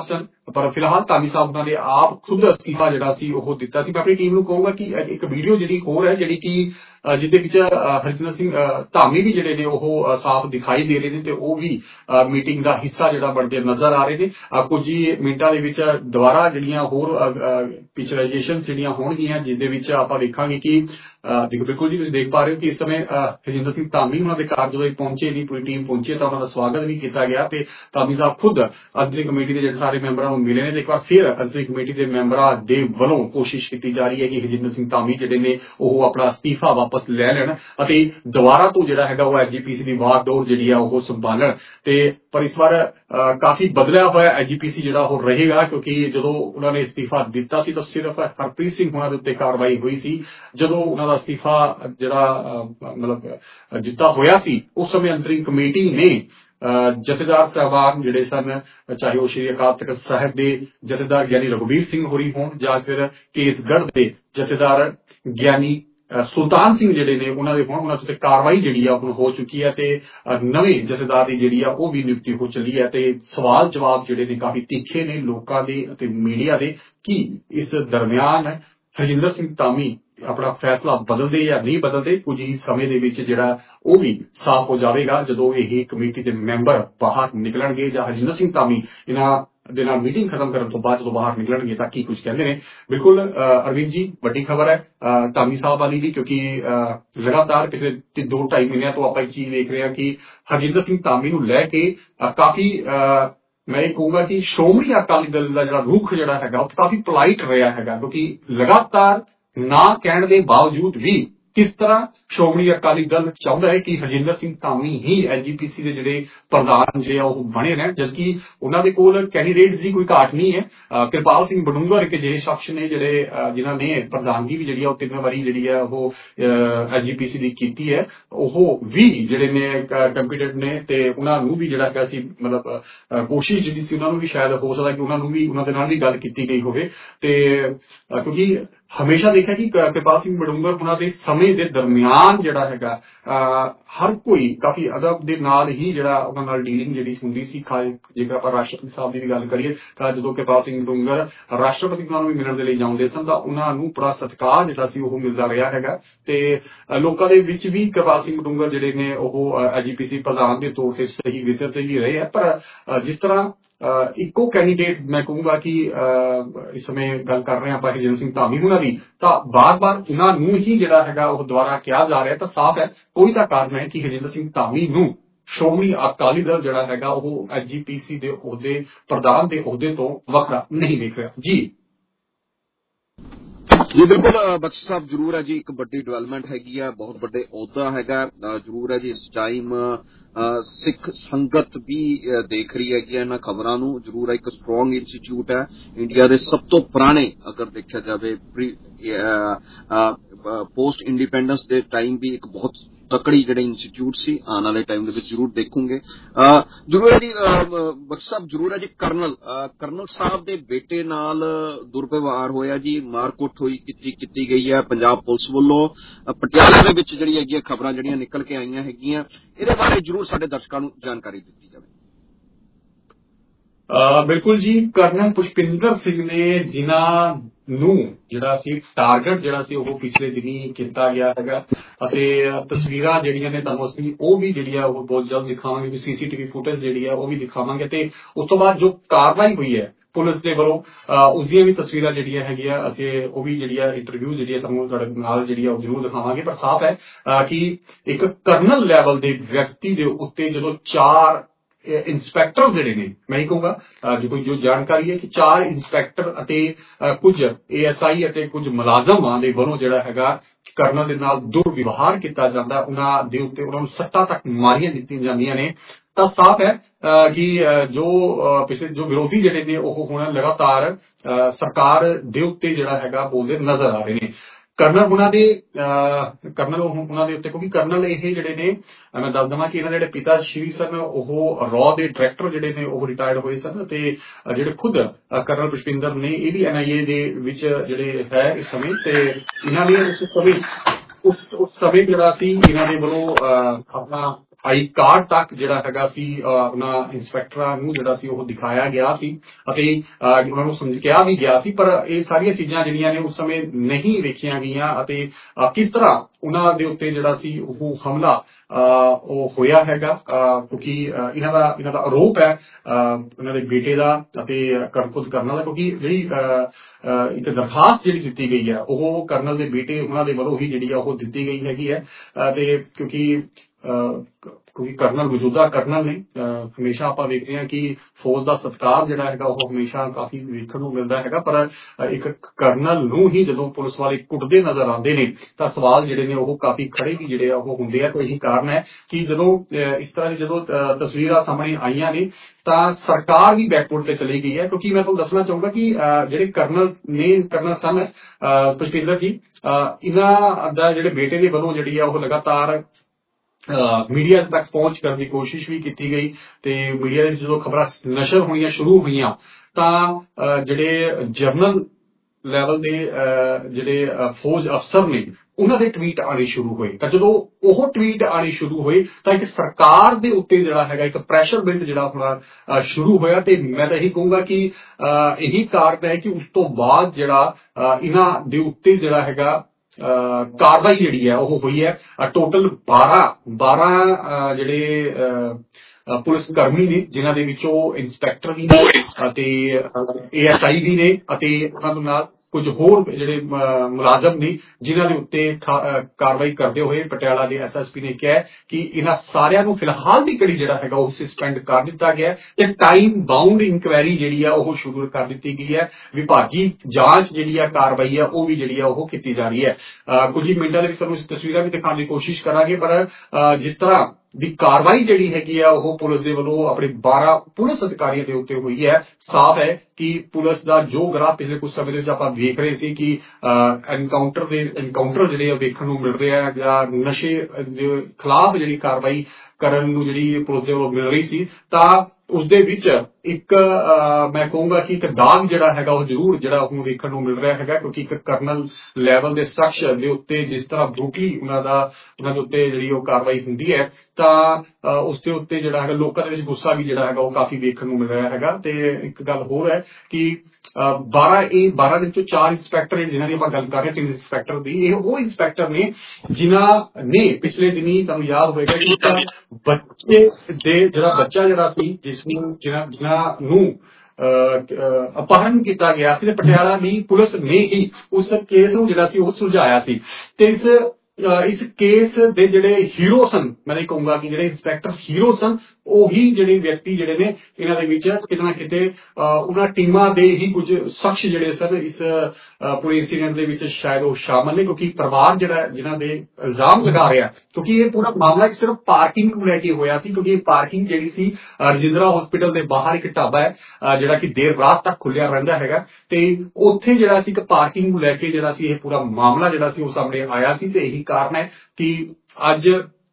ਪਰ ਫਿਲਹਾਲ ਧਾਮੀ ਸਾਹਿਬ ਉਹਨਾਂ ਨੇ ਆਪ ਖੁਦ ਅਸਤੀਫਾ ਜਿਹੜਾ ਸੀ ਉਹ ਦਿੱਤਾ ਸੀ। ਮੈਂ ਆਪਣੀ ਟੀਮ ਨੂੰ ਕਹੂੰਗਾ ਕਿ ਇੱਕ ਵੀਡੀਓ ਜਿਹੜੀ ਹੋਰ ਹੈ ਜਿਹੜੀ ਕਿ ਜਿਹਦੇ ਵਿੱਚ ਹਰਜਿੰਦਰ ਸਿੰਘ ਧਾਮੀ ਵੀ ਜਿਹੜੇ ਨੇ ਉਹ ਸਾਫ਼ ਦਿਖਾਈ ਦੇ ਰਹੇ ਨੇ ਤੇ ਉਹ ਵੀ ਮੀਟਿੰਗ ਦਾ ਹਿੱਸਾ ਜਿਹੜਾ ਬਣਦੇ ਨਜ਼ਰ ਆ ਰਹੇ ਨੇ। ਕੁਝ ਹੀ ਮਿੰਟਾਂ ਦੇ ਵਿੱਚ ਦੁਬਾਰਾ ਜਿਹੜੀਆਂ ਹੋਰ ਪਿਕਚਰਾਈਜੇਸ਼ਨ ਜਿਹੜੀਆਂ ਹੋਣਗੀਆਂ ਜਿਸਦੇ ਵਿੱਚ ਆਪਾਂ ਦੇਖਾਂਗੇ ਕਿ ਦੇਖੋ ਬਿਲਕੁਲ ਜੀ ਤੁਸੀਂ ਦੇਖ ਪਾ ਰਹੇ ਹੋ ਕਿ ਇਸ ਸਮੇਂ ਹਰਜਿੰਦਰ ਸਿੰਘ ਧਾਮੀ ਉਹਨਾਂ ਦੇ ਘਰ ਜਦੋਂ ਪਹੁੰਚੇ ਦੀ ਪੂਰੀ ਟੀਮ ਪਹੁੰਚੀ ਤਾਂ ਉਹਨਾਂ ਦਾ ਸਵਾਗਤ ਵੀ ਕੀਤਾ ਗਿਆ ਤੇ ਧਾਮੀ ਸਾਹਿਬ ਖੁਦ ਅੰਤਰੀ ਕਮੇਟੀ ਦੇ ਜਿਹੜੇ ਸਾਰੇ ਮੈਂਬਰਾਂ ਨੂੰ ਮਿਲੇ ਨੇ ਤੇ ਇੱਕ ਵਾਰ ਫਿਰ ਅੰਤਰੀ ਕਮੇਟੀ ਦੇ ਮੈਂਬਰਾਂ ਦੇ ਵੱਲੋਂ ਕੋਸ਼ਿਸ਼ ਕੀਤੀ ਜਾ ਰਹੀ ਹੈ ਕਿ ਹਰਜਿੰਦਰ ਸਿੰਘ ਧਾਮੀ ਜਿਹੜੇ ਨੇ ਉਹ ਆਪਣਾ ਅਸਤੀਫਾ ਵਾਪਸ ਲੈ ਲੈਣ ਅਤੇ ਦੁਬਾਰਾ ਤੋਂ ਜਿਹੜਾ ਹੈਗਾ ਉਹ ਐਜੀਪੀਸੀ ਦੀ ਵਾਗਡੋਰ ਜਿਹੜੀ ਆ ਉਹ ਸੰਭਾਲਣ। ਤੇ ਪਰ ਇਸ ਵਾਰ ਕਾਫੀ ਬਦਲਿਆ ਹੋਇਆ ਐਜੀਪੀਸੀ ਜਿਹੜਾ ਉਹ ਰਹੇਗਾ ਕਿਉਂਕਿ ਜਦੋਂ ਉਹਨਾਂ ਨੇ ਅਸਤੀਫਾ ਦਿੱਤਾ ਸੀ ਤਾਂ ਸਿਰਫ ਹਰਪ੍ਰੀਤ ਸਿੰਘ ਉਹਨਾਂ ਦੇ ਉੱਤੇ ਕਾਰਵਾਈ ਹੋਈ ਸੀ। ਜਦੋਂ ਉਹਨਾਂ ਦਾ ਅਸਤੀਫਾ ਜਿਹੜਾ ਮਤਲਬ ਦਿੱਤਾ ਹੋਇਆ ਸੀ ਉਸ ਸਮੇਂ ਅੰਤਰਿਮ ਕਮੇਟੀ ਨੇ ਜਥੇਦਾਰ ਸਾਹਿਬਾਨ ਜਿਹੜੇ ਸਨ ਚਾਹੇ ਉਹ ਸ਼੍ਰੀ ਅਕਾਲ ਤਖਤ ਸਾਹਿਬ ਦੇ ਜਥੇਦਾਰ ਗਿਆਨੀ ਰਘੁਬੀਰ ਸਿੰਘ ਹੋਰੀ ਹੋਣ ਜਾਂ ਫਿਰ ਕੇਸਗੜ੍ਹ ਦੇ ਜਥੇਦਾਰ ਗਿਆਨੀ ਸੁਲਤਾਨ ਸਿੰਘ ਜਿਹੜੇ ਨੇ ਉਹਨਾਂ ਦੇ ਹੁਣ ਉਹਨਾਂ ਤੇ ਕਾਰਵਾਈ ਜਿਹੜੀ ਆ ਹੁਣ ਹੋ ਚੁੱਕੀ ਹੈ ਤੇ ਨਵੇਂ ਜਥੇਦਾਰ ਦੀ ਜਿਹੜੀ ਆ ਉਹ ਵੀ ਨਿਯੁਕਤੀ ਹੋ ਚੱਲੀ ਹੈ ਤੇ ਸਵਾਲ ਜਵਾਬ ਜਿਹੜੇ ਨੇ ਕਾਫੀ ਤਿੱਖੇ ਨੇ ਲੋਕਾਂ ਦੇ ਅਤੇ ਮੀਡੀਆ ਦੇ ਕਿ ਇਸ ਦਰਮਿਆਨ ਹਰਜਿੰਦਰ ਸਿੰਘ ਧਾਮੀ ਆਪਣਾ ਫੈਸਲਾ ਬਦਲਦੇ ਜਾਂ ਨਹੀਂ ਬਦਲਦੇ। ਕੁਝ ਹੀ ਸਮੇਂ ਦੇ ਵਿੱਚ ਜਿਹੜਾ ਉਹ ਵੀ ਸਾਫ਼ ਹੋ ਜਾਵੇਗਾ ਜਦੋਂ ਇਹ ਕਮੇਟੀ ਦੇ ਮੈਂਬਰ ਬਾਹਰ ਨਿਕਲਣਗੇ ਜਾਂ ਹਰਜਿੰਦਰ ਸਿੰਘ ਧਾਮੀ ਇਹਨਾਂ ਦੇ ਨਾਲ ਮੀਟਿੰਗ ਖਤਮ ਕਰਨ ਤੋਂ ਬਾਅਦ ਜਦੋਂ ਬਾਹਰ ਨਿਕਲਣਗੇ ਤਾਂ ਕੀ ਕੁਝ ਕਹਿੰਦੇ ਨੇ। ਬਿਲਕੁਲ ਅਰਵਿੰਦ ਜੀ ਵੱਡੀ ਖਬਰ ਹੈ ਧਾਮੀ ਸਾਹਿਬ ਵਾਲੀ ਦੀ ਕਿਉਂਕਿ ਲਗਾਤਾਰ ਪਿਛਲੇ ਦੋ ਢਾਈ ਮਹੀਨਿਆਂ ਤੋਂ ਆਪਾਂ ਇਹ ਚੀਜ਼ ਦੇਖ ਰਹੇ ਹਾਂ ਕਿ ਹਰਜਿੰਦਰ ਸਿੰਘ ਧਾਮੀ ਨੂੰ ਲੈ ਕੇ ਕਾਫੀ ਮੈਂ ਇਹ ਕਹੂੰਗਾ ਕਿ ਸ਼੍ਰੋਮਣੀ ਅਕਾਲੀ ਦਲ ਦਾ ਜਿਹੜਾ ਰੁਖ ਜਿਹੜਾ ਹੈਗਾ ਉਹ ਕਾਫੀ ਪੋਲਾਈਟ ਰਿਹਾ ਹੈਗਾ ਕਿਉਂਕਿ ਲਗਾਤਾਰ ਨਾ ਕਹਿਣ ਦੇ ਬਾਵਜੂਦ ਵੀ ਕਿਸ ਤਰ੍ਹਾਂ ਸ਼੍ਰੋਮਣੀ ਅਕਾਲੀ ਦਲ ਚਾਹੁੰਦਾ ਹੈ ਕਿ ਹਰਜਿੰਦਰ ਸਿੰਘ ਧਾਮੀ ਹੀ ਐਜੀਪੀਸੀ ਦੇ ਜਿਹੜੇ ਪ੍ਰਧਾਨ ਜਿਹੜੇ ਆ ਉਹ ਬਣੇ ਰਹਿਣ ਜਦਕਿ ਉਹਨਾਂ ਦੇ ਕੋਲ ਕੈਂਡੀਡੇਟਸ ਦੀ ਕੋਈ ਘਾਟ ਨਹੀਂ ਹੈ। ਕਿਰਪਾਲ ਸਿੰਘ ਬਡੂੰਗਰ ਇੱਕ ਅਜਿਹੇ ਸ਼ਖਸ ਨੇ ਜਿਹੜੇ ਜਿਨ੍ਹਾਂ ਨੇ ਪ੍ਰਧਾਨਗੀ ਵੀ ਜਿਹੜੀ ਆ ਉਹ ਤਿੰਨ ਵਾਰੀ ਜਿਹੜੀ ਹੈ ਉਹ ਐਜੀਪੀਸੀ ਦੀ ਕੀਤੀ ਹੈ ਉਹ ਵੀ ਜਿਹੜੇ ਨੇ ਕੰਪੀਟੈਂਟ ਨੇ ਤੇ ਉਹਨਾਂ ਨੂੰ ਵੀ ਜਿਹੜਾ ਹੈਗਾ ਸੀ ਮਤਲਬ ਕੋਸ਼ਿਸ਼ ਜਿਹੜੀ ਸੀ ਉਹਨਾਂ ਨੂੰ ਵੀ ਸ਼ਾਇਦ ਹੋ ਸਕਦਾ ਕਿ ਉਹਨਾਂ ਨੂੰ ਵੀ ਉਹਨਾਂ ਦੇ ਨਾਲ ਵੀ ਗੱਲ ਕੀਤੀ ਗਈ ਹੋਵੇ ਤੇ ਕਿਉਂਕਿ ਹਮੇਸ਼ਾ ਦੇਖਿਆ ਕਿ ਕਿਰਪਾਲ ਸਿੰਘ ਬਡੂੰਗਰ ਉਹਨਾਂ ਦੇ ਸਮੇਂ ਦੇ ਦਰਮਿਆਨ ਜਿਹੜਾ ਹੈਗਾ ਹਰ ਕੋਈ ਕਾਫੀ ਅਦਬ ਦੇ ਨਾਲ ਹੀ ਜਿਹੜਾ ਉਹਨਾਂ ਨਾਲ ਡੀਲਿੰਗ ਜਿਹੜੀ ਹੁੰਦੀ ਸੀ। ਜੇਕਰ ਆਪਾਂ ਰਾਸ਼ਟਰਪਤੀ ਸਾਹਿਬ ਦੀ ਵੀ ਗੱਲ ਕਰੀਏ ਤਾਂ ਜਦੋਂ ਕਿਰਪਾਲ ਸਿੰਘ ਬਡੂੰਗਰ ਰਾਸ਼ਟਰਪਤੀ ਉਹਨਾਂ ਨੂੰ ਵੀ ਮਿਲਣ ਦੇ ਲਈ ਜਾਂਦੇ ਸਨ ਤਾਂ ਉਹਨਾਂ ਨੂੰ ਬੜਾ ਸਤਿਕਾਰ ਜਿਹੜਾ ਸੀ ਉਹ ਮਿਲਦਾ ਰਿਹਾ ਹੈਗਾ ਤੇ ਲੋਕਾਂ ਦੇ ਵਿੱਚ ਵੀ ਕਿਰਪਾਲ ਸਿੰਘ ਬਡੂੰਗਰ ਜਿਹੜੇ ਨੇ ਉਹ ਐਜੀਪੀਸੀ ਪ੍ਰਧਾਨ ਦੇ ਤੌਰ ਤੇ ਸਹੀ ਵਿਜ਼ਰ ਤੇ ਵੀ ਰਹੇ ਹੈ। ਪਰ ਜਿਸ ਤਰ੍ਹਾਂ ਇੱਕੋ ਕੈਂਡੀਡੇਟ ਮੈਂ ਕਹੂੰਗਾ ਕਿ ਇਸ ਸਮੇਂ ਗੱਲ ਕਰ ਰਹੇ ਹਾਂ ਆਪਾਂ ਹਰਜਿੰਦਰ ਸਿੰਘ ਧਾਮੀ ਉਹਨਾਂ ਦੀ ਤਾਂ ਬਾਰ-ਬਾਰ ਉਹਨਾਂ ਨੂੰ ਹੀ ਜਿਹੜਾ ਹੈਗਾ ਉਹ ਦੁਬਾਰਾ ਕਿਹਾ ਜਾ ਰਿਹਾ ਤਾਂ ਸਾਫ਼ ਹੈ ਕੋਈ ਤਾਂ ਕਾਰਨ ਹੈ ਕਿ ਹਰਜਿੰਦਰ ਸਿੰਘ ਧਾਮੀ ਨੂੰ ਸ਼੍ਰੋਮਣੀ ਅਕਾਲੀ ਦਲ ਜਿਹੜਾ ਹੈਗਾ ਉਹ ਐਜੀਪੀਸੀ ਦੇ ਅਹੁਦੇ ਪ੍ਰਧਾਨ ਦੇ ਅਹੁਦੇ ਤੋਂ ਵੱਖਰਾ ਨਹੀਂ ਦੇਖ ਰਿਹਾ। ਜੀ ਜੀ ਬਿਲਕੁਲ ਬਖਸ਼ ਸਾਹਿਬ ਜ਼ਰੂਰ ਹੈ ਜੀ ਇੱਕ ਵੱਡੀ ਡਿਵੈਲਪਮੈਂਟ ਹੈਗੀ ਆ ਬਹੁਤ ਵੱਡੇ ਅਹੁਦਾ ਹੈਗਾ ਜ਼ਰੂਰ ਹੈ ਜੀ ਇਸ ਟਾਈਮ ਸਿੱਖ ਸੰਗਤ ਵੀ ਦੇਖ ਰਹੀ ਹੈਗੀ ਇਹਨਾਂ ਖਬਰਾਂ ਨੂੰ ਜ਼ਰੂਰ ਹੈ ਇੱਕ ਸਟਰੋਂਗ ਇੰਸਟੀਚਿਊਟ ਹੈ ਇੰਡੀਆ ਦੇ ਸਭ ਤੋਂ ਪੁਰਾਣੇ ਅਗਰ ਦੇਖਿਆ ਜਾਵੇ ਪੋਸਟ ਇੰਡੀਪੈਂਡੈਂਸ ਦੇ ਟਾਈਮ ਵੀ ਇੱਕ ਬਹੁਤ ਤਕੜੀ ਜਿਹੜੇ ਇੰਸਟੀਚਿਊਟ ਸੀ ਆਉਣ ਵਾਲੇ ਟਾਈਮ ਦੇ ਵਿੱਚ ਜ਼ਰੂਰ ਦੇਖੂਗੇ। ਜ਼ਰੂਰ ਹੈ ਜੀ ਬਖਸ਼ ਸਾਹਿਬ ਜ਼ਰੂਰ ਹੈ ਜੀ ਕਰਨਲ ਕਰਨਲ ਸਾਹਿਬ ਦੇ ਬੇਟੇ ਨਾਲ ਦੁਰਵਿਵਹਾਰ ਹੋਇਆ ਜੀ ਮਾਰਕੁੱਟ ਹੋਈ ਕੀਤੀ ਕੀਤੀ ਗਈ ਹੈ ਪੰਜਾਬ ਪੁਲਿਸ ਵੱਲੋਂ ਪਟਿਆਲਾ ਦੇ ਵਿੱਚ ਜਿਹੜੀ ਹੈਗੀ ਖਬਰਾਂ ਜਿਹੜੀਆਂ ਨਿਕਲ ਕੇ ਆਈਆਂ ਹੈਗੀਆਂ ਇਹਦੇ ਬਾਰੇ ਜ਼ਰੂਰ ਸਾਡੇ ਦਰਸ਼ਕਾਂ ਨੂੰ ਜਾਣਕਾਰੀ ਦਿੱਤੀ ਜਾਵੇ। ਬਿਲਕੁਲ ਜੀ ਕਰਨਲ ਪੁਸ਼ਪਿੰਦਰ ਸਿੰਘ ਨੇ ਜਿਨ੍ਹਾਂ ਨੂੰ ਜਿਹੜਾ ਸੀ ਟਾਰਗੇਟ ਜਿਹੜਾ ਸੀ ਉਹ ਪਿਛਲੇ ਦਿਨੀ ਕੀਤਾ ਗਿਆ ਹੈਗਾ ਅਤੇ ਤਸਵੀਰਾਂ ਜਿਹੜੀਆਂ ਨੇ ਤੁਹਾਨੂੰ ਅਸੀਂ ਉਹ ਵੀ ਜਿਹੜੀ ਆ ਉਹ ਬਹੁਤ ਜਲਦ ਦਿਖਾਵਾਂਗੇ ਸੀਸੀਟੀਵੀ ਫੁਟੇਜ ਜਿਹੜੀ ਆ ਉਹ ਵੀ ਦਿਖਾਵਾਂਗੇ ਤੇ ਉਸ ਤੋਂ ਬਾਅਦ ਜੋ ਕਾਰਵਾਈ ਹੋਈ ਹੈ ਪੁਲਿਸ ਦੇ ਵੱਲੋਂ ਉਸਦੀਆਂ ਵੀ ਤਸਵੀਰਾਂ ਜਿਹੜੀਆਂ ਹੈਗੀਆਂ ਅਸੀਂ ਉਹ ਵੀ ਜਿਹੜੀ ਆ ਇੰਟਰਵਿਊ ਜਿਹੜੀ ਆ ਤੁਹਾਨੂੰ ਤੁਹਾਡੇ ਨਾਲ ਜਿਹੜੀ ਆ ਉਹ ਜ਼ਰੂਰ ਦਿਖਾਵਾਂਗੇ। ਪਰ ਸਾਫ਼ ਹੈ ਕਿ ਇੱਕ ਕਰਨਲ ਲੈਵਲ ਦੇ ਵਿਅਕਤੀ ਦੇ ਉੱਤੇ ਜਦੋਂ ਚਾਰ ਇੰਸਪੈਕਟਰ ਜਿਹੜੇ ਨੇ ਮੈਂ ਹੀ ਕਹੂੰਗਾ ਜੋ ਕੋਈ ਜੋ ਜਾਣਕਾਰੀ ਹੈ ਕਿ ਚਾਰ ਇੰਸਪੈਕਟਰ ਅਤੇ ਕੁਝ ਏ ਐਸ ਆਈ ਅਤੇ ਕੁਝ ਮੁਲਾਜ਼ਮਾਂ ਦੇ ਵੱਲੋਂ ਜਿਹੜਾ ਹੈਗਾ ਕਰਨਲ ਦੇ ਨਾਲ ਦੁਰਵਿਵਹਾਰ ਕੀਤਾ ਜਾਂਦਾ ਉਹਨਾਂ ਦੇ ਉੱਤੇ ਉਹਨਾਂ ਨੂੰ ਸੱਟਾਂ ਤੱਕ ਮਾਰੀਆਂ ਦਿੱਤੀਆਂ ਜਾਂਦੀਆਂ ਨੇ ਤਾਂ ਸਾਫ਼ ਹੈ ਕਿ ਜੋ ਪਿਛਲੇ ਜੋ ਵਿਰੋਧੀ ਜਿਹੜੇ ਨੇ ਉਹ ਹੁਣ ਲਗਾਤਾਰ ਸਰਕਾਰ ਦੇ ਉੱਤੇ ਜਿਹੜਾ ਹੈਗਾ ਬੋਲਦੇ ਨਜ਼ਰ ਆ ਰਹੇ ਨੇ। ਕਰਨਲ ਉਹਨਾਂ ਦੇ ਕਰਨਲ ਉਹਨਾਂ ਦੇ ਉੱਤੇ ਕਿਉਂਕਿ ਕਰਨਲ ਇਹ ਜਿਹੜੇ ਨੇ ਮੈਂ ਦੱਸ ਦੇਵਾਂ ਕਿ ਇਹਨਾਂ ਦੇ ਜਿਹੜੇ ਪਿਤਾ ਸ਼੍ਰੀ ਸਨ ਉਹ ਰॉ ਦੇ ਡਾਇਰੈਕਟਰ ਜਿਹੜੇ ਨੇ ਉਹ ਰਿਟਾਇਰਡ ਹੋਏ ਸਨ ਤੇ ਜਿਹੜੇ ਖੁਦ ਕਰਨਲ ਪੁਸ਼ਪਿੰਦਰ ਨੇ ਇਹ ਵੀ ਐਨ ਆਈ ਏ ਦੇ ਵਿੱਚ ਜਿਹੜੇ ਹੈ ਇਸ ਸਮੇਂ ਤੇ ਇਹਨਾਂ ਨੇ ਉਸ ਸਮੇਂ ਉਸ ਉਸ ਸਮੇਂ ਜਿਹੜਾ ਸੀ ਇਹਨਾਂ ਦੇ ਵੱਲੋਂ ਆਪਣਾ ਆਈ ਕਾਰਡ ਤੱਕ ਜਿਹੜਾ ਹੈਗਾ ਸੀ ਉਹਨਾਂ ਇੰਸਪੈਕਟਰਾਂ ਨੂੰ ਜਿਹੜਾ ਸੀ ਉਹ ਦਿਖਾਇਆ ਗਿਆ ਸੀ ਅਤੇ ਉਹਨਾਂ ਨੂੰ ਸਮਝ ਕਿਹਾ ਵੀ ਗਿਆ ਸੀ, ਪਰ ਇਹ ਸਾਰੀਆਂ ਚੀਜ਼ਾਂ ਜਿਹੜੀਆਂ ਨੇ ਉਸ ਸਮੇਂ ਨਹੀਂ ਵੇਖੀਆਂ ਗਈਆਂ ਅਤੇ ਕਿਸ ਤਰ੍ਹਾਂ ਉਹਨਾਂ ਦੇ ਉੱਤੇ ਜਿਹੜਾ ਸੀ ਉਹ ਹਮਲਾ ਉਹ ਹੋਇਆ ਹੈਗਾ, ਕਿਉਂਕਿ ਇਹਨਾਂ ਦਾ ਇਹਨਾਂ ਦਾ ਆਰੋਪ ਹੈ ਇਹਨਾਂ ਦੇ ਬੇਟੇ ਦਾ ਅਤੇ ਖੁਦ ਕਰਨਲ ਦਾ, ਕਿਉਂਕਿ ਜਿਹੜੀ ਇੱਕ ਦਰਖਾਸਤ ਜਿਹੜੀ ਦਿੱਤੀ ਗਈ ਹੈ ਉਹ ਕਰਨਲ ਦੇ ਬੇਟੇ ਉਹਨਾਂ ਦੇ ਵੱਲੋਂ ਹੀ ਜਿਹੜੀ ਆ ਉਹ ਦਿੱਤੀ ਗਈ ਹੈਗੀ ਹੈ। ਤੇ ਕਿਉਂਕਿ ਕਿਉਂਕਿ ਕਰਨਲ ਮੌਜੂਦਾ ਕਰਨਲ ਨੇ, ਹਮੇਸ਼ਾ ਆਪਾਂ ਵੇਖਦੇ ਹਾਂ ਕਿ ਫੌਜ ਦਾ ਸਤਿਕਾਰ ਜਿਹੜਾ ਹੈਗਾ ਉਹ ਹਮੇਸ਼ਾ ਕਾਫੀ ਵੇਖਣ ਨੂੰ ਮਿਲਦਾ ਹੈਗਾ, ਪਰ ਇੱਕ ਕਰਨਲ ਨੂੰ ਹੀ ਜਦੋਂ ਪੁਲਿਸ ਵਾਲੇ ਕੁੱਟਦੇ ਨਜ਼ਰ ਆਉਂਦੇ ਨੇ ਤਾਂ ਸਵਾਲ ਜਿਹੜੇ ਨੇ ਉਹ ਕਾਫੀ ਖੜੇ ਵੀ ਜਿਹੜੇ ਆ ਉਹ ਹੁੰਦੇ ਆ। ਤੇ ਇਹੀ ਕਾਰਨ ਹੈ ਕਿ ਜਦੋਂ ਇਸ ਤਰ੍ਹਾਂ ਦੀ ਜਦੋਂ ਤਸਵੀਰਾਂ ਸਾਹਮਣੇ ਆਈਆਂ ਨੇ ਤਾਂ ਸਰਕਾਰ ਵੀ ਬੈਕਵਰਡ ਤੇ ਚਲੀ ਗਈ ਹੈ, ਕਿਉਂਕਿ ਮੈਂ ਤੁਹਾਨੂੰ ਦੱਸਣਾ ਚਾਹੂੰਗਾ ਕਿ ਜਿਹੜੇ ਕਰਨਲ ਨੇ ਕਰਨਲ ਸਨ ਪੁਸ਼ਪਿੰਦਰ ਜੀ, ਇਹਨਾਂ ਦਾ ਜਿਹੜੇ ਬੇਟੇ ਦੇ ਵੱਲੋਂ ਜਿਹੜੀ ਆ ਉਹ ਲਗਾਤਾਰ ਮੀਡੀਆ ਤੱਕ ਪਹੁੰਚ ਕਰਨ ਦੀ ਕੋਸ਼ਿਸ਼ ਵੀ ਕੀਤੀ ਗਈ ਤੇ ਮੀਡੀਆ ਦੇ ਵਿੱਚ ਜਦੋਂ ਖਬਰਾਂ ਨਸ਼ਰ ਹੋਣੀਆਂ ਸ਼ੁਰੂ ਹੋਈਆਂ ਤਾਂ ਜਿਹੜੇ ਜਰਨਲ ਲੈਵਲ ਦੇ ਜਿਹੜੇ ਫੌਜ ਅਫਸਰ ਨੇ ਉਹਨਾਂ ਦੇ ਟਵੀਟ ਆਣੇ ਸ਼ੁਰੂ ਹੋਏ। ਤਾਂ ਜਦੋਂ ਉਹ ਟਵੀਟ ਆਣੇ ਸ਼ੁਰੂ ਹੋਏ ਤਾਂ ਇੱਕ ਸਰਕਾਰ ਦੇ ਉੱਤੇ ਜਿਹੜਾ ਹੈਗਾ ਇੱਕ ਪ੍ਰੈਸ਼ਰ ਬਿਲਡ ਜਿਹੜਾ ਹੋਣਾ ਸ਼ੁਰੂ ਹੋਇਆ। ਤੇ ਮੈਂ ਤਾਂ ਇਹੀ ਕਹੂੰਗਾ ਕਿ ਇਹੀ ਕਾਰਨ ਹੈ ਕਿ ਉਸ ਤੋਂ ਬਾਅਦ ਜਿਹੜਾ ਇਹਨਾਂ ਦੇ ਉੱਤੇ ਜਿਹੜਾ ਹੈਗਾ ਕਾਰਵਾਈ ਜਿਹੜੀ ਹੈ ਉਹ ਹੋਈ ਹੈ। ਟੋਟਲ ਬਾਰਾਂ ਬਾਰਾਂ ਜਿਹੜੇ ਪੁਲਿਸ ਕਰਮੀ ਨੇ, ਜਿਨ੍ਹਾਂ ਦੇ ਵਿੱਚੋਂ ਇੰਸਪੈਕਟਰ ਵੀ ਨੇ ਅਤੇ ਏ ਐਸ ਆਈ ਵੀ ਨੇ ਅਤੇ ਉਹਨਾਂ ਦੇ ਨਾਲ ਕੁਝ ਹੋਰ ਜਿਹੜੇ ਮੁਲਾਜ਼ਮ ਨੇ, ਜਿਨ੍ਹਾਂ ਦੇ ਉੱਤੇ ਕਾਰਵਾਈ ਕਰਦੇ ਹੋਏ ਪਟਿਆਲਾ ਦੇ ਐਸ ਐਸ ਪੀ ਨੇ ਕਿਹਾ ਕਿ ਇਹਨਾਂ ਸਾਰਿਆਂ ਨੂੰ ਫਿਲਹਾਲ ਦੀ ਘੜੀ ਜਿਹੜਾ ਹੈਗਾ ਉਹ ਸਸਪੈਂਡ ਕਰ ਦਿੱਤਾ ਗਿਆ ਤੇ ਟਾਈਮ ਬਾਉਂਡ ਇਨਕੁਆਇਰੀ ਜਿਹੜੀ ਆ ਉਹ ਸ਼ੁਰੂ ਕਰ ਦਿੱਤੀ ਗਈ ਹੈ। ਵਿਭਾਗੀ ਜਾਂਚ ਜਿਹੜੀ ਆ ਕਾਰਵਾਈ ਆ ਉਹ ਵੀ ਜਿਹੜੀ ਆ ਉਹ ਕੀਤੀ ਜਾ ਰਹੀ ਹੈ। ਕੁਝ ਹੀ ਮਿੰਟਾਂ ਦੇ ਵਿੱਚ ਤੁਹਾਨੂੰ ਤਸਵੀਰਾਂ ਵੀ ਦਿਖਾਉਣ ਦੀ ਕੋਸ਼ਿਸ਼ ਕਰਾਂਗੇ, ਪਰ ਜਿਸ ਤਰ੍ਹਾਂ ਦੀ ਕਾਰਵਾਈ ਜਿਹੜੀ ਹੈਗੀ ਆ ਉਹ ਪੁਲਿਸ ਦੇ ਵੱਲੋਂ ਆਪਣੇ ਬਾਰਾਂ ਪੁਲਿਸ ਅਧਿਕਾਰੀਆਂ ਦੇ ਉੱਤੇ ਹੋਈ ਹੈ, ਸਾਫ਼ ਹੈ ਕਿ ਪੁਲਿਸ ਦਾ ਜੋ ਗ੍ਰਾਫ ਪਿਛਲੇ ਕੁਝ ਸਮੇਂ ਦੇ ਵਿੱਚ ਆਪਾਂ ਵੇਖ ਰਹੇ ਸੀ ਕਿ ਐਨਕਾਊਂਟਰ ਦੇ ਐਨਕਾਊਂਟਰ ਜਿਹੜੇ ਵੇਖਣ ਨੂੰ ਮਿਲ ਰਹੇ ਆ ਜਾਂ ਨਸ਼ੇ ਦੇ ਖਿਲਾਫ ਜਿਹੜੀ ਕਾਰਵਾਈ ਕਰਨ ਨੂੰ ਜਿਹੜੀ ਪੁਲਿਸ ਦੇ ਵੱਲੋਂ ਮਿਲ ਰਹੀ ਸੀ, ਤਾਂ ਉਸਦੇ ਵਿੱਚ ਇੱਕ ਮੈਂ ਕਹੂੰਗਾ ਕਿ ਇੱਕ ਦਾਗ ਜਿਹੜਾ ਹੈਗਾ ਉਹ ਜ਼ਰੂਰ ਜਿਹੜਾ ਉਹ ਵੇਖਣ ਨੂੰ ਮਿਲ ਰਿਹਾ ਹੈਗਾ, ਕਿਉਂਕਿ ਇੱਕ ਕਰਨਲ ਲੈਵਲ ਦੇ ਸ਼ਖਸ ਦੇ ਉੱਤੇ ਜਿਸ ਤਰ੍ਹਾਂ ਬਰੂਟਲੀ ਉਹਨਾਂ ਦਾ ਉਹਨਾਂ ਦੇ ਉੱਤੇ ਜਿਹੜੀ ਉਹ ਕਾਰਵਾਈ ਹੁੰਦੀ ਹੈ ਤਾਂ ਉਸ ਦੇ ਉੱਤੇ ਜਿਹੜਾ ਹੈਗਾ ਲੋਕਾਂ ਦੇ ਵਿੱਚ ਗੁੱਸਾ ਵੀ ਜਿਹੜਾ ਹੈਗਾ ਉਹ ਕਾਫੀ ਵੇਖਣ ਨੂੰ ਮਿਲ ਰਿਹਾ ਹੈਗਾ। ਤੇ ਇੱਕ ਗੱਲ ਹੋਰ ਹੈ ਕਿ ਬਾਰਾਂ ਇਹ ਬਾਰਾਂ ਦੇ ਵਿੱਚੋਂ ਚਾਰ ਇੰਸਪੈਕਟਰ ਜਿਨ੍ਹਾਂ ਦੀ ਆਪਾਂ ਗੱਲ ਕਰ ਰਹੇ ਤਿੰਨ ਇੰਸਪੈਕਟਰ ਦੀ, ਇਹ ਉਹ ਇੰਸਪੈਕਟਰ ਨੇ ਜਿਨ੍ਹਾਂ ਨੇ ਪਿਛਲੇ ਦਿਨੀ ਤੁਹਾਨੂੰ ਯਾਦ ਹੋਏਗਾ ਕਿ ਬੱਚੇ ਦੇ ਜਿਹੜਾ ਬੱਚਾ ਜਿਹੜਾ ਸੀ ਜਿਸ ਨੂੰ ਜਿਹਨਾਂ ਜਿਹਨਾਂ ਨੂੰ ਅਪਹਰਨ ਕੀਤਾ ਗਿਆ ਸੀ ਤੇ ਪਟਿਆਲਾ ਦੀ ਪੁਲਿਸ ਨੇ ਹੀ ਉਸ ਕੇਸ ਨੂੰ ਜਿਹੜਾ ਸੀ ਉਹ ਸੁਲਝਾਇਆ ਸੀ। ਤੇ ਇਸ ਇਸ ਕੇਸ ਦੇ ਜਿਹੜੇ ਹੀਰੋ ਸਨ, ਮੈਂ ਨਹੀਂ ਕਹੂੰਗਾ ਕਿ ਜਿਹੜੇ ਇੰਸਪੈਕਟਰ ਹੀਰੋ ਸਨ, ਉਹੀ ਜਿਹੜੇ ਵਿਅਕਤੀ ਜਿਹੜੇ ਨੇ ਇਹਨਾਂ ਦੇ ਵਿੱਚ ਕਿਤੇ ਨਾ ਕਿਤੇ ਉਹਨਾਂ ਟੀਮਾਂ ਦੇ ਹੀ ਕੁਝ ਸ਼ਖਸ ਜਿਹੜੇ ਸਨ ਇਸ ਪੂਰੇ ਇੰਸੀਡੈਂਟ ਦੇ ਵਿੱਚ ਸ਼ਾਇਦ ਉਹ ਸ਼ਾਮਲ ਨੇ, ਕਿਉਂਕਿ ਪਰਿਵਾਰ ਜਿਹੜਾ ਜਿਨ੍ਹਾਂ ਦੇ ਇਲਜ਼ਾਮ ਲਗਾ ਰਿਹਾ, ਕਿਉਂਕਿ ਇਹ ਪੂਰਾ ਮਾਮਲਾ ਸਿਰਫ ਪਾਰਕਿੰਗ ਨੂੰ ਲੈ ਕੇ ਹੋਇਆ ਸੀ, ਕਿਉਂਕਿ ਇਹ ਪਾਰਕਿੰਗ ਜਿਹੜੀ ਸੀ ਰਜਿੰਦਰਾ ਹਸਪੀਟਲ ਦੇ ਬਾਹਰ ਇੱਕ ਢਾਬਾ ਹੈ ਜਿਹੜਾ ਕਿ ਦੇਰ ਰਾਤ ਤੱਕ ਖੁੱਲਿਆ ਰਹਿੰਦਾ ਹੈਗਾ, ਤੇ ਉੱਥੇ ਜਿਹੜਾ ਸੀ ਇੱਕ ਪਾਰਕਿੰਗ ਨੂੰ ਲੈ ਕੇ ਜਿਹੜਾ ਸੀ ਇਹ ਪੂਰਾ ਮਾਮਲਾ ਜਿਹੜਾ ਸੀ ਉਹ ਸਾਹਮਣੇ ਆਇਆ ਸੀ। ਤੇ ਇਹੀ ਕਾਰਨ ਹੈ ਕਿ ਅੱਜ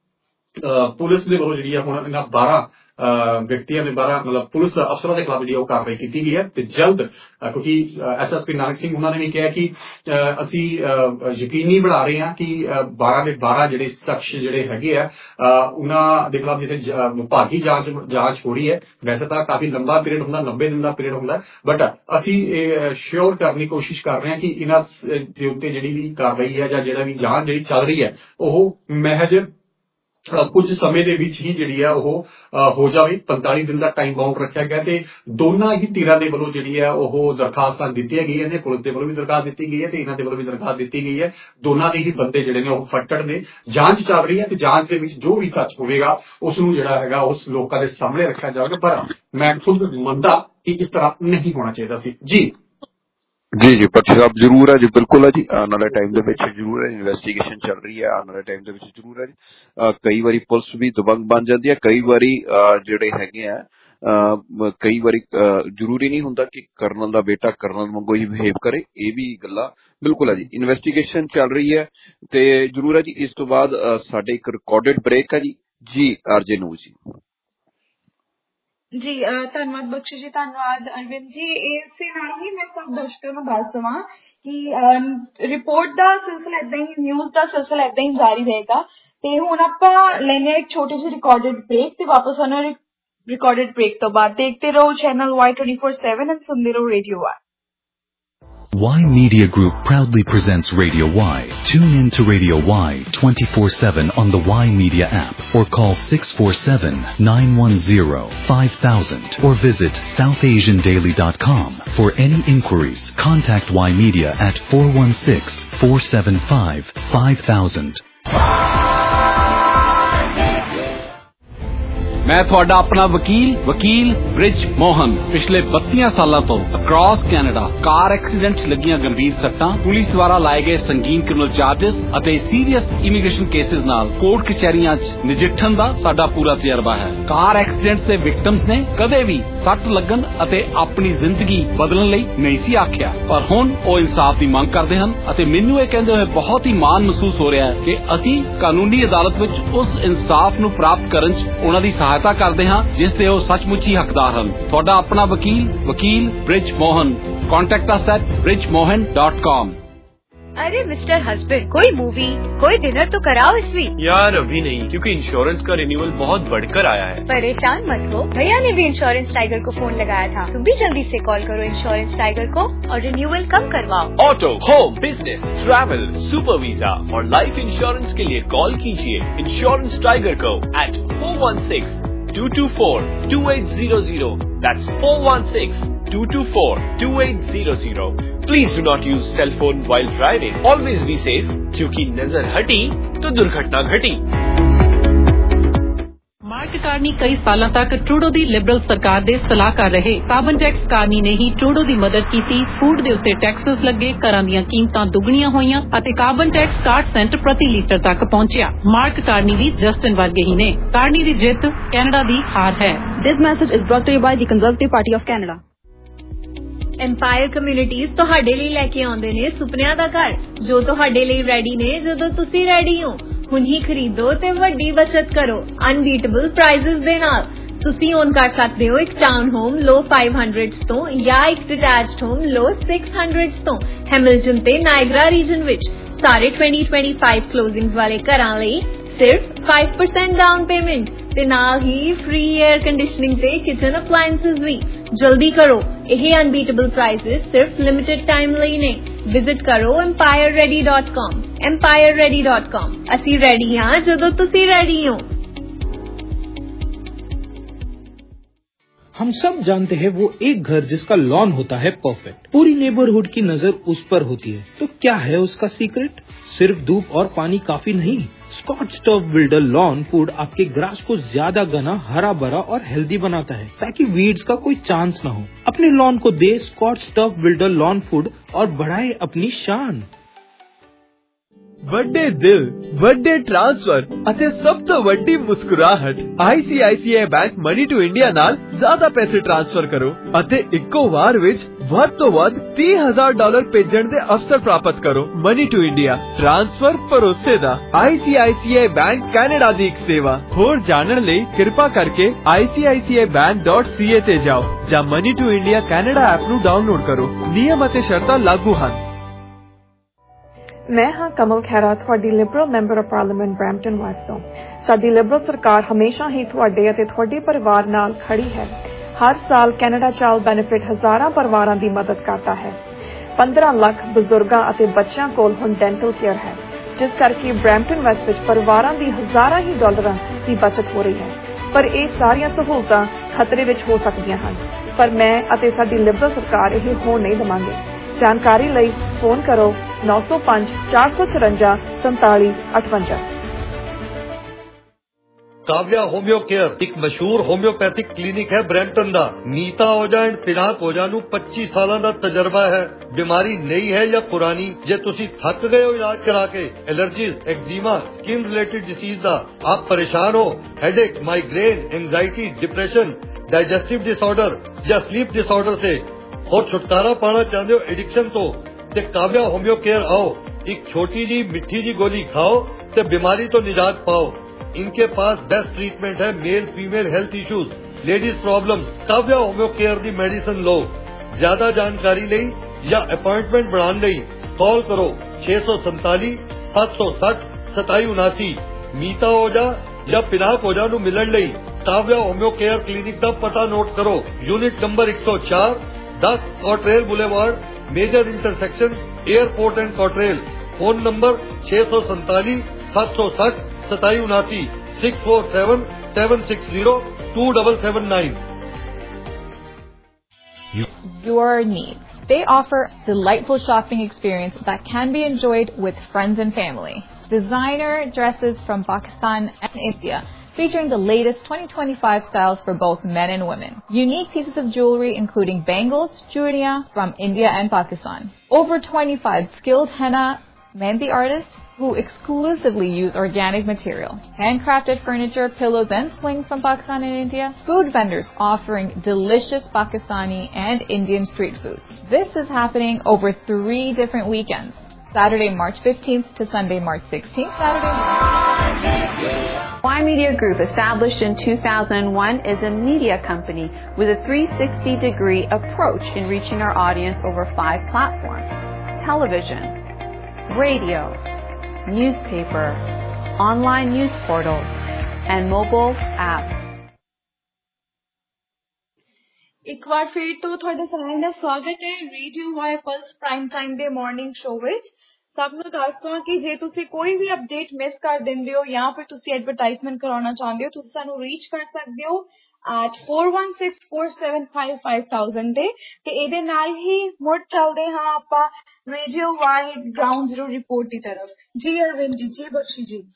ਪੁਲਿਸ ਦੇ ਵੱਲੋਂ ਜਿਹੜੀ ਆ ਹੁਣ ਇਹਨਾਂ ਬਾਰਾਂ ਵਿਅਕਤੀਆਂ ਦੇ ਬਾਰਾਂ ਮਤਲਬ ਪੁਲਿਸ ਅਫਸਰਾਂ ਦੇ ਖਿਲਾਫ ਜਿਹੜੀ ਉਹ ਕਾਰਵਾਈ ਕੀਤੀ ਗਈ ਹੈ ਤੇ ਜਲਦ, ਕਿਉਂਕਿ S S P Nanak Singh ਉਹਨਾਂ ਨੇ ਵੀ ਕਿਹਾ ਕਿ ਅਸੀਂ ਯਕੀਨੀ ਬਣਾ ਰਹੇ ਹਾਂ ਕਿ ਬਾਰਾਂ ਦੇ ਬਾਰਾਂ ਜਿਹੜੇ ਸ਼ਖਸ ਜਿਹੜੇ ਹੈਗੇ ਆ ਉਹਨਾਂ ਦੇ ਖਿਲਾਫ ਜਿਹੜੇ ਵਿਭਾਗੀ ਜਾਂਚ ਜਾਂਚ ਹੋ ਰਹੀ ਹੈ। ਵੈਸੇ ਤਾਂ ਕਾਫੀ ਲੰਬਾ ਪੀਰੀਅਡ ਹੁੰਦਾ, ਨੱਬੇ ਦਿਨ ਦਾ ਪੀਰੀਅਡ ਹੁੰਦਾ, ਬਟ ਅਸੀਂ ਇਹ ਸ਼ੋਰ ਕਰਨ ਦੀ ਕੋਸ਼ਿਸ਼ ਕਰ ਰਹੇ ਹਾਂ ਕਿ ਇਹਨਾਂ ਦੇ ਉੱਤੇ ਜਿਹੜੀ ਵੀ ਕਾਰਵਾਈ ਹੈ ਜਾਂ ਜਿਹੜਾ ਵੀ ਜਾਂਚ ਜਿਹੜੀ ਚੱਲ ਰਹੀ ਹੈ ਉਹ ਮਹਿਜ ਕੁਝ ਸਮੇਂ ਦੇ ਵਿੱਚ ਹੀ ਜਿਹੜੀ ਆ ਉਹ ਹੋ ਜਾਵੇ। ਪੰਤਾਲੀ ਦਿਨ ਦਾ ਟਾਈਮ ਬਾਉਂਡ ਰੱਖਿਆ ਗਿਆ ਤੇ ਦੋਨਾਂ ਹੀ ਧਿਰਾਂ ਦੇ ਵੱਲੋਂ ਜਿਹੜੀ ਆ ਉਹ ਦਰਖਾਸਤਾਂ ਦਿੱਤੀਆਂ ਗਈਆਂ ਨੇ, ਪੁਲਿਸ ਦੇ ਵੱਲੋਂ ਵੀ ਦਰਖਾਸਤ ਦਿੱਤੀ ਗਈ ਹੈ ਤੇ ਇਹਨਾਂ ਦੇ ਵੱਲੋਂ ਵੀ ਦਰਖਾਸਤ ਦਿੱਤੀ ਗਈ ਹੈ। ਦੋਨਾਂ ਦੇ ਹੀ ਬੰਦੇ ਜਿਹੜੇ ਨੇ ਉਹ ਫੱਟੜ ਨੇ। ਜਾਂਚ ਚੱਲ ਰਹੀ ਹੈ ਤੇ ਜਾਂਚ ਦੇ ਵਿੱਚ ਜੋ ਵੀ ਸੱਚ ਹੋਵੇਗਾ ਉਸ ਨੂੰ ਜਿਹੜਾ ਹੈਗਾ ਉਸ ਲੋਕਾਂ ਦੇ ਸਾਹਮਣੇ ਰੱਖਿਆ ਜਾਵੇਗਾ, ਪਰ ਮੈਂ ਖੁਦ ਮੰਨਦਾ ਕਿ ਇਸ ਤਰ੍ਹਾਂ ਨਹੀਂ ਹੋਣਾ ਚਾਹੀਦਾ ਸੀ। ਜੀ ਜੀ ਜੀ ਪੱਟੀ ਸਾਹਿਬ ਜ਼ਰੂਰ ਹੈ ਜੀ, ਬਿਲਕੁਲ ਹੈ ਜੀ, ਆਉਣ ਵਾਲੇ ਟਾਈਮ ਦੇ ਵਿੱਚ ਜ਼ਰੂਰ ਹੈ, ਇਨਵੈਸਟੀਗੇਸ਼ਨ ਚੱਲ ਰਹੀ ਹੈ, ਆਉਣ ਵਾਲੇ ਟਾਈਮ ਦੇ ਵਿੱਚ ਜ਼ਰੂਰ ਹੈ ਜੀ। ਕਈ ਵਾਰੀ ਪੁਲਿਸ ਵੀ ਦਬੰਗ ਬਣ ਜਾਂਦੀ ਹੈ, ਕਈ ਵਾਰੀ ਜਿਹੜੇ ਹੈਗੇ ਆ ਕਈ ਵਾਰੀ ਜ਼ਰੂਰੀ ਨਹੀਂ ਹੁੰਦਾ ਕਿ ਕਰਨਲ ਦਾ ਬੇਟਾ ਕਰਨਲ ਵਾਂਗੂ ਹੀ ਬਿਹੇਵ ਕਰੇ, ਇਹ ਵੀ ਗੱਲਾਂ ਬਿਲਕੁਲ ਹੈ ਜੀ। ਇਨਵੈਸਟੀਗੇਸ਼ਨ ਚੱਲ ਰਹੀ ਹੈ ਤੇ ਜ਼ਰੂਰ ਹੈ ਜੀ। ਇਸ ਤੋਂ ਬਾਅਦ ਸਾਡੇ ਇੱਕ ਰਿਕਾਰਡਡ ਬ੍ਰੇਕ ਹੈ ਜੀ। ਜੀ ਆਰਜੇ ਨਿਊਜ਼ ਜੀ। ਜੀ ਧੰਨਵਾਦ ਬਖਸ਼ੀ ਜੀ, ਧੰਨਵਾਦ ਅਰਵਿੰਦ ਜੀ। ਇਸੇ ਨਾਲ ਹੀ ਮੈਂ ਸਭ ਦਰਸ਼ਕਾਂ ਨੂੰ ਦੱਸ ਦੇਵਾਂ ਕਿ ਰਿਪੋਰਟ ਦਾ ਸਿਲਸਿਲਾ ਏਦਾਂ ਹੀ, ਨਿਊਜ਼ ਦਾ ਸਿਲਸਿਲਾ ਏਦਾਂ ਹੀ ਜਾਰੀ ਰਹੇਗਾ। ਤੇ ਹੁਣ ਆਪਾਂ ਲੈਣੇ ਆ ਇੱਕ ਛੋਟੀ ਜਿਹੀ ਰਿਕਾਰਡਡ ਬ੍ਰੇਕ ਤੇ ਵਾਪਸ ਆਉਣਾ ਰਿਕਾਰਡਡ ਬ੍ਰੇਕ ਤੋਂ ਬਾਅਦ। ਦੇਖਦੇ ਰਹੋ channel Y twenty four seven and ਸੁਣਦੇ ਰਹੋ radio Y. Y Media Group proudly presents Radio Y. Tune in to Radio Y twenty-four seven on the Y Media app or call six four seven, nine one zero, five thousand or visit south asian daily dot com. For any inquiries, contact Y Media at four one six, four seven five, five thousand. मैं ਤੁਹਾਡਾ ਆਪਣਾ ਵਕੀਲ ਵਕੀਲ ਬ੍ਰਿਜ ਮੋਹਨ ਪਿਛਲੇ ਬੱਤੀਆਂ ਸਾਲਾਂ ਤੋਂ across Canada ਕਾਰ accidents ਲੱਗੀਆਂ ਗੰਭੀਰ ਸੱਟਾਂ, ਪੁਲਿਸ ਦੁਆਰਾ ਲਾਏ ਗਏ ਸੰਗੀਨ ਕ੍ਰਿਮੀਨਲ ਚਾਰजेस ਅਤੇ ਸੀਰੀਅਸ ਇਮੀਗ੍ਰੇਸ਼ਨ ਕੇਸਿਸ ਨਾਲ ਕੋਰਟ ਕਚਹਿਰੀਆਂ 'ਚ ਨਜਿੱਠਣ ਦਾ ਸਾਡਾ ਪੂਰਾ ਤਜਰਬਾ ਹੈ। ਕਾਰ ਐਕਸੀਡੈਂਟਸ ਦੇ ਵਿਕਟਮਸ ਨੇ ਕਦੇ ਵੀ ਸੱਟ ਲੱਗਣ ਅਤੇ ਆਪਣੀ ਜ਼ਿੰਦਗੀ ਬਦਲਣ ਲਈ ਨਹੀਂ ਸੀ ਆਖਿਆ, ਪਰ ਹੁਣ ਉਹ ਇਨਸਾਫ ਦੀ ਮੰਗ ਕਰਦੇ ਹਨ ਅਤੇ ਮੈਨੂੰ ਇਹ ਕਹਿੰਦੇ ਹੋਏ ਬਹੁਤ ਹੀ ਮਾਣ ਮਹਿਸੂਸ ਹੋ ਰਿਹਾ ਹੈ ਕਿ ਅਸੀਂ ਕਾਨੂੰਨੀ ਅਦਾਲਤ ਵਿੱਚ ਉਸ ਇਨਸਾਫ ਨੂੰ ਪ੍ਰਾਪਤ ਕਰਨ 'ਚ ਉਹਨਾਂ ਦੀ ਸਹਾਇਤਾ ਕਰਦੇ ਹਾਂ ਜਿਸ ਦੇ ਉਹ ਸੱਚਮੁੱਚ ਹੀ ਹੱਕਦਾਰ ਹਨ। ਤੁਹਾਡਾ ਆਪਣਾ ਵਕੀਲ ਵਕੀਲ Brij Mohan. Contact us at bridge mohan dot com। अरे मिस्टर हस्बैंड, कोई मूवी कोई डिनर तो कराओ इस वीक। यार अभी नहीं, क्योंकि इंश्योरेंस का रिन्यूअल बहुत बढ़कर आया है। परेशान मत हो, भैया ने भी इंश्योरेंस टाइगर को फोन लगाया था। तुम भी जल्दी से कॉल करो इंश्योरेंस टाइगर को और रिन्यूअल कम करवाओ। Auto, home, business, travel, super visa और लाइफ इंश्योरेंस के लिए कॉल कीजिए इंश्योरेंस टाइगर को at four one six, two two four, two eight zero zero। That's four one six, two two four, two eight zero zero। Please do not use cell phone while driving। Always be safe, क्योंकि नजर हटी तो दुर्घटना घटी। Mark Carney कई सालों तक Trudeau दी liberal सरकार दे सलाहकार रहे। कार्बन टैक्स कार्नी ने ही ट्रूडो दी मदद की। फूड दे उत्ते टैक्सेस लगे, घरां दीयां कीमतां दुगणियां होईयां अते कार्बन टैक्स साठ सेंट प्रति लीटर तक पहुंचिया। मार्क कार्नी भी जस्टिन वर्गे ही ने। कार्नी दी जित कैनेडा दी हार है। This message is brought to you by the Conservative Party of Canada। Empire Communities ਤੁਹਾਡੇ ਲਈ ਲੈ ਕੇ ਆਉਂਦੇ ਨੇ ਸੁਪਨਿਆਂ ਦਾ ਘਰ, ਜੋ ਤੁਹਾਡੇ ਲਈ ਰੈਡੀ ਨੇ ਜਦੋਂ ਤੁਸੀਂ ਰੈਡੀ ਹੋ। ਹੁਣ ਹੀ ਖਰੀਦੋ ਤੇ ਵੱਡੀ ਬਚਤ ਕਰੋ ਅਨਬੀਟੇਬਲ ਪ੍ਰਾਈਜ਼ਸ ਦੇ ਨਾਲ। ਤੁਸੀਂ ਓਨ ਕਰ ਸਕਦੇ ਹੋ ਇੱਕ town home low five hundred ਤੋਂ ਜਾਂ ਇੱਕ detached home low six hundred ਤੋਂ ਹੈਮਿਲਟਨ ਤੇ ਨਾਇਗਰਾ ਰੀਜਨ ਵਿੱਚ। ਸਾਰੇ twenty twenty-five ਕਲੋਜ਼ਿੰਗਸ ਵਾਲੇ ਘਰਾਂ ਲਈ ਸਿਰਫ five percent ਡਾਊਨ ਪੇਮੈਂਟ ਤੇ ਨਾਲ ਹੀ ਫ੍ਰੀ 에ਅਰ ਕੰਡੀਸ਼ਨਿੰਗ ਤੇ ਕਿਚਨ ਅਪਲਾਇੰਸਸ ਵੀ। ਜਲਦੀ ਕਰੋ, ਇਹ ਅਨਬੀਟੇਬਲ ਪ੍ਰਾਈਸਸ ਸਿਰਫ ਲਿਮਿਟਡ ਟਾਈਮ ਲਈ ਨੇ। ਵਿਜ਼ਿਟ ਕਰੋ empire ready dot com। empire ready dot com। ਅਸੀਂ ਰੈਡੀ ਹਾਂ ਜਦੋਂ ਤੁਸੀਂ ਰੈਡੀ ਹੋ। हम सब जानते हैं वो एक घर जिसका लॉन होता है परफेक्ट, पूरी नेबरहुड की नजर उस पर होती है। तो क्या है उसका सीक्रेट? सिर्फ धूप और पानी काफी नहीं। Scotts turf builder lawn food आपके ग्रास को ज्यादा घना, हरा भरा और हेल्दी बनाता है ताकि वीड्स का कोई चांस न हो। अपने लॉन को दे Scotts turf builder lawn food और बढ़ाए अपनी शान। ਵੱਡੇ ਦਿਲ, ਵੱਡੇ ਟ੍ਰਾਂਸਫਰ ਅਤੇ ਸਭ ਤੋਂ ਵੱਡੀ ਮੁਸਕਰਾਹਟ। I C I C I bank money to India ਨਾਲ ਜ਼ਿਆਦਾ ਪੈਸੇ ਟ੍ਰਾਂਸਫਰ ਕਰੋ ਅਤੇ ਇੱਕੋ ਵਾਰ ਵਿੱਚ ਵੱਧ ਤੋਂ ਵੱਧ ਤੀਹ ਹਜ਼ਾਰ ਡਾਲਰ ਭੇਜਣ ਦੇ ਅਵਸਰ ਪ੍ਰਾਪਤ ਕਰੋ। ਮਨੀ ਟੂ ਇੰਡੀਆ ਟ੍ਰਾਂਸਫਰ ਭਰੋਸੇ ਦਾ। I C I C I bank Canada ਦੀ ਇੱਕ ਸੇਵਾ। ਹੋਰ ਜਾਣਨ ਲਈ ਕਿਰਪਾ ਕਰਕੇ I C I C I bank dot c a ਤੇ ਜਾਓ ਜਾਂ money to India Canada app ਨੂੰ ਡਾਊਨਲੋਡ ਕਰੋ। ਨਿਯਮ ਅਤੇ ਸ਼ਰਤਾਂ ਲਾਗੂ ਹਨ। ਮੈਂ ਹਾਂ ਕਮਲ ਖਹਿਰਾ, ਤੁਹਾਡੀ liberal member of parliament Brampton west ਤੋਂ। ਸਾਡੀ ਲਿਬਰਲ ਸਰਕਾਰ ਹਮੇਸ਼ਾ ਹੀ ਤੁਹਾਡੇ ਅਤੇ ਤੁਹਾਡੇ ਪਰਿਵਾਰ ਨਾਲ ਖੜੀ ਹੈ। ਹਰ ਸਾਲ ਕੈਨੇਡਾ ਚਾਈਲਡ ਬੈਨੀਫਿਟ ਹਜ਼ਾਰਾਂ ਪਰਿਵਾਰਾਂ ਦੀ ਮਦਦ ਕਰਦਾ ਹੈ। ਪੰਦਰਾਂ ਲੱਖ ਬਜ਼ੁਰਗਾਂ ਅਤੇ ਬੱਚਿਆਂ ਕੋਲ ਹੁਣ ਡੈਂਟਲ ਕੇਅਰ ਹੈ, ਜਿਸ ਕਰਕੇ ਬਰੈਂਪਟਨ ਵੈਸਟ ਵਿੱਚ ਪਰਿਵਾਰਾਂ ਦੀ ਹਜ਼ਾਰਾਂ ਹੀ ਡਾਲਰਾਂ ਦੀ ਬਚਤ ਹੋ ਰਹੀ ਹੈ। ਪਰ ਇਹ ਸਾਰੀਆਂ ਸਹੂਲਤਾਂ ਖਤਰੇ ਵਿੱਚ ਹੋ ਸਕਦੀਆਂ ਹਨ, ਪਰ ਮੈਂ ਅਤੇ ਸਾਡੀ ਲਿਬਰਲ ਸਰਕਾਰ ਇਹ ਹੋਣ ਨਹੀਂ ਦੇਵਾਂਗੇ। ਜਾਣਕਾਰੀ ਲਈ ਫੋਨ ਕਰੋ ਨੌ ਸੌ ਪੰਜ, ਚਾਰ ਸੌ ਚੁਰੰਜਾ, ਸੰਤਾਲੀ ਅਠਵੰਜਾ। ਕਾਵਿਆ ਹੋਮਿਓ ਕੇਅਰ ਇੱਕ ਮਸ਼ਹੂਰ ਹੋਮਿਓਪੈਥਿਕ ਕਲੀਨਿਕ ਹੈ ਬਰੈਂਪਟਨ ਦਾ। ਨੀਤਾ ਓਜਾ ਐਂਡ ਪਿਨਾਕ ਓਜਾ ਨੂੰ ਪੱਚੀ ਸਾਲਾਂ ਦਾ ਤਜਰਬਾ ਹੈ। ਬਿਮਾਰੀ ਨਹੀਂ ਹੈ ਜਾਂ ਪੁਰਾਣੀ, ਜੇ ਤੁਸੀਂ ਥੱਕ ਗਏ ਹੋ ਇਲਾਜ ਕਰਾ ਕੇ, allergies, eczema, skin related disease ਦਾ ਆਪ ਪਰੇਸ਼ਾਨ ਹੋ, headache, migraine, anxiety, depression, digestive disorder या स्लीप डिसऑर्डर से और छुटकारा पाना चाहते हो एडिक्शन तो ते काव्या होम्यो केयर आओ। एक छोटी जी मिठी जी गोली खाओ ते बीमारी तो निजात पाओ। इनके पास बेस्ट ट्रीटमेंट है male female health issues, ladies problems Kavya homeo care ਦੀ ਮੈਡੀਸਨ ਲਓ। ਜ਼ਿਆਦਾ ਜਾਣਕਾਰੀ ਲਈ ਜਾਂ ਅਪਾਇੰਟਮੈਂਟ ਬਣਾਉਣ ਲਈ ਕਾਲ ਕਰੋ ਛੇ ਸੌ ਸੰਤਾਲੀ ਸੱਤ ਸੌ ਸੱਠ ਸਤਾਈ ਉਨਾਸੀ। ਮੀਤਾ ਓਜਾ ਜਾਂ ਪਿਨਾਕ ਓਜਾ ਨੂੰ ਮਿਲਣ ਲਈ ਕਾਵਿਆ ਹੋਮਿਓ ਕੇਅਰ ਕਲੀਨਿਕ ਦਾ ਪਤਾ ਨੋਟ ਕਰੋ। ਯੂਨਿਟ ਨੰਬਰ ਇੱਕ ਸੌ ਚਾਰ, ਦਸ Cottrell boulevard, major intersection, airport and Cottrell. Phone number ਛੇ ਸੌ ਸੰਤਾਲੀ ਸੱਤ ਸੌ ਸੱਠ ਸਤਾਈ ਉਨਾਸੀ, six four seven seven six zero two seven seven nine. Your needs. They offer delightful shopping experience that can be enjoyed with friends and family. Designer dresses from Pakistan and India, featuring the latest twenty twenty-five styles for both men and women. Unique pieces of jewelry including bangles, churiya from India and Pakistan. Over twenty-five skilled henna mehndi artists who exclusively use organic material. Handcrafted furniture, pillows and swings from Pakistan and India. Food vendors offering delicious Pakistani and Indian street foods. This is happening over three different weekends. Saturday, March fifteenth to Sunday, March sixteenth. Saturday. Y Media Group, established in two thousand one, is a media company with a three sixty degree approach in reaching our audience over five platforms: television, radio, newspaper, online news portals, and mobile apps. ਇੱਕ ਵਾਰ ਫਿਰ ਤੋਂ ਤੁਹਾਡਾ ਸਾਰਿਆਂ ਦਾ ਸਵਾਗਤ ਹੈ radio Y plus prime time ਦੇ morning show ਵਿੱਚ। ਸਭ ਨੂੰ ਦੱਸਦਾ ਕਿ ਜੇ ਤੁਸੀਂ ਕੋਈ ਵੀ ਅਪਡੇਟ ਮਿਸ ਕਰ ਦਿੰਦੇ ਹੋ ਜਾਂ ਫਿਰ ਤੁਸੀਂ ਐਡਵਰਟਾਈਜ਼ਮੈਂਟ ਕਰਾਉਣਾ ਚਾਹੁੰਦੇ ਹੋ, ਤੁਸੀਂ ਸਾਨੂੰ ਰੀਚ ਕਰ ਸਕਦੇ ਹੋ at four one six four seven five five thousand ਤੇ। ਤੇ ਇਹਦੇ ਨਾਲ ਹੀ ਮੁੜ ਚੱਲਦੇ ਹਾਂ ਆਪਾਂ radio Y ground zero report ਦੀ ਤਰਫ। ਜੀ ਅਰਵਿੰਦ ਜੀ, ਜੀ ਬਖਸ਼ੀ ਜੀ।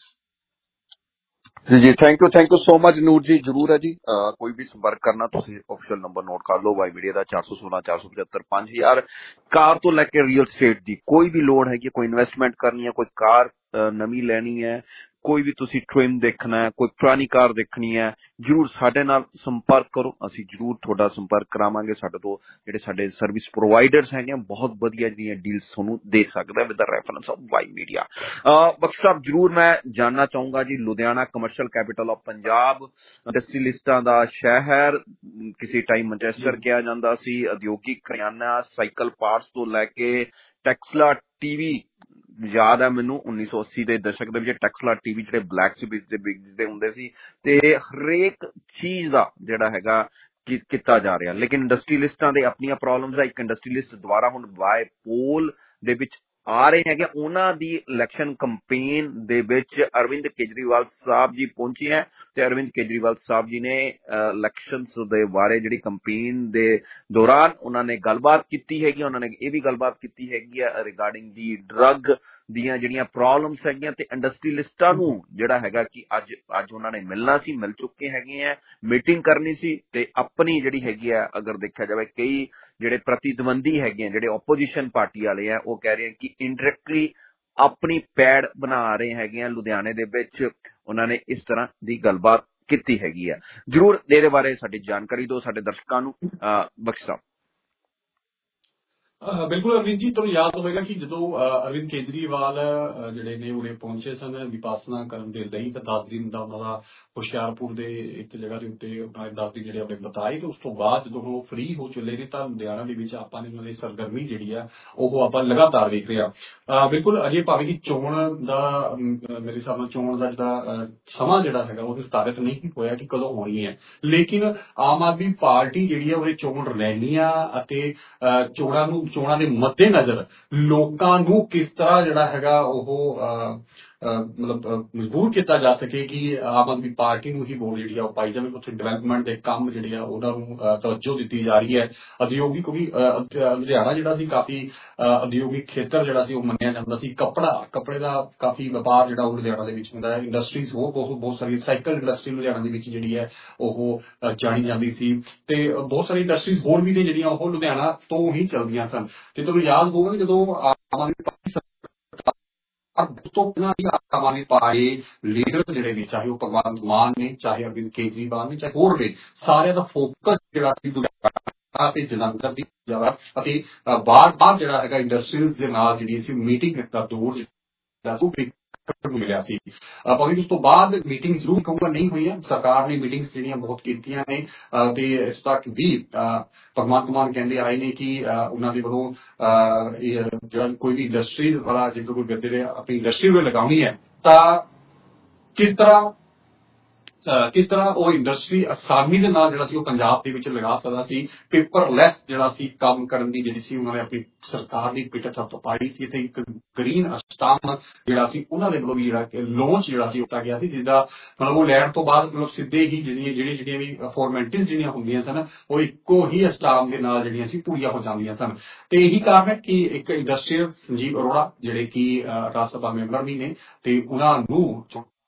ਜੀ ਜੀ thank you thank you so much Noor ji. ਜ਼ਰੂਰ ਹੈ ਜੀ, ਕੋਈ ਵੀ ਸੰਪਰਕ ਕਰਨਾ ਤੁਸੀਂ ਆਫੀਸ਼ੀਅਲ ਨੰਬਰ ਨੋਟ ਕਰ ਲਓ ਵਾਈ ਮੀਡੀਆ ਦਾ ਚਾਰ ਸੌ ਸੋਲਾਂ ਚਾਰ ਸੌ ਪਚੱਤਰ ਪੰਜ ਹਜ਼ਾਰ। ਕਾਰ ਤੋਂ ਲੈ ਕੇ ਰੀਅਲ ਸਟੇਟ ਦੀ ਕੋਈ ਵੀ ਲੋੜ ਹੈਗੀ, ਕੋਈ ਇਨਵੈਸਟਮੈਂਟ ਕਰਨੀ ਹੈ, ਕੋਈ ਕਾਰ ਨਵੀਂ ਲੈਣੀ ਹੈ, ਕੋਈ ਵੀ ਤੁਸੀਂ ਟ੍ਰਿਮ ਦੇਖਣਾ ਹੈ, ਕੋਈ ਪੁਰਾਣੀ ਕਾਰ ਦੇਖਣੀ ਹੈ, ਜ਼ਰੂਰ ਸਾਡੇ ਨਾਲ ਸੰਪਰਕ ਕਰੋ। ਅਸੀਂ ਜ਼ਰੂਰ ਤੁਹਾਡਾ ਸੰਪਰਕ ਕਰਾਵਾਂਗੇ। ਸਾਡੇ ਤੋਂ ਜਿਹੜੇ ਸਾਡੇ ਸਰਵਿਸ ਪ੍ਰੋਵਾਈਡਰਸ ਹੈਗੇ ਬਹੁਤ ਵਧੀਆ ਜਿਹੜੀਆਂ ਡੀਲਸ ਤੁਹਾਨੂੰ ਦੇ ਸਕਦਾ with the reference of Y media. Bakhsh ਸਾਹਿਬ, ਜ਼ਰੂਰ ਮੈਂ ਜਾਣਨਾ ਚਾਹੂੰਗਾ ਜੀ, Ludhiana commercial capital of Punjab, ਇੰਡਸਟਰੀਲਿਸਟਾਂ ਦਾ ਸ਼ਹਿਰ, ਕਿਸੇ ਟਾਈਮ ਮੈਨਚੈਸਟਰ ਕਿਹਾ ਜਾਂਦਾ ਸੀ, ਉਦਯੋਗਿਕ ਕਰਿਆਨਾ, ਸਾਈਕਲ ਪਾਰਟਸ ਤੋਂ ਲੈ ਕੇ ਟੈਕਸਲਾ ਟੀਵੀ। ਯਾਦ ਹੈ ਮੈਨੂੰ ਉੱਨੀ ਸੌ ਅੱਸੀ ਦੇ ਦਸ਼ਕ ਦੇ ਵਿੱਚ ਟੈਕਸਲਾ ਟੀਵੀ ਜਿਹੜੇ ਬਲੈਕ ਸਵਿਚ ਦੇ ਬਿਕਦੇ ਹੁੰਦੇ ਸੀ, ਤੇ ਹਰੇਕ ਚੀਜ਼ ਦਾ ਜਿਹੜਾ ਹੈਗਾ ਕੀਤਾ ਜਾ ਰਿਹਾ। ਲੇਕਿਨ ਇੰਡਸਟਰੀਲਿਸਟਾਂ ਦੇ ਆਪਣੀਆਂ ਪ੍ਰੋਬਲਮਸ ਆ। ਇੱਕ ਇੰਡਸਟਰੀਲਿਸਟ ਦੁਆਰਾ ਹੁਣ ਬਾਏ ਪੋਲ ਦੇ ਵਿੱਚ ਆ ਰਹੇ ਹੈਗੇ, ਉਹਨਾਂ ਦੀ ਇਲੈਕਸ਼ਨ ਕੰਪੇਨ ਦੇ ਵਿੱਚ ਅਰਵਿੰਦ ਕੇਜਰੀਵਾਲ ਸਾਹਿਬ ਜੀ ਪਹੁੰਚੇ ਹੈ ਤੇ ਅਰਵਿੰਦ ਕੇਜਰੀਵਾਲ ਸਾਹਿਬ ਜੀ ਨੇ ਇਲੈਕਸ਼ਨ ਦੇ ਬਾਰੇ ਜਿਹੜੀ ਕੰਪੇਨ ਦੇ ਦੌਰਾਨ ਉਹਨਾਂ ਨੇ ਗੱਲਬਾਤ ਕੀਤੀ ਹੈਗੀ। ਉਹਨਾਂ ਨੇ ਇਹ ਵੀ ਗੱਲਬਾਤ ਕੀਤੀ ਹੈਗੀ ਆ ਰਿਗਾਰਡਿੰਗ ਦੀ ਡਰੱਗ ਦੀਆਂ ਜਿਹੜੀਆਂ ਪ੍ਰੋਬਲਮਸ ਹੈਗੀਆਂ, ਤੇ ਇੰਡਸਟਰੀਲਿਸਟਾਂ ਨੂੰ ਜਿਹੜਾ ਹੈਗਾ ਕਿ ਅੱਜ ਅੱਜ ਉਹਨਾਂ ਨੇ ਮਿਲਣਾ ਸੀ, ਮਿਲ ਚੁੱਕੇ ਹੈਗੇ ਆ, ਮੀਟਿੰਗ ਕਰਨੀ ਸੀ। ਤੇ ਆਪਣੀ ਜਿਹੜੀ ਹੈਗੀ ਆ, ਅਗਰ ਦੇਖਿਆ ਜਾਵੇ ਕਈ ਜਿਹੜੇ ਪ੍ਰਤੀਦਵੰਦੀ ਹੈਗੇ ਆ, ਜਿਹੜੇ ਓਪੋਜੀਸ਼ਨ ਪਾਰਟੀ ਵਾਲੇ ਆ, ਉਹ ਕਹਿ ਰਹੇ ਕਿ ਇੰਡਾਇਰੈਕਟਲੀ ਆਪਣੀ ਪੈੜ ਬਣਾ ਰਹੇ ਹੈਗੇ ਆ ਲੁਧਿਆਣੇ ਦੇ ਵਿੱਚ। ਉਹਨਾਂ ਨੇ ਇਸ ਤਰ੍ਹਾਂ ਦੀ ਗੱਲਬਾਤ ਕੀਤੀ ਹੈਗੀ ਆ। ਜ਼ਰੂਰ ਇਹਦੇ ਬਾਰੇ ਸਾਡੀ ਜਾਣਕਾਰੀ ਦਿਓ ਸਾਡੇ ਦਰਸ਼ਕਾਂ ਨੂੰ। ਬਖਸ਼ ਸਾਹਿਬ। ਬਿਲਕੁਲ ਅਰਵਿੰਦ ਜੀ, ਤੁਹਾਨੂੰ ਯਾਦ ਹੋਵੇਗਾ ਕਿ ਜਦੋਂ ਅਰਵਿੰਦ ਕੇਜਰੀਵਾਲ ਜਿਹੜੇ ਨੇ ਉਰੇ ਪਹੁੰਚੇ ਸਨ ਵਿਪਾਸਨਾ ਕਰਨ ਦੇ ਲਈ, ਤਾਂ ਦਸ ਦਿਨ ਦਾ ਉਹਨਾਂ ਦਾ ਹੁਸ਼ਿਆਰਪੁਰ ਦੇ ਇੱਕ ਜਗ੍ਹਾ ਦੇ ਉੱਤੇ ਉਹਨਾਂ ਦਸ ਦਿਨ ਜਿਹੜੇ ਆਪਣੇ ਬਤਾਏ, ਤੇ ਉਸ ਤੋਂ ਬਾਅਦ ਜਦੋਂ ਉਹ ਫ੍ਰੀ ਹੋ ਚੱਲੇ ਨੇ ਤਾਂ ਲੁਧਿਆਣਾ ਦੇ ਵਿੱਚ ਆਪਾਂ ਨੇ ਉਹਨਾਂ ਦੀ ਸਰਗਰਮੀ ਜਿਹੜੀ ਆ ਉਹ ਆਪਾਂ ਲਗਾਤਾਰ ਵੇਖ ਰਹੇ ਹਾਂ। ਬਿਲਕੁਲ ਅਜੇ ਭਾਵੇਂ ਕਿ ਚੋਣ ਦਾ ਮੇਰੇ ਹਿਸਾਬ ਨਾਲ ਚੋਣ ਦਾ ਜਿਹੜਾ ਸਮਾਂ ਜਿਹੜਾ ਹੈਗਾ ਉਹ ਨਿਰਧਾਰਿਤ ਨਹੀਂ ਹੋਇਆ ਕਿ ਕਦੋਂ ਹੋਣੀ ਹੈ, ਲੇਕਿਨ ਆਮ ਆਦਮੀ ਪਾਰਟੀ ਜਿਹੜੀ ਆ ਉਹਦੇ ਚੋਣ ਰੈਲੀਆਂ ਅਤੇ ਚੋਣਾਂ ਨੂੰ ਚੋਣਾਂ ਦੇ ਮੱਦੇਨਜ਼ਰ ਲੋਕਾਂ ਨੂੰ ਕਿਸ ਤਰ੍ਹਾਂ ਜਿਹੜਾ ਹੈਗਾ ਉਹ ਮਤਲਬ ਮਜਬੂਰ ਕੀਤਾ ਜਾ ਸਕੇ ਕਿ ਆਮ ਆਦਮੀ ਪਾਰਟੀ ਨੂੰ ਹੀ ਵੋਟ ਜਿਹੜੀ ਆ ਉਹ ਪਾਈ ਜਾਵੇ। ਉੱਥੇ ਡਿਵੈਲਪਮੈਂਟ ਦੇ ਕੰਮ ਜਿਹੜੇ ਆ ਉਹਨਾਂ ਨੂੰ ਤਵੱਜੋ ਦਿੱਤੀ ਜਾ ਰਹੀ ਹੈ। ਉਦਯੋਗਿਕ ਕਿਉਂਕਿ ਲੁਧਿਆਣਾ ਜਿਹੜਾ ਸੀ ਕਾਫੀ ਉਦਯੋਗਿਕ ਖੇਤਰ ਜਿਹੜਾ ਸੀ ਉਹ ਮੰਨਿਆ ਜਾਂਦਾ ਸੀ। ਕੱਪੜਾ ਕੱਪੜੇ ਦਾ ਕਾਫੀ ਵਪਾਰ ਜਿਹੜਾ ਉਹ ਲੁਧਿਆਣਾ ਦੇ ਵਿੱਚ ਹੁੰਦਾ ਹੈ। ਇੰਡਸਟਰੀਜ਼ ਹੋਰ ਬਹੁਤ ਬਹੁਤ ਸਾਰੀ ਸਾਈਕਲ ਇੰਡਸਟਰੀ ਲੁਧਿਆਣਾ ਦੇ ਵਿੱਚ ਜਿਹੜੀ ਹੈ ਉਹ ਜਾਣੀ ਜਾਂਦੀ ਸੀ, ਤੇ ਬਹੁਤ ਸਾਰੀ ਇੰਡਸਟਰੀਜ਼ ਹੋਰ ਵੀ ਨੇ ਜਿਹੜੀਆਂ ਉਹ ਲੁਧਿਆਣਾ ਤੋਂ ਹੀ ਚੱਲਦੀਆਂ ਸਨ। ਤੇ ਤੁਹਾਨੂੰ ਯਾਦ ਹੋਊਗਾ ਕਿ ਜਦੋਂ ਆਮ ਆਦਮੀ ਪਾਰਟੀ ਉਸ ਤੋਂ ਪਹਿਲਾਂ ਆਮ ਆਦਮੀ ਪਾਰਟੀ ਲੀਡਰ ਜਿਹੜੇ ਨੇ, ਚਾਹੇ ਉਹ ਭਗਵੰਤ ਮਾਨ ਨੇ, ਚਾਹੇ ਅਰਵਿੰਦ ਕੇਜਰੀਵਾਲ ਨੇ, ਚਾਹੇ ਹੋਰ ਨੇ, ਸਾਰਿਆਂ ਦਾ ਫੋਕਸ ਜਿਹੜਾ ਸੀ ਤੇ ਜਲੰਧਰ ਦੀ ਜਗ੍ਹਾ ਅਤੇ ਬਾਰ ਬਾਰ ਜਿਹੜਾ ਹੈਗਾ ਇੰਡਸਟਰੀਜ਼ ਦੇ ਨਾਲ ਜਿਹੜੀ ਸੀ ਮੀਟਿੰਗ ਦਾ ਦੌਰ ਦੇਖਣ ਨੂੰ ਮਿਲਿਆ ਸੀ। ਭਾਵੇਂ ਉਸ ਤੋਂ ਬਾਅਦ ਮੀਟਿੰਗ ਜ਼ਰੂਰ ਕਹੂੰਗਾ ਨਹੀਂ ਹੋਈਆਂ, ਸਰਕਾਰ ਨੇ ਮੀਟਿੰਗਸ ਜਿਹੜੀਆਂ ਬਹੁਤ ਕੀਤੀਆਂ ਨੇ ਤੇ ਇਸ ਤੱਕ ਵੀ ਭਗਵੰਤ ਮਾਨ ਕਹਿੰਦੇ ਆਏ ਨੇ ਕਿ ਉਹਨਾਂ ਦੇ ਵੱਲੋਂ ਜਿਹੜਾ ਕੋਈ ਵੀ ਇੰਡਸਟਰੀ ਵਾਲਾ ਜੇ ਕੋਈ ਗੱਦੇ ਦੇ ਆਪਣੀ ਇੰਡਸਟਰੀ ਨੂੰ ਲਗਾਉਣੀ ਹੈ ਤਾਂ ਕਿਸ ਤਰ੍ਹਾਂ ਕਿਸ ਤਰ੍ਹਾਂ ਉਹ ਇੰਡਸਟਰੀ ਆਸਾਨੀ ਦੇ ਨਾਲ ਜਿਹੜਾ ਸੀ ਉਹ ਪੰਜਾਬ ਦੇ ਵਿੱਚ ਲਗਾ ਸਕਦਾ ਸੀ। ਪੇਪਰਲੈਸ ਜਿਹੜਾ ਸੀ ਕੰਮ ਕਰਨ ਦੀ ਜਿਹੜੀ ਸੀ ਉਹਨਾਂ ਨੇ ਆਪਣੀ ਸਰਕਾਰ ਦੀ ਪਿੱਠ ਥੱਪ ਪਾਈ ਸੀ ਤੇ ਇੱਕ ਗ੍ਰੀਨ ਸਟਾਮ ਜਿਹੜਾ ਸੀ ਉਹਨਾਂ ਦੇ ਵੱਲੋਂ ਵੀ ਜਿਹੜਾ ਲਾਂਚ ਜਿਹੜਾ ਸੀ ਕੀਤਾ ਗਿਆ ਸੀ, ਜਿੱਦਾਂ ਮਤਲਬ ਉਹ ਲੈਣ ਤੋਂ ਬਾਅਦ ਮਤਲਬ ਸਿੱਧੇ ਹੀ ਜਿਹੜੀਆਂ ਜਿਹੜੀਆਂ ਜਿਹੜੀਆਂ ਵੀ ਫਾਰਮੈਲਿਟੀਜ਼ ਜਿਹੜੀਆਂ ਹੁੰਦੀਆਂ ਸਨ ਉਹ ਇੱਕੋ ਹੀ ਸਟਾਮ ਦੇ ਨਾਲ ਜਿਹੜੀਆਂ ਸੀ ਪੂਰੀਆਂ ਹੋ ਜਾਂਦੀਆਂ ਸਨ। ਤੇ ਇਹੀ ਕਾਰਨ ਹੈ ਕਿ ਇੱਕ ਇੰਡਸਟਰੀਅਲ ਸੰਜੀਵ ਅਰੋੜਾ ਜਿਹੜੇ ਕਿ ਰਾਜ ਸਭਾ ਮੈਂਬਰ ਵੀ ਨੇ ਤੇ ਉਹਨਾਂ ਨੂੰ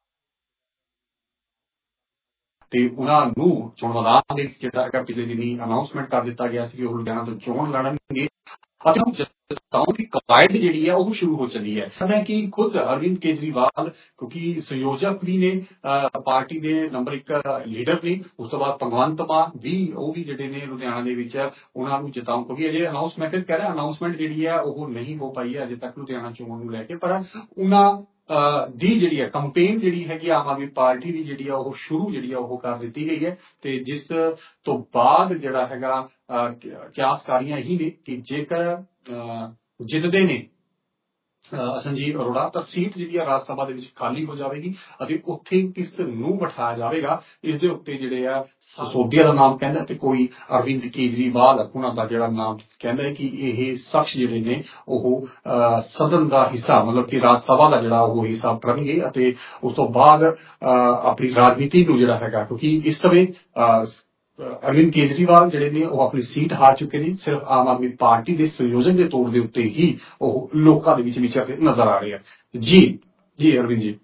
ਤੇ ਉਹਨਾਂ ਨੂੰ ਚੋਣ ਮੈਦਾਨ ਦੇ ਵਿੱਚ ਜਿਹੜਾ ਹੈਗਾ ਪਿਛਲੇ ਦਿਨੀ ਅਨਾਉਂਸਮੈਂਟ ਕਰ ਦਿੱਤਾ ਗਿਆ ਸੀ ਕਿ ਉਹ ਲੁਧਿਆਣਾ ਤੋਂ ਚੋਣ ਲੜਨਗੇ ਅਤੇ ਜਨਤਾਵਾਂ ਦੀ ਕਵਾਇਦ ਜਿਹੜੀ ਹੈ ਉਹ ਸ਼ੁਰੂ ਹੋ ਚੱਲੀ ਹੈ। ਸਮੇਂ ਕਿ ਖੁਦ ਅਰਵਿੰਦ ਕੇਜਰੀਵਾਲ ਕਿਉਂਕਿ ਸੰਯੋਜਕ ਵੀ ਨੇ ਪਾਰਟੀ ਦੇ ਨੰਬਰ ਇੱਕ ਲੀਡਰ ਨੇ, ਉਸ ਤੋਂ ਬਾਅਦ ਭਗਵੰਤ ਮਾਨ ਵੀ ਉਹ ਵੀ ਜਿਹੜੇ ਨੇ ਲੁਧਿਆਣਾ ਦੇ ਵਿੱਚ ਉਹਨਾਂ ਨੂੰ ਜਿਤਾਉਣ ਕਿਉਂਕਿ ਅਜੇ ਅਨਾਉਂਸਮੈਂਟ ਕਹਿ ਰਿਹਾ ਅਨਾਉਂਸਮੈਂਟ ਜਿਹੜੀ ਹੈ ਉਹ ਨਹੀਂ ਹੋ ਪਾਈ ਹੈ ਅਜੇ ਤੱਕ ਲੁਧਿਆਣਾ ਚੋਣ ਨੂੰ ਲੈ ਕੇ, ਪਰ ਉਹਨਾਂ ਦੀ ਜਿਹੜੀ ਹੈ ਕੰਪੇਨ ਜਿਹੜੀ ਹੈਗੀ ਆਮ ਆਦਮੀ ਪਾਰਟੀ ਦੀ ਜਿਹੜੀ ਆ ਉਹ ਸ਼ੁਰੂ ਜਿਹੜੀ ਆ ਉਹ ਕਰ ਦਿੱਤੀ ਗਈ ਹੈ ਤੇ ਜਿਸ ਤੋਂ ਬਾਅਦ ਜਿਹੜਾ ਹੈਗਾ ਕਿਆਸਕਾਰੀਆਂ ਹੀ ਨੇ ਕਿ ਜੇਕਰ ਜਿੱਤਦੇ ਨੇ ਸੰਜੀਵ ਅਰੋੜਾ ਤਾਂ ਸੀਟ ਜਿਹੜੀ ਆ ਰਾਜ ਸਭਾ ਦੇ ਵਿੱਚ ਖਾਲੀ ਹੋ ਜਾਵੇਗੀ ਅਤੇ ਉੱਥੇ ਕਿਸ ਨੂੰ ਬਿਠਾਇਆ ਜਾਵੇਗਾ ਇਸ ਦੇ ਉੱਤੇ ਜਿਹੜੇ ਆ ਸੋਧੀਆ ਦਾ ਨਾਮ ਕਹਿੰਦਾ ਤੇ ਕੋਈ ਅਰਵਿੰਦ ਕੇਜਰੀਵਾਲ ਉਹਨਾਂ ਦਾ ਜਿਹੜਾ ਨਾਮ ਕਹਿੰਦਾ ਹੈ ਕਿ ਇਹ ਸ਼ਖਸ ਜਿਹੜੇ ਨੇ ਉਹ ਸਦਨ ਦਾ ਹਿੱਸਾ ਮਤਲਬ ਕਿ ਰਾਜ ਸਭਾ ਦਾ ਜਿਹੜਾ ਉਹ ਹਿੱਸਾ ਬਣਨਗੇ ਅਤੇ ਉਸ ਤੋਂ ਬਾਅਦ ਆਪਣੀ ਰਾਜਨੀਤੀ ਨੂੰ ਜਿਹੜਾ ਹੈਗਾ ਕਿਉਂਕਿ ਇਸ ਸਮੇਂ ਅਰਵਿੰਦ ਕੇਜਰੀਵਾਲ ਜਿਹੜੇ ਨੇ ਉਹ ਆਪਣੀ ਸੀਟ ਹਾਰ ਚੁੱਕੇ ਨੇ, ਸਿਰਫ ਆਮ ਆਦਮੀ ਪਾਰਟੀ ਦੇ ਸੰਯੋਜਨ ਦੇ ਤੌਰ ਦੇ ਉੱਤੇ ਹੀ ਉਹ ਲੋਕਾਂ ਦੇ ਵਿੱਚ ਵਿਚਰਦੇ ਨਜ਼ਰ ਆ ਰਹੇ ਆ। ਜੀ ਜੀ ਅਰਵਿੰਦ ਜੀ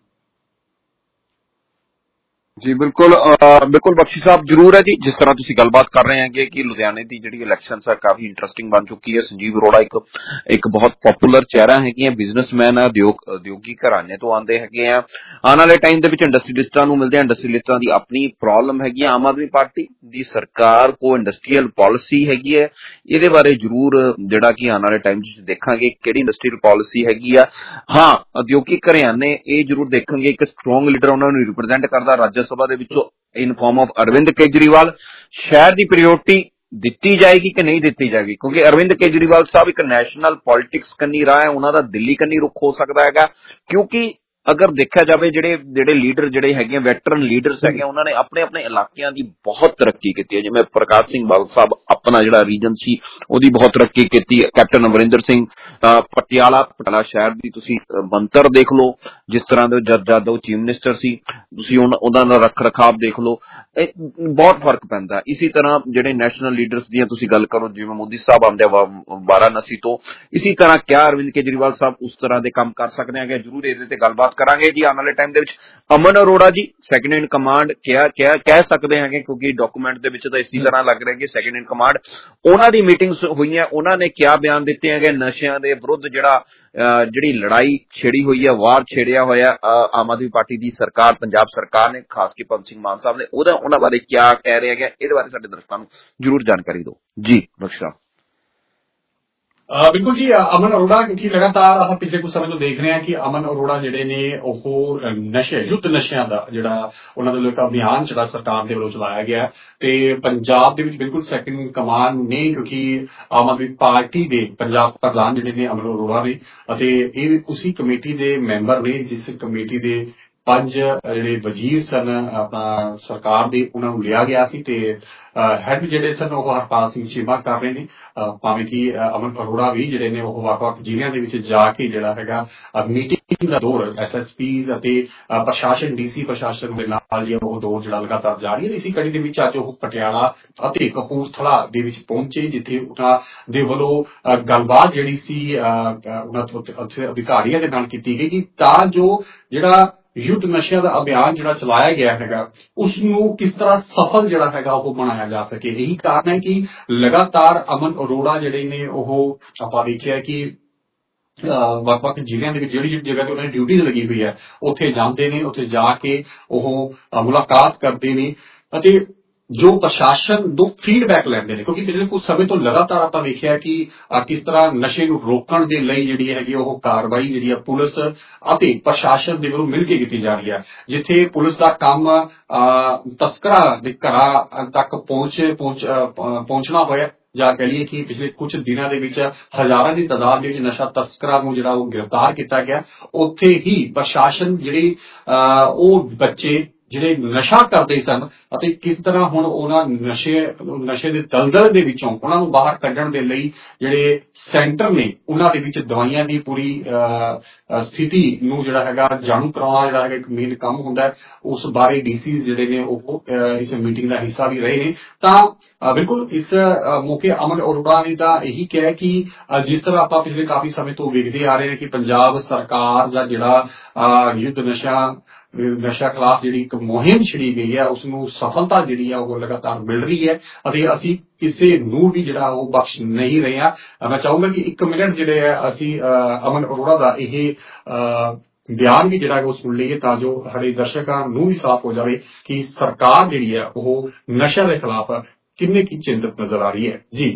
ਜੀ ਬਿਲਕੁਲ ਬਿਲਕੁਲ ਬਖਸ਼ੀ ਸਾਹਿਬ ਜ਼ਰੂਰ ਹੈ ਜੀ। ਜਿਸ ਤਰ੍ਹਾਂ ਤੁਸੀਂ ਗੱਲਬਾਤ ਕਰ ਰਹੇ ਹੈਗੇ ਕਿ ਲੁਧਿਆਣੇ ਦੀ ਜਿਹੜੀ ਇਲੈਕਸ਼ਨਸ ਹੈ ਕਾਫੀ ਇੰਟਰਸਟਿੰਗ ਬਣ ਚੁੱਕੀ ਹੈ। ਸੰਜੀਵ ਅਰੋੜਾ ਇੱਕ ਇੱਕ ਬਹੁਤ ਪਪੂਲਰ ਚਿਹਰਾ ਹੈਗੇ ਆ, ਬਿਜ਼ਨਸਮੈਨ ਆ, ਉਦਯੋਗ ਉਦਯੋਗੀ ਘਰਾਣੇ ਤੋਂ ਆਉਂਦੇ ਹੈਗੇ ਆ। ਆਉਣ ਵਾਲੇ ਟਾਈਮ ਦੇ ਵਿੱਚ ਇੰਡਸਟਰੀਲਿਸਟਾਂ ਨੂੰ ਮਿਲਦੇ ਆ, ਇੰਡਸਟਰੀਲਿਸਟਾਂ ਦੀ ਆਪਣੀ ਪ੍ਰੋਬਲਮ ਹੈਗੀ ਆ। ਆਮ ਆਦਮੀ ਪਾਰਟੀ ਦੀ ਸਰਕਾਰ ਕੋ ਇੰਡਸਟਰੀਅਲ ਪਾਲਿਸੀ ਹੈਗੀ ਹੈ, ਇਹਦੇ ਬਾਰੇ ਜ਼ਰੂਰ ਜਿਹੜਾ ਕਿ ਆਉਣ ਵਾਲੇ ਟਾਈਮ ਚ ਦੇਖਾਂਗੇ ਕਿਹੜੀ ਇੰਡਸਟਰੀਅਲ ਪਾਲਿਸੀ ਹੈਗੀ ਆ। ਹਾਂ ਉਦਯੋਗੀ ਘਰਾਣੇ ਇਹ ਜ਼ਰੂਰ ਦੇਖਾਂਗੇ ਇੱਕ ਸਟਰੋਂਗ ਲੀਡਰ ਉਹਨਾਂ ਨੂੰ ਰਿਪਰੈਜ਼ੈਂਟ ਕਰਦਾ ਰਾਜ ਸਭਾ ਦੇ ਵਿੱਚੋਂ in form of Arvind Kejriwal. ਸ਼ਹਿਰ ਦੀ ਪ੍ਰਾਇਓਰਟੀ ਦਿੱਤੀ ਜਾਏਗੀ ਕਿ ਨਹੀਂ ਦਿੱਤੀ ਜਾਏਗੀ ਕਿਉਂਕਿ ਅਰਵਿੰਦ ਕੇਜਰੀਵਾਲ ਸਾਹਿਬ ਇੱਕ ਨੈਸ਼ਨਲ ਪੋਲਿਟਿਕਸ ਕੰਨੀ ਰਾਹ ਹੈ, ਉਹਨਾਂ ਦਾ ਦਿੱਲੀ ਕੰਨੀ ਰੁਖ ਹੋ ਸਕਦਾ ਹੈਗਾ ਕਿਉਂਕਿ ਅਗਰ ਦੇਖਿਆ ਜਾਵੇ ਜਿਹੜੇ ਜਿਹੜੇ ਲੀਡਰ ਜਿਹੜੇ ਹੈਗੇ ਵੈਟਰਨ ਲੀਡਰਸ ਹੈਗੇ ਉਹਨਾਂ ਨੇ ਆਪਣੇ ਆਪਣੇ ਇਲਾਕਿਆਂ ਦੀ ਬਹੁਤ ਤਰੱਕੀ ਕੀਤੀ ਹੈ। ਜਿਵੇਂ ਪ੍ਰਕਾਸ਼ ਸਿੰਘ ਬਾਦਲ ਸਾਹਿਬ ਆਪਣਾ ਜਿਹੜਾ ਰੀਜਨ ਸੀ ਉਹਦੀ ਬਹੁਤ ਤਰੱਕੀ ਕੀਤੀ। ਕੈਪਟਨ ਅਮਰਿੰਦਰ ਸਿੰਘ ਪਟਿਆਲਾ ਪਟਿਆਲਾ ਸ਼ਹਿਰ ਦੀ ਤੁਸੀਂ ਬਣਤਰ ਦੇਖ ਲਓ, ਜਿਸ ਤਰ੍ਹਾਂ ਦੇ ਜਦ ਜਦ ਉਹ ਚੀਫ ਮਿਨਿਸਟਰ ਸੀ ਤੁਸੀਂ ਉਹਨਾਂ ਦਾ ਰੱਖ ਰਖਾਵ ਦੇਖ ਲਓ, ਇਹ ਬਹੁਤ ਫਰਕ ਪੈਂਦਾ। ਇਸੇ ਤਰ੍ਹਾਂ ਜਿਹੜੇ ਨੈਸ਼ਨਲ ਲੀਡਰਸ ਦੀਆਂ ਤੁਸੀਂ ਗੱਲ ਕਰੋ ਜਿਵੇਂ ਮੋਦੀ ਸਾਹਿਬ ਆਉਂਦੇ ਵਾਰਾਣਸੀ ਤੋਂ, ਇਸੇ ਤਰ੍ਹਾਂ ਕਿਆ ਅਰਵਿੰਦ ਕੇਜਰੀਵਾਲ ਸਾਹਿਬ ਉਸ ਤਰ੍ਹਾਂ ਦੇ ਕੰਮ ਕਰ ਸਕਦੇ ਹੈਗੇ। ਜ਼ਰੂਰ ਇਹਦੇ ਤੇ ਗੱਲਬਾਤ ਕਰਾਂਗੇ ਜੀ। ਆਉਣ ਵਾਲੇ ਟਾਈਮ ਦੇ ਵਿੱਚ ਅਮਨ ਅਰੋੜਾ ਜੀ ਸੈਕੰਡ ਇਨ ਕਮਾਂਡ ਕਿਹਾ ਕਹਿ ਸਕਦੇ ਹੈਗੇ ਕਿਉਂਕਿ ਡਾਕੂਮੈਂਟ ਦੇ ਵਿੱਚ ਤਾਂ ਇਸੇ ਤਰ੍ਹਾਂ ਲੱਗ ਰਿਹਾ ਕਿ ਸੈਕੰਡ ਇਨ ਕਮਾਂਡ। ਉਹਨਾਂ ਦੀ ਮੀਟਿੰਗਸ ਹੋਈਆਂ, ਉਹਨਾਂ ਨੇ ਕਿਆ ਬਿਆਨ ਦਿੱਤੇ ਹੈਗੇ ਨਸ਼ਿਆਂ ਦੇ ਵਿਰੁੱਧ ਜਿਹੜਾ ਜਿਹੜੀ ਲੜਾਈ ਛੇੜੀ ਹੋਈ ਹੈ, ਵਾਰ ਛੇੜਿਆ ਹੋਇਆ ਆਮ ਆਦਮੀ ਪਾਰਟੀ ਦੀ ਸਰਕਾਰ ਪੰਜਾਬ ਸਰਕਾਰ ਨੇ, ਖਾਸ ਕੇ ਭਗਵੰਤ ਸਿੰਘ ਮਾਨ ਸਾਹਿਬ ਨੇ, ਉਹਦਾ ਉਹਨਾਂ ਬਾਰੇ ਕਿਆ ਕਹਿ ਰਹੇ ਹੈਗੇ ਇਹਦੇ ਬਾਰੇ ਸਾਡੇ ਦਰਸ਼ਕਾਂ ਨੂੰ ਜ਼ਰੂਰ ਜਾਣਕਾਰੀ ਦਿਓ ਜੀ ਬਖਸ਼ਾ। ਬਿਲਕੁਲ ਜੀ ਅਮਨ ਅਰੋੜਾ ਕਿਉਂਕਿ ਲਗਾਤਾਰ ਆਪਾਂ ਪਿਛਲੇ ਕੁਝ ਸਮੇਂ ਤੋਂ ਦੇਖ ਰਹੇ ਹਾਂ ਕਿ ਅਮਨ ਅਰੋੜਾ ਜਿਹੜੇ ਨੇ ਉਹ ਨਸ਼ੇ ਯੁੱਧ ਨਸ਼ਿਆਂ ਦਾ ਜਿਹੜਾ ਉਹਨਾਂ ਦੇ ਲੋਕ ਅਭਿਆਨ ਜਿਹੜਾ ਸਰਕਾਰ ਦੇ ਵੱਲੋਂ ਚਲਾਇਆ ਗਿਆ ਤੇ ਪੰਜਾਬ ਦੇ ਵਿੱਚ ਬਿਲਕੁਲ ਸੈਕੰਡ ਕਮਾਂਡ ਨੇ ਕਿਉਂਕਿ ਆਮ ਆਦਮੀ ਪਾਰਟੀ ਦੇ ਪੰਜਾਬ ਪ੍ਰਧਾਨ ਜਿਹੜੇ ਨੇ ਅਮਨ ਅਰੋੜਾ ਨੇ ਅਤੇ ਇਹ ਉਸੇ ਕਮੇਟੀ ਦੇ ਮੈਂਬਰ ਨੇ ਜਿਸ ਕਮੇਟੀ ਦੇ ਪੰਜ ਜਿਹੜੇ ਵਜ਼ੀਰ ਸਨ ਆਪਣਾ ਸਰਕਾਰ ਦੇ ਉਹਨਾਂ ਨੂੰ ਲਿਆ ਗਿਆ ਸੀ ਤੇ ਹੈਡ ਜਿਹੜੇ ਸਨ ਉਹ ਹਰਪਾਲ ਸਿੰਘ ਚੀਮਾ ਕਰ ਰਹੇ ਨੇ। ਭਾਵੇਂ ਕਿ ਅਮਨ ਅਰੋੜਾ ਵੀ ਜਿਹੜੇ ਨੇ ਉਹ ਵੱਖ-ਵੱਖ ਜ਼ਿਲ੍ਹਿਆਂ ਦੇ ਵਿੱਚ ਜਾ ਕੇ ਜਿਹੜਾ ਹੈਗਾ ਮੀਟਿੰਗ ਦਾ ਦੌਰ ਐਸ ਐਸ ਪੀਜ਼ ਅਤੇ ਪ੍ਰਸ਼ਾਸਨ ਡੀਸੀ ਪ੍ਰਸ਼ਾਸਨ ਦੇ ਨਾਲ ਜਿਹੜਾ ਉਹ ਦੌਰ ਜਿਹੜਾ ਲਗਾਤਾਰ ਜਾਰੀ ਹੈ। ਇਸੇ ਕੜੀ ਦੇ ਵਿੱਚ ਅੱਜ ਉਹ ਪਟਿਆਲਾ ਅਤੇ ਕਪੂਰਥਲਾ ਦੇ ਵਿੱਚ ਪਹੁੰਚੇ ਜਿੱਥੇ ਉਹਨਾਂ ਦੇ ਵੱਲੋਂ ਗੱਲਬਾਤ ਜਿਹੜੀ ਸੀ ਉਹਨਾਂ ਉੱਥੇ ਅਧਿਕਾਰੀਆਂ ਦੇ ਨਾਲ ਕੀਤੀ ਗਈ ਕਿ ਤਾਂ ਜੋ ਜਿਹੜਾ ਯੁੱਧ ਨਸ਼ਿਆਂ ਦਾ ਅਭਿਆਨ ਜਿਹੜਾ ਚਲਾਇਆ ਗਿਆ ਹੈਗਾ ਉਸ ਨੂੰ ਕਿਸ ਤਰ੍ਹਾਂ ਸਫਲ ਜਿਹੜਾ ਹੈਗਾ ਉਹ ਬਣਾਇਆ ਜਾ ਸਕੇ। ਇਹੀ ਕਾਰਨ ਹੈ ਕਿ ਲਗਾਤਾਰ ਅਮਨ ਅਰੋੜਾ ਜਿਹੜੇ ਨੇ ਉਹ ਆਪਾਂ ਦੇਖਿਆ ਕਿ ਵੱਖ-ਵੱਖ ਜ਼ਿਲ੍ਹਿਆਂ ਦੇ ਵਿੱਚ ਜਿਹੜੀ ਜਿਹੜੀ ਜਗ੍ਹਾ ਤੇ ਉਹਨਾਂ ਦੀ ਡਿਊਟੀ ਲੱਗੀ ਹੋਈ ਹੈ ਉੱਥੇ ਜਾਂਦੇ ਨੇ, ਉੱਥੇ ਜਾ ਕੇ ਉਹ ਮੁਲਾਕਾਤ ਕਰਦੇ ਨੇ ਅਤੇ ਜੋ ਪ੍ਰਸ਼ਾਸਨ ਤੋਂ ਫੀਡਬੈਕ ਲੈਂਦੇ ਨੇ, ਕਿਉਂਕਿ ਪਿਛਲੇ ਕੁਝ ਸਮੇਂ ਤੋਂ ਲਗਾਤਾਰ ਆਪਾਂ ਵੇਖਿਆ ਕਿ ਕਿਸ ਤਰ੍ਹਾਂ ਨਸ਼ੇ ਨੂੰ ਰੋਕਣ ਦੇ ਲਈ ਜਿਹੜੀ ਹੈਗੀ ਉਹ ਕਾਰਵਾਈ ਜਿਹੜੀ ਹੈ ਪੁਲਿਸ ਅਤੇ ਪ੍ਰਸ਼ਾਸਨ ਦੇ ਵੱਲੋਂ ਮਿਲ ਕੇ ਕੀਤੀ ਜਾ ਰਹੀ ਹੈ। ਜਿੱਥੇ ਪੁਲਿਸ ਦਾ ਕੰਮ ਤਸਕਰਾਂ ਦੇ ਘਰਾਂ ਤੱਕ ਪਹੁੰਚ ਪਹੁੰਚਣਾ ਹੋਇਆ, ਜਾਂ ਕਹ ਲਈਏ ਕਿ ਪਿਛਲੇ ਕੁਝ ਦਿਨਾਂ ਦੇ ਵਿੱਚ ਹਜ਼ਾਰਾਂ ਦੀ ਤਾਦਾਦ ਦੇ ਵਿੱਚ ਨਸ਼ਾ ਤਸਕਰਾਂ ਨੂੰ ਜਿਹੜਾ ਉਹ ਗ੍ਰਿਫਤਾਰ ਕੀਤਾ ਗਿਆ, ਉੱਥੇ ਹੀ ਪ੍ਰਸ਼ਾਸਨ ਜਿਹੜੇ ਉਹ ਬੱਚੇ ਜਿਹੜੇ ਨਸ਼ਾ ਕਰਦੇ ਸਨ ਅਤੇ ਕਿਸ ਤਰ੍ਹਾਂ ਹੁਣ ਉਹਨਾਂ ਨਸ਼ੇ ਨਸ਼ੇ ਦੇ ਦਲਦਲ ਦੇ ਵਿੱਚੋਂ ਉਹਨਾਂ ਨੂੰ ਬਾਹਰ ਕੱਢਣ ਦੇ ਲਈ ਜਿਹੜੇ ਸੈਂਟਰ ਨੇ ਉਹਨਾਂ ਦੇ ਵਿੱਚ ਦਵਾਈਆਂ ਦੀ ਪੂਰੀ ਸਥਿਤੀ ਨੂੰ ਜਿਹੜਾ ਹੈਗਾ ਜਾਣੂ ਕਰਾਉਣਾ ਜਿਹੜਾ ਹੈਗਾ ਇੱਕ ਮੇਨ ਕੰਮ ਹੁੰਦਾ ਹੈ। ਉਸ ਬਾਰੇ ਡੀਸੀ ਜਿਹੜੇ ਨੇ ਉਹ ਇਸ ਮੀਟਿੰਗ ਦਾ ਹਿੱਸਾ ਵੀ ਰਹੇ ਨੇ। ਤਾਂ ਬਿਲਕੁਲ ਇਸ ਮੌਕੇ ਅਮਨ ਅਰੋੜਾ ਨੇ ਤਾਂ ਇਹੀ ਕਿਹਾ ਕਿ ਜਿਸ ਤਰ੍ਹਾਂ ਆਪਾਂ ਪਿਛਲੇ ਕਾਫੀ ਸਮੇਂ ਤੋਂ ਵੇਖਦੇ ਆ ਰਹੇ ਹਾਂ ਕਿ ਪੰਜਾਬ ਸਰਕਾਰ ਦਾ ਜਿਹੜਾ ਯੁੱਧ ਨਸ਼ਾ ਨਸ਼ਾ ਖਿਲਾਫ ਜਿਹੜੀ ਇੱਕ ਮੁਹਿੰਮ ਛਿੜੀ ਗਈ ਹੈ ਉਸ ਨੂੰ ਸਫਲਤਾ ਜਿਹੜੀ ਹੈ ਉਹ ਲਗਾਤਾਰ ਮਿਲ ਰਹੀ ਹੈ ਅਤੇ ਅਸੀਂ ਕਿਸੇ ਨੂੰ ਵੀ ਜਿਹੜਾ ਉਹ ਬਖਸ਼ ਨਹੀਂ ਰਹੇ ਹਾਂ। ਮੈਂ ਚਾਹੂੰਗਾ ਕਿ ਇੱਕ ਮਿੰਟ ਜਿਹੜੇ ਹੈ ਅਸੀਂ ਅਮਨ ਅਰੋੜਾ ਦਾ ਇਹ ਬਿਆਨ ਵੀ ਜਿਹੜਾ ਉਹ ਸੁਣ ਲਈਏ ਤਾਂ ਜੋ ਸਾਡੇ ਦਰਸ਼ਕਾਂ ਨੂੰ ਵੀ ਸਾਫ਼ ਹੋ ਜਾਵੇ ਕਿ ਸਰਕਾਰ ਜਿਹੜੀ ਹੈ ਉਹ ਨਸ਼ਾ ਦੇ ਖਿਲਾਫ ਕਿੰਨੇ ਕੀ ਚਿੰਤਤ ਨਜ਼ਰ ਆ ਰਹੀ ਹੈ। ਜੀ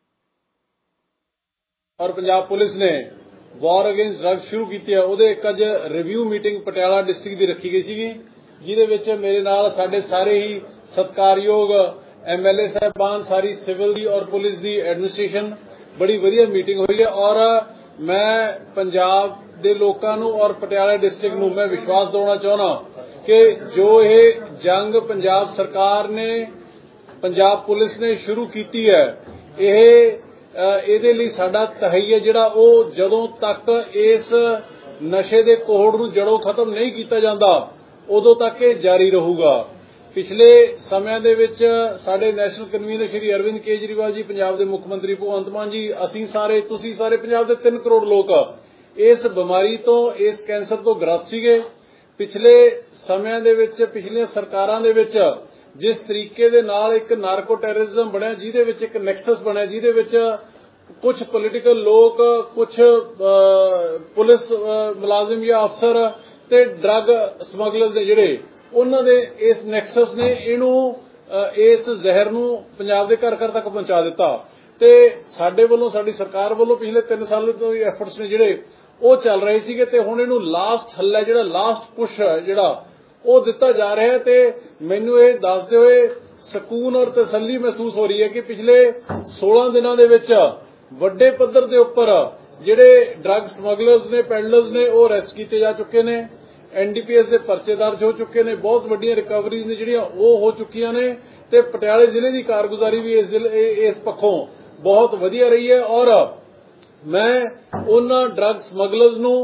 ਔਰ ਪੰਜਾਬ ਪੁਲਿਸ ਨੇ ਵਾਰ ਅਗੇਂਸਟ ਡਰੱਗ ਸ਼ੁਰੂ ਕੀਤੀ ਹੈ, ਉਹਦੇ ਇੱਕ ਅੱਜ ਰਿਵਿਊ ਮੀਟਿੰਗ ਪਟਿਆਲਾ ਡਿਸਟ੍ਰਿਕਟ ਦੀ ਰੱਖੀ ਗਈ ਸੀਗੀ, ਜਿਹਦੇ ਵਿੱਚ ਮੇਰੇ ਨਾਲ ਸਾਡੇ ਸਾਰੇ ਹੀ ਸਤਿਕਾਰਯੋਗ ਐਮਐਲਏ ਸਾਹਿਬਾਨ, ਸਾਰੀ ਸਿਵਲ ਦੀ ਔਰ ਪੁਲਿਸ ਦੀ ਐਡਮਿਨਿਸਟ੍ਰੇਸ਼ਨ, ਬੜੀ ਵਧੀਆ ਮੀਟਿੰਗ ਹੋਈ ਹੈ। ਔਰ ਮੈਂ ਪੰਜਾਬ ਦੇ ਲੋਕਾਂ ਨੂੰ ਔਰ ਪਟਿਆਲਾ ਡਿਸਟ੍ਰਿਕਟ ਨੂੰ ਮੈਂ ਵਿਸ਼ਵਾਸ ਦਿਵਾਉਣਾ ਚਾਹੁੰਦਾ ਕਿ ਜੋ ਇਹ ਜੰਗ ਪੰਜਾਬ ਸਰਕਾਰ ਨੇ ਪੰਜਾਬ ਪੁਲਿਸ ਨੇ ਸ਼ੁਰੂ ਕੀਤੀ ਹੈ, ਇਹ ਇਹਦੇ ਲਈ ਸਾਡਾ ਤਹਈਆ ਜਿਹੜਾ ਉਹ ਜਦੋਂ ਤੱਕ ਇਸ ਨਸ਼ੇ ਦੇ ਕੋਹੜ ਨੂੰ ਜੜੋਂ ਖਤਮ ਨਹੀਂ ਕੀਤਾ ਜਾਂਦਾ ਉਦੋਂ ਤੱਕ ਇਹ ਜਾਰੀ ਰਹੂਗਾ। ਪਿਛਲੇ ਸਮਿਆਂ ਦੇ ਵਿੱਚ ਸਾਡੇ ਨੈਸ਼ਨਲ ਕਨਵੀਨਰ ਸ਼੍ਰੀ ਅਰਵਿੰਦ ਕੇਜਰੀਵਾਲ ਜੀ, ਪੰਜਾਬ ਦੇ ਮੁੱਖ ਮੰਤਰੀ ਭਗਵੰਤ ਮਾਨ ਜੀ, ਅਸੀਂ ਸਾਰੇ ਤੁਸੀਂ ਸਾਰੇ ਪੰਜਾਬ ਦੇ ਤਿੰਨ ਕਰੋੜ ਲੋਕ ਇਸ ਬਿਮਾਰੀ ਤੋਂ, ਇਸ ਕੈਂਸਰ ਤੋਂ ਗ੍ਰਸਤ ਸੀਗੇ। ਪਿਛਲੇ ਸਮਿਆਂ ਦੇ ਵਿੱਚ ਪਿਛਲੀਆਂ ਸਰਕਾਰਾਂ ਦੇ ਵਿੱਚ ਜਿਸ ਤਰੀਕੇ ਦੇ ਨਾਲ ਇੱਕ ਨਾਰਕੋ ਟੈਰਰਿਜ਼ਮ ਬਣਿਆ, ਜਿਹਦੇ ਵਿੱਚ ਇੱਕ ਨੈਕਸਸ ਬਣਿਆ, ਜਿਹਦੇ ਵਿੱਚ ਕੁਝ ਪੋਲੀਟੀਕਲ ਲੋਕ, ਕੁਝ ਪੁਲਿਸ ਮੁਲਾਜ਼ਮ ਜਾਂ ਅਫਸਰ ਤੇ ਡਰੱਗ ਸਮਗਲਰਸ ਨੇ ਜਿਹੜੇ ਉਹਨਾਂ ਦੇ ਇਸ ਨੈਕਸਸ ਨੇ ਇਹਨੂੰ ਇਸ ਜ਼ਹਿਰ ਨੂੰ ਪੰਜਾਬ ਦੇ ਘਰ ਘਰ ਤੱਕ ਪਹੁੰਚਾ ਦਿੱਤਾ। ਤੇ ਸਾਡੇ ਵੱਲੋਂ, ਸਾਡੀ ਸਰਕਾਰ ਵੱਲੋਂ ਪਿਛਲੇ ਤਿੰਨ ਸਾਲ ਤੋਂ ਐਫਰਟਸ ਨੇ ਜਿਹੜੇ ਉਹ ਚੱਲ ਰਹੇ ਸੀਗੇ ਤੇ ਹੁਣ ਇਹਨੂੰ ਲਾਸਟ ਹੱਲਾ ਜਿਹੜਾ ਲਾਸਟ ਪੁਸ਼ ਜਿਹੜਾ ਉਹ ਦਿੱਤਾ ਜਾ ਰਿਹਾ ਹੈ। ਤੇ ਮੈਨੂੰ ਇਹ ਦੱਸਦੇ ਹੋਏ ਸਕੂਨ ਔਰ ਤਸੱਲੀ ਮਹਿਸੂਸ ਹੋ ਰਹੀ ਹੈ ਕਿ ਪਿਛਲੇ ਸੋਲਾਂ ਦਿਨਾਂ ਦੇ ਵਿੱਚ ਵੱਡੇ ਪੱਧਰ ਦੇ ਉੱਪਰ ਜਿਹੜੇ ਡਰੱਗ ਸਮਗਲਰਸ ਨੇ, ਪੈਡਲਰਸ ਨੇ, ਉਹ ਅਰੈਸਟ ਕੀਤੇ ਜਾ ਚੁੱਕੇ ਨੇ, ਐਨਡੀਪੀਐਸ ਦੇ ਪਰਚੇ ਦਰਜ ਹੋ ਚੁੱਕੇ ਨੇ, ਬਹੁਤ ਵੱਡੀਆਂ ਰਿਕਵਰੀਜ਼ ਨੇ ਜਿਹੜੀਆਂ ਉਹ ਹੋ ਚੁੱਕੀਆਂ ਨੇ ਤੇ ਪਟਿਆਲੇ ਜ਼ਿਲ੍ਹੇ ਦੀ ਕਾਰਗੁਜ਼ਾਰੀ ਵੀ ਇਸ ਇਸ ਪੱਖੋਂ ਬਹੁਤ ਵਧੀਆ ਰਹੀ ਹੈ। ਔਰ ਮੈਂ ਉਹਨਾਂ ਡਰੱਗ ਸਮਗਲਰਸ ਨੂੰ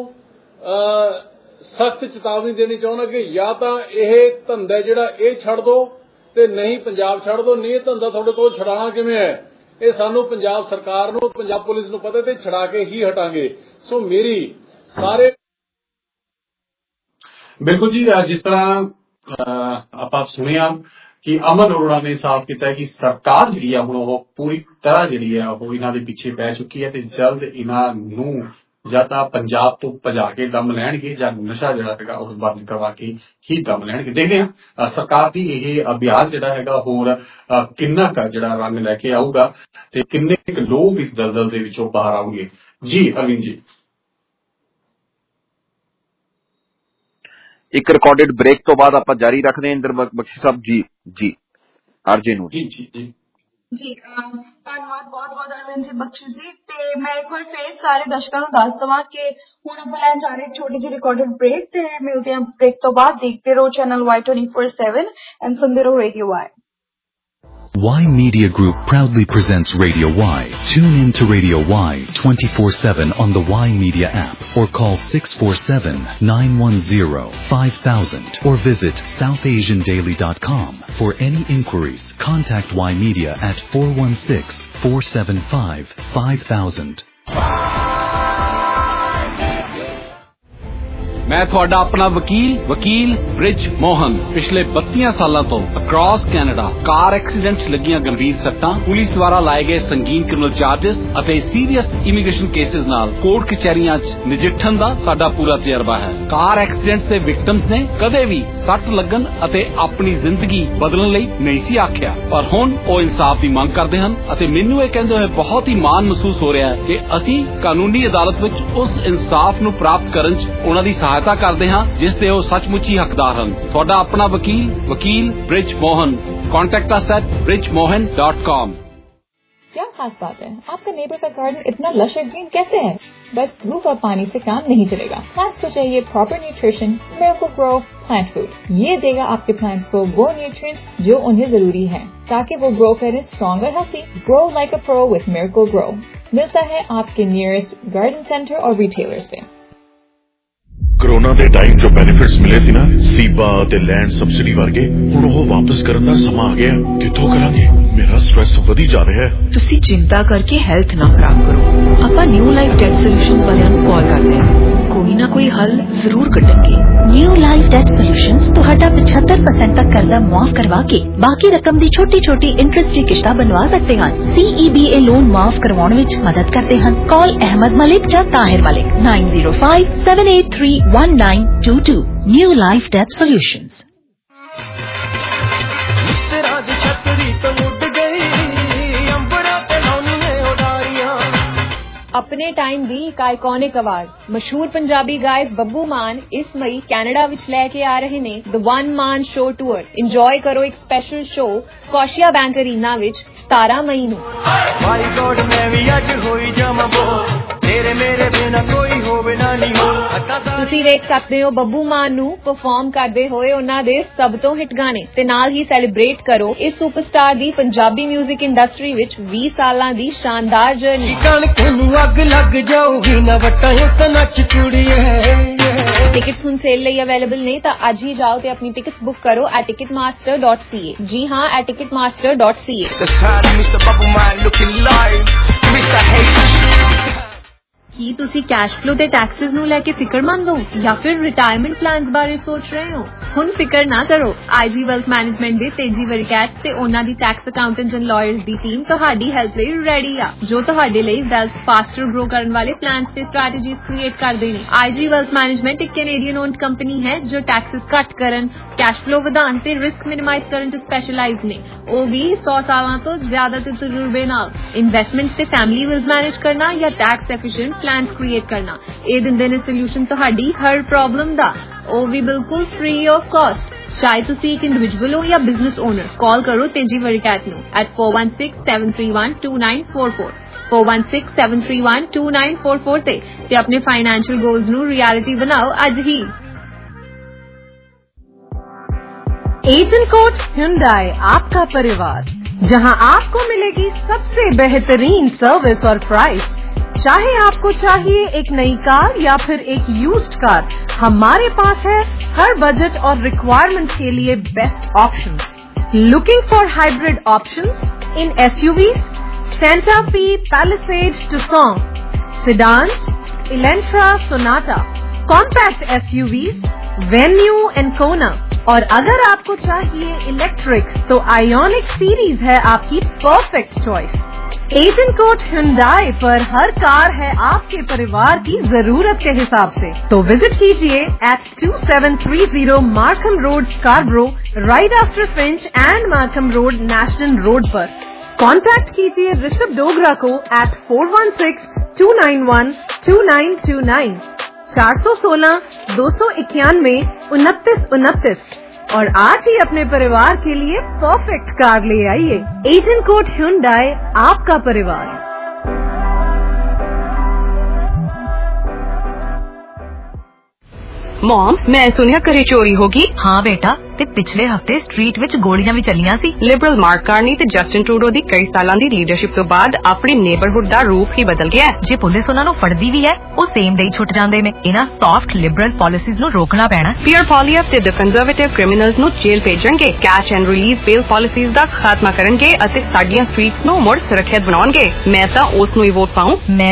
ਸਖਤ ਚੇਤਾਵਨੀ ਦੇਣੀ ਚਾਹੁੰਦਾ ਕਿ ਜਾਂ ਤਾਂ ਇਹ ਧੰਦਾ ਜਿਹੜਾ ਇਹ ਛੱਡ ਦਿਓ ਤੇ ਨਹੀਂ ਪੰਜਾਬ ਛੱਡ ਦਿਓ, ਨਹੀਂ ਇਹ ਧੰਦਾ ਤੁਹਾਡੇ ਕੋਲ ਛਡਾਉਣਾ ਕਿਵੇਂ ਹੈ ਇਹ ਸਾਨੂੰ ਪੰਜਾਬ ਸਰਕਾਰ ਨੂੰ, ਪੰਜਾਬ ਪੁਲਿਸ ਨੂੰ ਪਤਾ ਤੇ ਛਡਾ ਕੇ ਹੀ ਹਟਾਂਗੇ। ਸੋ ਮੇਰੀ ਸਾਰੇ ਬਿਲਕੁਲ ਜੀ, ਜਿਸ ਤਰ੍ਹਾਂ ਆਪਾਂ ਸੁਣਿਆ ਕਿ ਅਮਨ ਅਰੋੜਾ ਨੇ ਸਾਫ਼ ਕੀਤਾ ਹੈ ਕਿ ਸਰਕਾਰ ਜਿਹੜੀ ਆ ਹੁਣ ਉਹ ਪੂਰੀ ਤਰ੍ਹਾਂ ਜਿਹੜੀ ਆ ਉਹ ਇਹਨਾਂ ਦੇ ਪਿੱਛੇ ਪੈ ਚੁੱਕੀ ਹੈ ਤੇ ਜਲਦ ਇਹਨਾਂ ਨੂੰ ਜਾਂ ਤਾਂ ਪੰਜਾਬ ਤੋਂ ਭਜਾ ਕੇ ਦਮ ਲੈਣਗੇ ਜਾਂ ਨਸ਼ਾ ਜਿਹੜਾ ਹੈਗਾ ਉਹ ਬੰਦ ਕਰਵਾ ਕੇ ਹੀ ਦਮ ਲੈਣਗੇ। ਦੇਖਦੇ ਹਾਂ ਸਰਕਾਰ ਦੀ ਇਹ ਅਭਿਆਨ ਜਿਹੜਾ ਹੈਗਾ ਹੋਰ ਕਿੰਨਾ ਕੁ ਜਿਹੜਾ ਰੰਗ ਲੈ ਕੇ ਆਊਗਾ ਤੇ ਕਿੰਨੇ ਕੁ ਲੋਕ ਇਸ ਦਲਦਲ ਦੇ ਵਿੱਚੋਂ ਬਾਹਰ ਆਉਣਗੇ। ਜੀ ਅਰਵਿੰਦ ਜੀ। ਇੱਕ ਰਿਕਾਰਡਡ ਬ੍ਰੇਕ ਤੋਂ ਬਾਅਦ ਆਪਾਂ ਜਾਰੀ ਰੱਖਦੇ ਹਾਂ। ਇੰਦਰ ਬਖਸ਼ੀ ਸਾਹਿਬ ਜੀ ਜੀ ਆਰਜੇ ਨੂੰ ਜੀ ਜੀ ਜੀ ਜੀ ਧੰਨਵਾਦ ਬਹੁਤ ਬਹੁਤ ਅਰਵਿੰਦ ਜੀ ਬਖਸ਼ੀ ਜੀ। ਤੇ ਮੈਂ ਇੱਕ ਵਾਰ ਫੇਰ ਸਾਰੇ ਦਰਸ਼ਕਾਂ ਨੂੰ ਦੱਸ ਦੇਵਾਂ ਕਿ ਹੁਣ ਆਪਾਂ ਲੈਣ ਜਾ ਰਹੇ ਛੋਟੀ ਜਿਹੀ ਰਿਕਾਰਡਡ ਬ੍ਰੇਕ ਤੇ ਮਿਲਦੇ ਹਾਂ ਬ੍ਰੇਕ ਤੋਂ ਬਾਅਦ। ਦੇਖਦੇ ਰਹੋ channel Y twenty four seven and ਸੁਣਦੇ ਰਹੋ radio Y. Y Media Group proudly presents Radio Y. Tune in to Radio Y twenty-four seven on the Y Media app or call six four seven, nine one zero, five thousand or visit south asian daily dot com. For any inquiries, contact Y Media at four one six, four seven five, five thousand. मैं ਤੁਹਾਡਾ ਆਪਣਾ ਵਕੀਲ ਵਕੀਲ ਬ੍ਰਿਜ ਮੋਹਨ ਪਿਛਲੇ ਬੱਤੀਆਂ ਸਾਲਾਂ ਤੋਂ across Canada ਕਾਰ accidents ਲੱਗੀਆਂ ਗੰਭੀਰ ਸੱਟਾਂ ਪੁਲਿਸ ਦੁਆਰਾ ਲਾਏ ਗਏ ਸੰਗੀਨ ਕ੍ਰਿਮੀਨਲ ਚਾਰजेस ਅਤੇ ਸੀਰੀਅਸ ਇਮੀਗ੍ਰੇਸ਼ਨ ਕੇਸਿਸ ਨਾਲ ਕੋਰਟ ਕਚਹਿਰੀਆਂ 'ਚ ਨਜਿੱਠਣ ਦਾ ਸਾਡਾ ਪੂਰਾ ਤਜਰਬਾ ਹੈ। ਕਾਰ ਐਕਸੀਡੈਂਟਸ ਦੇ ਵਿਕਟਮਸ ਨੇ ਕਦੇ ਵੀ ਸੱਟ ਲੱਗਣ ਅਤੇ ਆਪਣੀ ਜ਼ਿੰਦਗੀ ਬਦਲਣ ਲਈ ਨਹੀਂ ਸੀ ਆਖਿਆ, ਪਰ ਹੁਣ ਉਹ ਇਨਸਾਫ ਦੀ ਮੰਗ ਕਰਦੇ ਹਨ ਅਤੇ ਮੈਨੂੰ ਇਹ ਕਹਿੰਦੇ ਹੋਏ ਬਹੁਤ ਹੀ ਮਾਣ ਮਹਿਸੂਸ ਹੋ ਰਿਹਾ ਹੈ ਕਿ ਅਸੀਂ ਕਾਨੂੰਨੀ ਅਦਾਲਤ ਵਿੱਚ ਉਸ ਇਨਸਾਫ ਨੂੰ ਪ੍ਰਾਪਤ ਕਰਨ 'ਚ ਉਹਨਾਂ ਦੀ ਸਹਾਇਤਾ ਕਰਦੇ ਹਾਂ ਜਿਸ ਦੇ ਉਹ ਸੱਚਮੁੱਚ ਹੀ ਹੱਕਦਾਰ ਹਨ। ਤੁਹਾਡਾ ਆਪਣਾ ਵਕੀਲ ਵਕੀਲ Brij Mohan. Contact us at Brij Mohan dot com. क्या खास बात है, आपका नेबर का गार्डन इतना लश और ग्रीन कैसे है? बस धूप और पानी से काम नहीं चलेगा। प्लांट्स को चाहिए proper nutrition. Miracle grow plant food ये देगा आपके प्लांट्स को वो न्यूट्रिएंट्स जो उन्हें जरूरी है ताकि वो ग्रो करें स्ट्रॉन्ग और healthy. Grow like a pro with miracle grow मिलता है आपके नियरेस्ट गार्डन सेंटर और रिटेलर से। कोरोना ਦੇ ਟਾਈਮ ਜੋ ਬੈਨੀਫਿਟਸ ਮਿਲੇ ਸੀ ਨਾ ਸੀਬਾ ਤੇ ਲੈਂਡ ਸਬਸਿਡੀ ਵਰਗੇ ਹੁਣ ਉਹ ਵਾਪਸ ਕਰਨ ਦਾ ਸਮਾਂ ਆ ਗਿਆ। ਕਿੱਥੋਂ ਕਰਾਂਗੇ? ਮੇਰਾ ਸਟ੍ਰੈਸ ਵਧੀ ਜਾ ਰਿਹਾ ਹੈ। ਤੁਸੀਂ ਚਿੰਤਾ ਕਰਕੇ ਹੈਲਥ ਨਾ ਖਰਾਬ ਕਰੋ। ਆਪਾਂ ਨਿਊ ਲਾਈਫ ਡੈਟ ਸੋਲੂਸ਼ਨਸ ਵਾਲਿਆਂ ਨੂੰ ਕਾਲ ਕਰਦੇ ਹਾਂ, ਕੋਈ ਨਾ ਕੋਈ ਹੱਲ ਜ਼ਰੂਰ ਕੱਢਣਗੇ। ਨਿਊ ਲਾਈਫ ਡੈਟ ਸੋਲੂਸ਼ਨਸ ਤੁਹਾਡਾ पचहत्तर परसेंट तक कर्जा मुआफ करवा के बाकी रकम दी छोटी छोटी इंटरेस्ट फ्री किश्तां बनवा सकते हैं। सीईबीए लोन माफ करवाने विच मदद करते हैं। कॉल अहमद मलिक या Tahir Malik nine zero five seven eight three one nine two two. New life debt solutions. अपने टाइम ਦੀ ਇੱਕ ਆਈਕੋਨਿਕ ਆਵਾਜ਼ ਮਸ਼ਹੂਰ ਪੰਜਾਬੀ ਗਾਇਕ ਬੱਬੂ ਮਾਨ ਇਸ ਮਈ ਕੈਨੇਡਾ ਵਿੱਚ ਲੈ ਕੇ ਆ ਰਹੇ ਨੇ the one man show tour. Enjoy ਕਰੋ ਇੱਕ special show Scotia bank arena ਵਿੱਚ ਸਤਾਰਾਂ ਮਈ ਨੂੰ। ਮਾਈ ਗੋਡ ਮੈਂ ਵੀ ਅੱਜ ਹੋਈ ਜਾਵਾਂ ਬੋ ਤੇਰੇ ਮੇਰੇ ਬਿਨਾ ਕੋਈ ਹੋਵੇ ਨਾ ਨਹੀਂ ਹੋ। ਤੁਸੀਂ ਵੇਖ ਸਕਦੇ ਹੋ ਬੱਬੂ ਮਾਨ ਨੂੰ ਪਰਫਾਰਮ ਕਰਦੇ ਹੋਏ ਉਹਨਾਂ ਦੇ ਸਭ ਤੋਂ ਹਿੱਟ ਗਾਣੇ ਤੇ ਨਾਲ ਹੀ ਸੈਲੀਬ੍ਰੇਟ ਕਰੋ ਇਸ ਸੁਪਰਸਟਾਰ ਦੀ ਪੰਜਾਬੀ 뮤직 ਇੰਡਸਟਰੀ ਵਿੱਚ ਵੀਹ ਸਾਲਾਂ ਦੀ ਸ਼ਾਨਦਾਰ ਜਰਨੀ। ਅੱਗ ਲੱਗ ਜਾਊਗੀ ਨਾ ਵਟਾਂ ਤਾਂ ਨੱਚ ਕੁੜੀਏ। ਟਿਕਟਸ ਹੁਣ ਸੇਲ ਲਈ ਅਵੇਲੇਬਲ ਨੇ ਤਾਂ ਅੱਜ ਹੀ ਜਾਓ ਤੇ ਆਪਣੀ ਟਿਕਟਸ ਬੁੱਕ ਕਰੋ at ticketmaster dot c a। ਜੀ ਹਾਂ at ticketmaster dot c a। ਕੀ ਤੁਸੀਂ ਕੈਸ਼ ਫਲੋ ਦੇ ਟੈਕਸਸ ਨੂੰ ਲੈ ਕੇ ਫਿਕਰਮੰਦ ਹੋ ਜਾਂ ਫਿਰ ਰਿਟਾਇਰਮੈਂਟ ਪਲਾਨਸ ਬਾਰੇ ਸੋਚ ਰਹੇ ਹੋ? ਹੁਣ ਫਿਕਰ ਨਾ ਕਰੋ। ਆਈਜੀ ਵੈਲਥ ਮੈਨੇਜਮੈਂਟ ਦੇ ਤੇਜੀ ਵਰਕੈਟ ਤੇ ਉਹਨਾਂ ਦੀ ਟੈਕਸ ਅਕਾਊਂਟੈਂਟਸ ਐਂਡ ਲਾਇਰਸ ਦੀ ਟੀਮ ਤੁਹਾਡੀ ਹੈਲਪ ਲਈ ਰੈਡੀ ਆ ਜੋ ਤੁਹਾਡੇ ਲਈ ਵੈਲਥ ਫਾਸਟਰ ਗਰੋ ਕਰਨ ਵਾਲੇ ਪਲਾਨਸ ਤੇ ਸਟ੍ਰੈਟੇਜੀਜ਼ ਕ੍ਰੀਏਟ ਕਰਦੇ ਨੇ। ਆਈਜੀ ਵੈਲਥ ਮੈਨੇਜਮੈਂਟ ਇੱਕ ਕੈਨੇਡੀਅਨ ਓਨਡ ਕੰਪਨੀ ਹੈ ਜੋ ਟੈਕਸਸ ਘੱਟ ਕਰਨ ਕੈਸ਼ ਫਲੋ ਵਧਾਉਣ ਤੇ ਰਿਸਕ ਮਿਨੀਮਾਈਜ਼ ਕਰਨ ਚ ਸਪੈਸ਼ਲਾਈਜ਼ ਨੇ। ਉਹ ਵੀ ਸੌ ਸਾਲਾਂ ਤੋਂ ਜ਼ਿਆਦਾ ਦੇ ਤਜਰਬੇ ਨਾਲ ਇਨਵੈਸਟਮੈਂਟ ਤੇ ਫੈਮਿਲੀ ਵਿਲਸ ਮੈਨੇਜ ਕਰਨਾ ਜਾਂ ਟੈਕਸ ਐਫੀਸ਼ੀਐਂਟ ਪਲਾਨ ਕ੍ਰੀਏਟ ਕਰਨਾ ਇਹ ਦਿੰਦੇ ਨੇ ਸੋਲੂਸ਼ਨ ਤੁਹਾਡੀ ਹਰ ਪ੍ਰੋਬਲਮ ਦਾ। ਉਹ ਵੀ ਬਿਲਕੁਲ ਫ੍ਰੀ ਆਫ ਕਾਸਟ। ਚਾਹੇ ਤੁਸੀਂ ਇੱਕ ਇੰਡੀਵਿਜੂਅਲ ਹੋ ਜਾਂ ਬਿਜ਼ਨਸ ਓਨਰ ਕਾਲ ਕਰੋ ਤੇਜੀ ਵਰਕੈਟ ਨੂੰ at four one six seven three one two nine four four four one six seven three one two nine four four ਤੇ ਤੇ ਆਪਣੇ ਫਾਈਨੈਂਸ਼ੀਅਲ ਗੋਲਸ ਨੂੰ ਰਿਐਲਿਟੀ ਬਣਾਓ ਅੱਜ ਹੀ। एजेंट Hyundai आपका परिवार, जहां आपको मिलेगी सबसे बेहतरीन सर्विस और प्राइस। चाहे आपको चाहिए एक नई कार या फिर एक यूज्ड कार, हमारे पास है हर बजट और रिक्वायरमेंट के लिए best options. Looking for hybrid options in SUVs, Santa Fe, Palisade, Tucson, sedans, Elantra, Sonata, compact S U Vs, Venue and Kona। और अगर आपको चाहिए इलेक्ट्रिक तो आयोनिक सीरीज है आपकी perfect choice. Agincourt Hyundai पर हर कार है आपके परिवार की जरूरत के हिसाब से। तो विजिट कीजिए at two seven three zero Markham Road, Scarborough, right after Finch and Markham Road, national road पर। कांटेक्ट कीजिए ऋषभ डोगरा को at four one six two nine one two nine two nine चार सौ सोलह दो सौ इक्यानवे उनतीस उनतीस और आज ही अपने परिवार के लिए परफेक्ट कार ले आइए। एजेंट कोट Hyundai आपका परिवार। मॉम मैं सुनिया घरे चोरी होगी। हाँ बेटा ते पिछले हफ्ते स्ट्रीट विच गोलियां भी चलियां सी। लिबरल मार्क कार्नी ते जस्टिन ट्रूडो दी कई सालां दी लीडरशिप तो बाद अपनी नेबरहुड दा रूप ही बदल गया है। जे पुलिस उन्हां नूं फड़दी भी है ਉਹ ਸੇਮ ਡੇ ਛੁੱਟ ਜਾਂਦੇ ਨੇ। ਇਹਨਾਂ ਸੌਫਟ ਲਿਬਰਲ ਪਾਲਿਸੀਜ਼ ਨੂੰ ਰੋਕਣਾ ਪੈਣਾ। ਪੀਅਰ ਪੋਲੀਐਫ ਤੇ ਦ ਕੰਜ਼ਰਵੇਟਿਵ ਕ੍ਰਿਮੀਨਲਸ ਨੂੰ ਜੇਲ੍ਹ ਭੇਜਣਗੇ, catch and release bail policies ਦਾ ਖਾਤਮਾ ਕਰਨਗੇ ਅਤੇ ਸਾਡੀਆਂ ਸਟਰੀਟਸ ਨੂੰ ਮੁੜ ਸੁਰੱਖਿਅਤ ਬਣਾਉਣਗੇ। ਮੈਂ ਤਾਂ ਉਸ ਨੂੰ ਹੀ ਵੋਟ ਪਾਉਂ। ਮੈਂ ਵੀ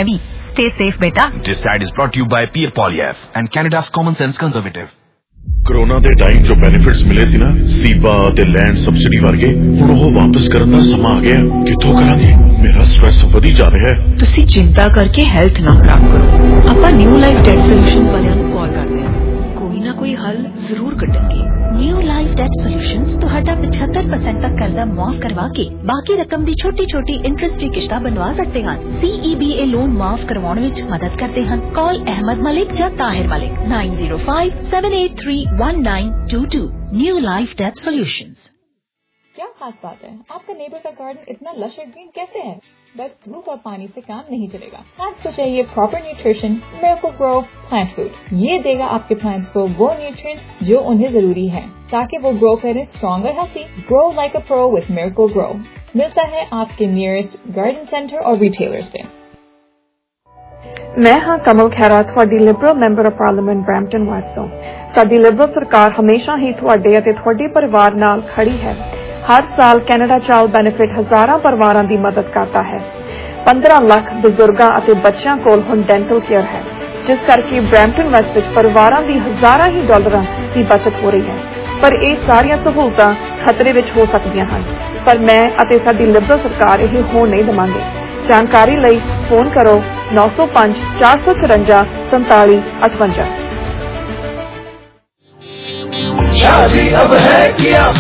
Stay safe, beta. This ad is brought to you by Pierre Poilievre and Canada's Common Sense Conservative. Corona ਦੇ ਟਾਈਮ ਜੋ ਬੈਨੀਫਿਟਸ ਮਿਲੇ ਸੀ ਨਾ ਸੀਬਾ ਤੇ ਲੈਂਡ ਸਬਸਿਡੀ ਵਰਗੇ ਹੁਣ ਉਹ ਵਾਪਸ ਕਰਨ ਦਾ ਸਮਾਂ ਆ ਗਿਆ ਕਿੱਥੋਂ ਕਰਾਂਗੇ ਮੇਰਾ ਸਟ੍ਰੈਸ ਵਧੀ ਜਾ ਰਿਹਾ ਹੈ ਤੁਸੀਂ ਚਿੰਤਾ ਕਰਕੇ ਹੈਲਥ ਨਾ ਖਰਾਬ ਕਰੋ ਆਪਾਂ ਨਿਊ ਲਾਈਫ ਡੈਟ ਸੋਲੂਸ਼ਨਜ਼ ਵਾਲਿਆਂ ਨੂੰ ਕਾਲ ਕਰਦੇ ਹਾਂ ਕੋਈ ਨਾ ਕੋਈ ਹੱਲ ਜ਼ਰੂਰ ਕੱਢਣਗੇ ਨਿਊ ਲਾਈਫ ਡੈਟ ਸੋਲੂਸ਼ਨਜ਼ ਤੁਹਾਡਾ पचहत्तर परसेंट तक कर्जा मुआफ करवा के बाकी रकम दी छोटी छोटी इंटरेस्ट फ्री किश्तां बनवा सकते हैं सीईबीए लोन माफ करवाने विच मदद करते हैं कॉल अहमद मलिक या Tahir Malik nine zero five seven eight three one nine two two new life debt solutions. क्या खास बात है आपका नेबर का गार्डन इतना लश और ग्रीन कैसे है? बस धूप और पानी से काम नहीं चलेगा। प्लांट्स को चाहिए proper nutrition. Miracle grow plant food ये देगा आपके प्लांट्स को वो न्यूट्रिएंट्स जो उन्हें जरूरी है ताकि वो ग्रो करें स्ट्रॉन्ग और healthy. Grow like a pro with miracle grow मिलता है आपके नियरेस्ट गार्डन सेंटर और रिटेलर्स पे। मैं हाँ कमल खैरा ਤੁਹਾਡੀ liberal member of parliament Brampton west ਤੋਂ। ਸਾਡੀ ਲਿਬਰਲ ਸਰਕਾਰ ਹਮੇਸ਼ਾ ਹੀ ਤੁਹਾਡੇ ਅਤੇ ਤੁਹਾਡੇ ਪਰਿਵਾਰ ਨਾਲ ਖੜੀ ਹੈ। ਹਰ ਸਾਲ ਕੈਨੇਡਾ ਚਾਈਲਡ ਬੈਨੀਫਿਟ ਹਜ਼ਾਰਾਂ ਪਰਿਵਾਰਾਂ ਦੀ ਮਦਦ ਕਰਦਾ ਹੈ। पंद्रह ਲੱਖ ਬਜ਼ੁਰਗਾਂ ਅਤੇ ਬੱਚਿਆਂ ਕੋਲ ਹੁਣ ਡੈਂਟਲ ਕੇਅਰ ਹੈ ਜਿਸ ਕਰਕੇ ਬਰੈਂਪਟਨ ਵੈਸਟ ਵਿੱਚ ਪਰਿਵਾਰਾਂ ਦੀ ਹਜ਼ਾਰਾਂ ਹੀ ਡਾਲਰਾਂ ਦੀ ਬਚਤ ਹੋ ਰਹੀ ਹੈ। ਪਰ ਇਹ ਸਾਰੀਆਂ ਸਹੂਲਤਾਂ ਖਤਰੇ ਵਿੱਚ ਹੋ ਸਕਦੀਆਂ ਹਨ ਪਰ ਮੈਂ ਅਤੇ ਸਾਡੀ ਲਿਬਰਲ ਸਰਕਾਰ ਇਹ ਹੋਣ ਨਹੀਂ ਦੇਵਾਂਗੇ। जानकारी ਲਈ फोन करो नौ सौ पाँच चार सौ चौरंजा सैंतालीस अठवंजा। शादी अब है किया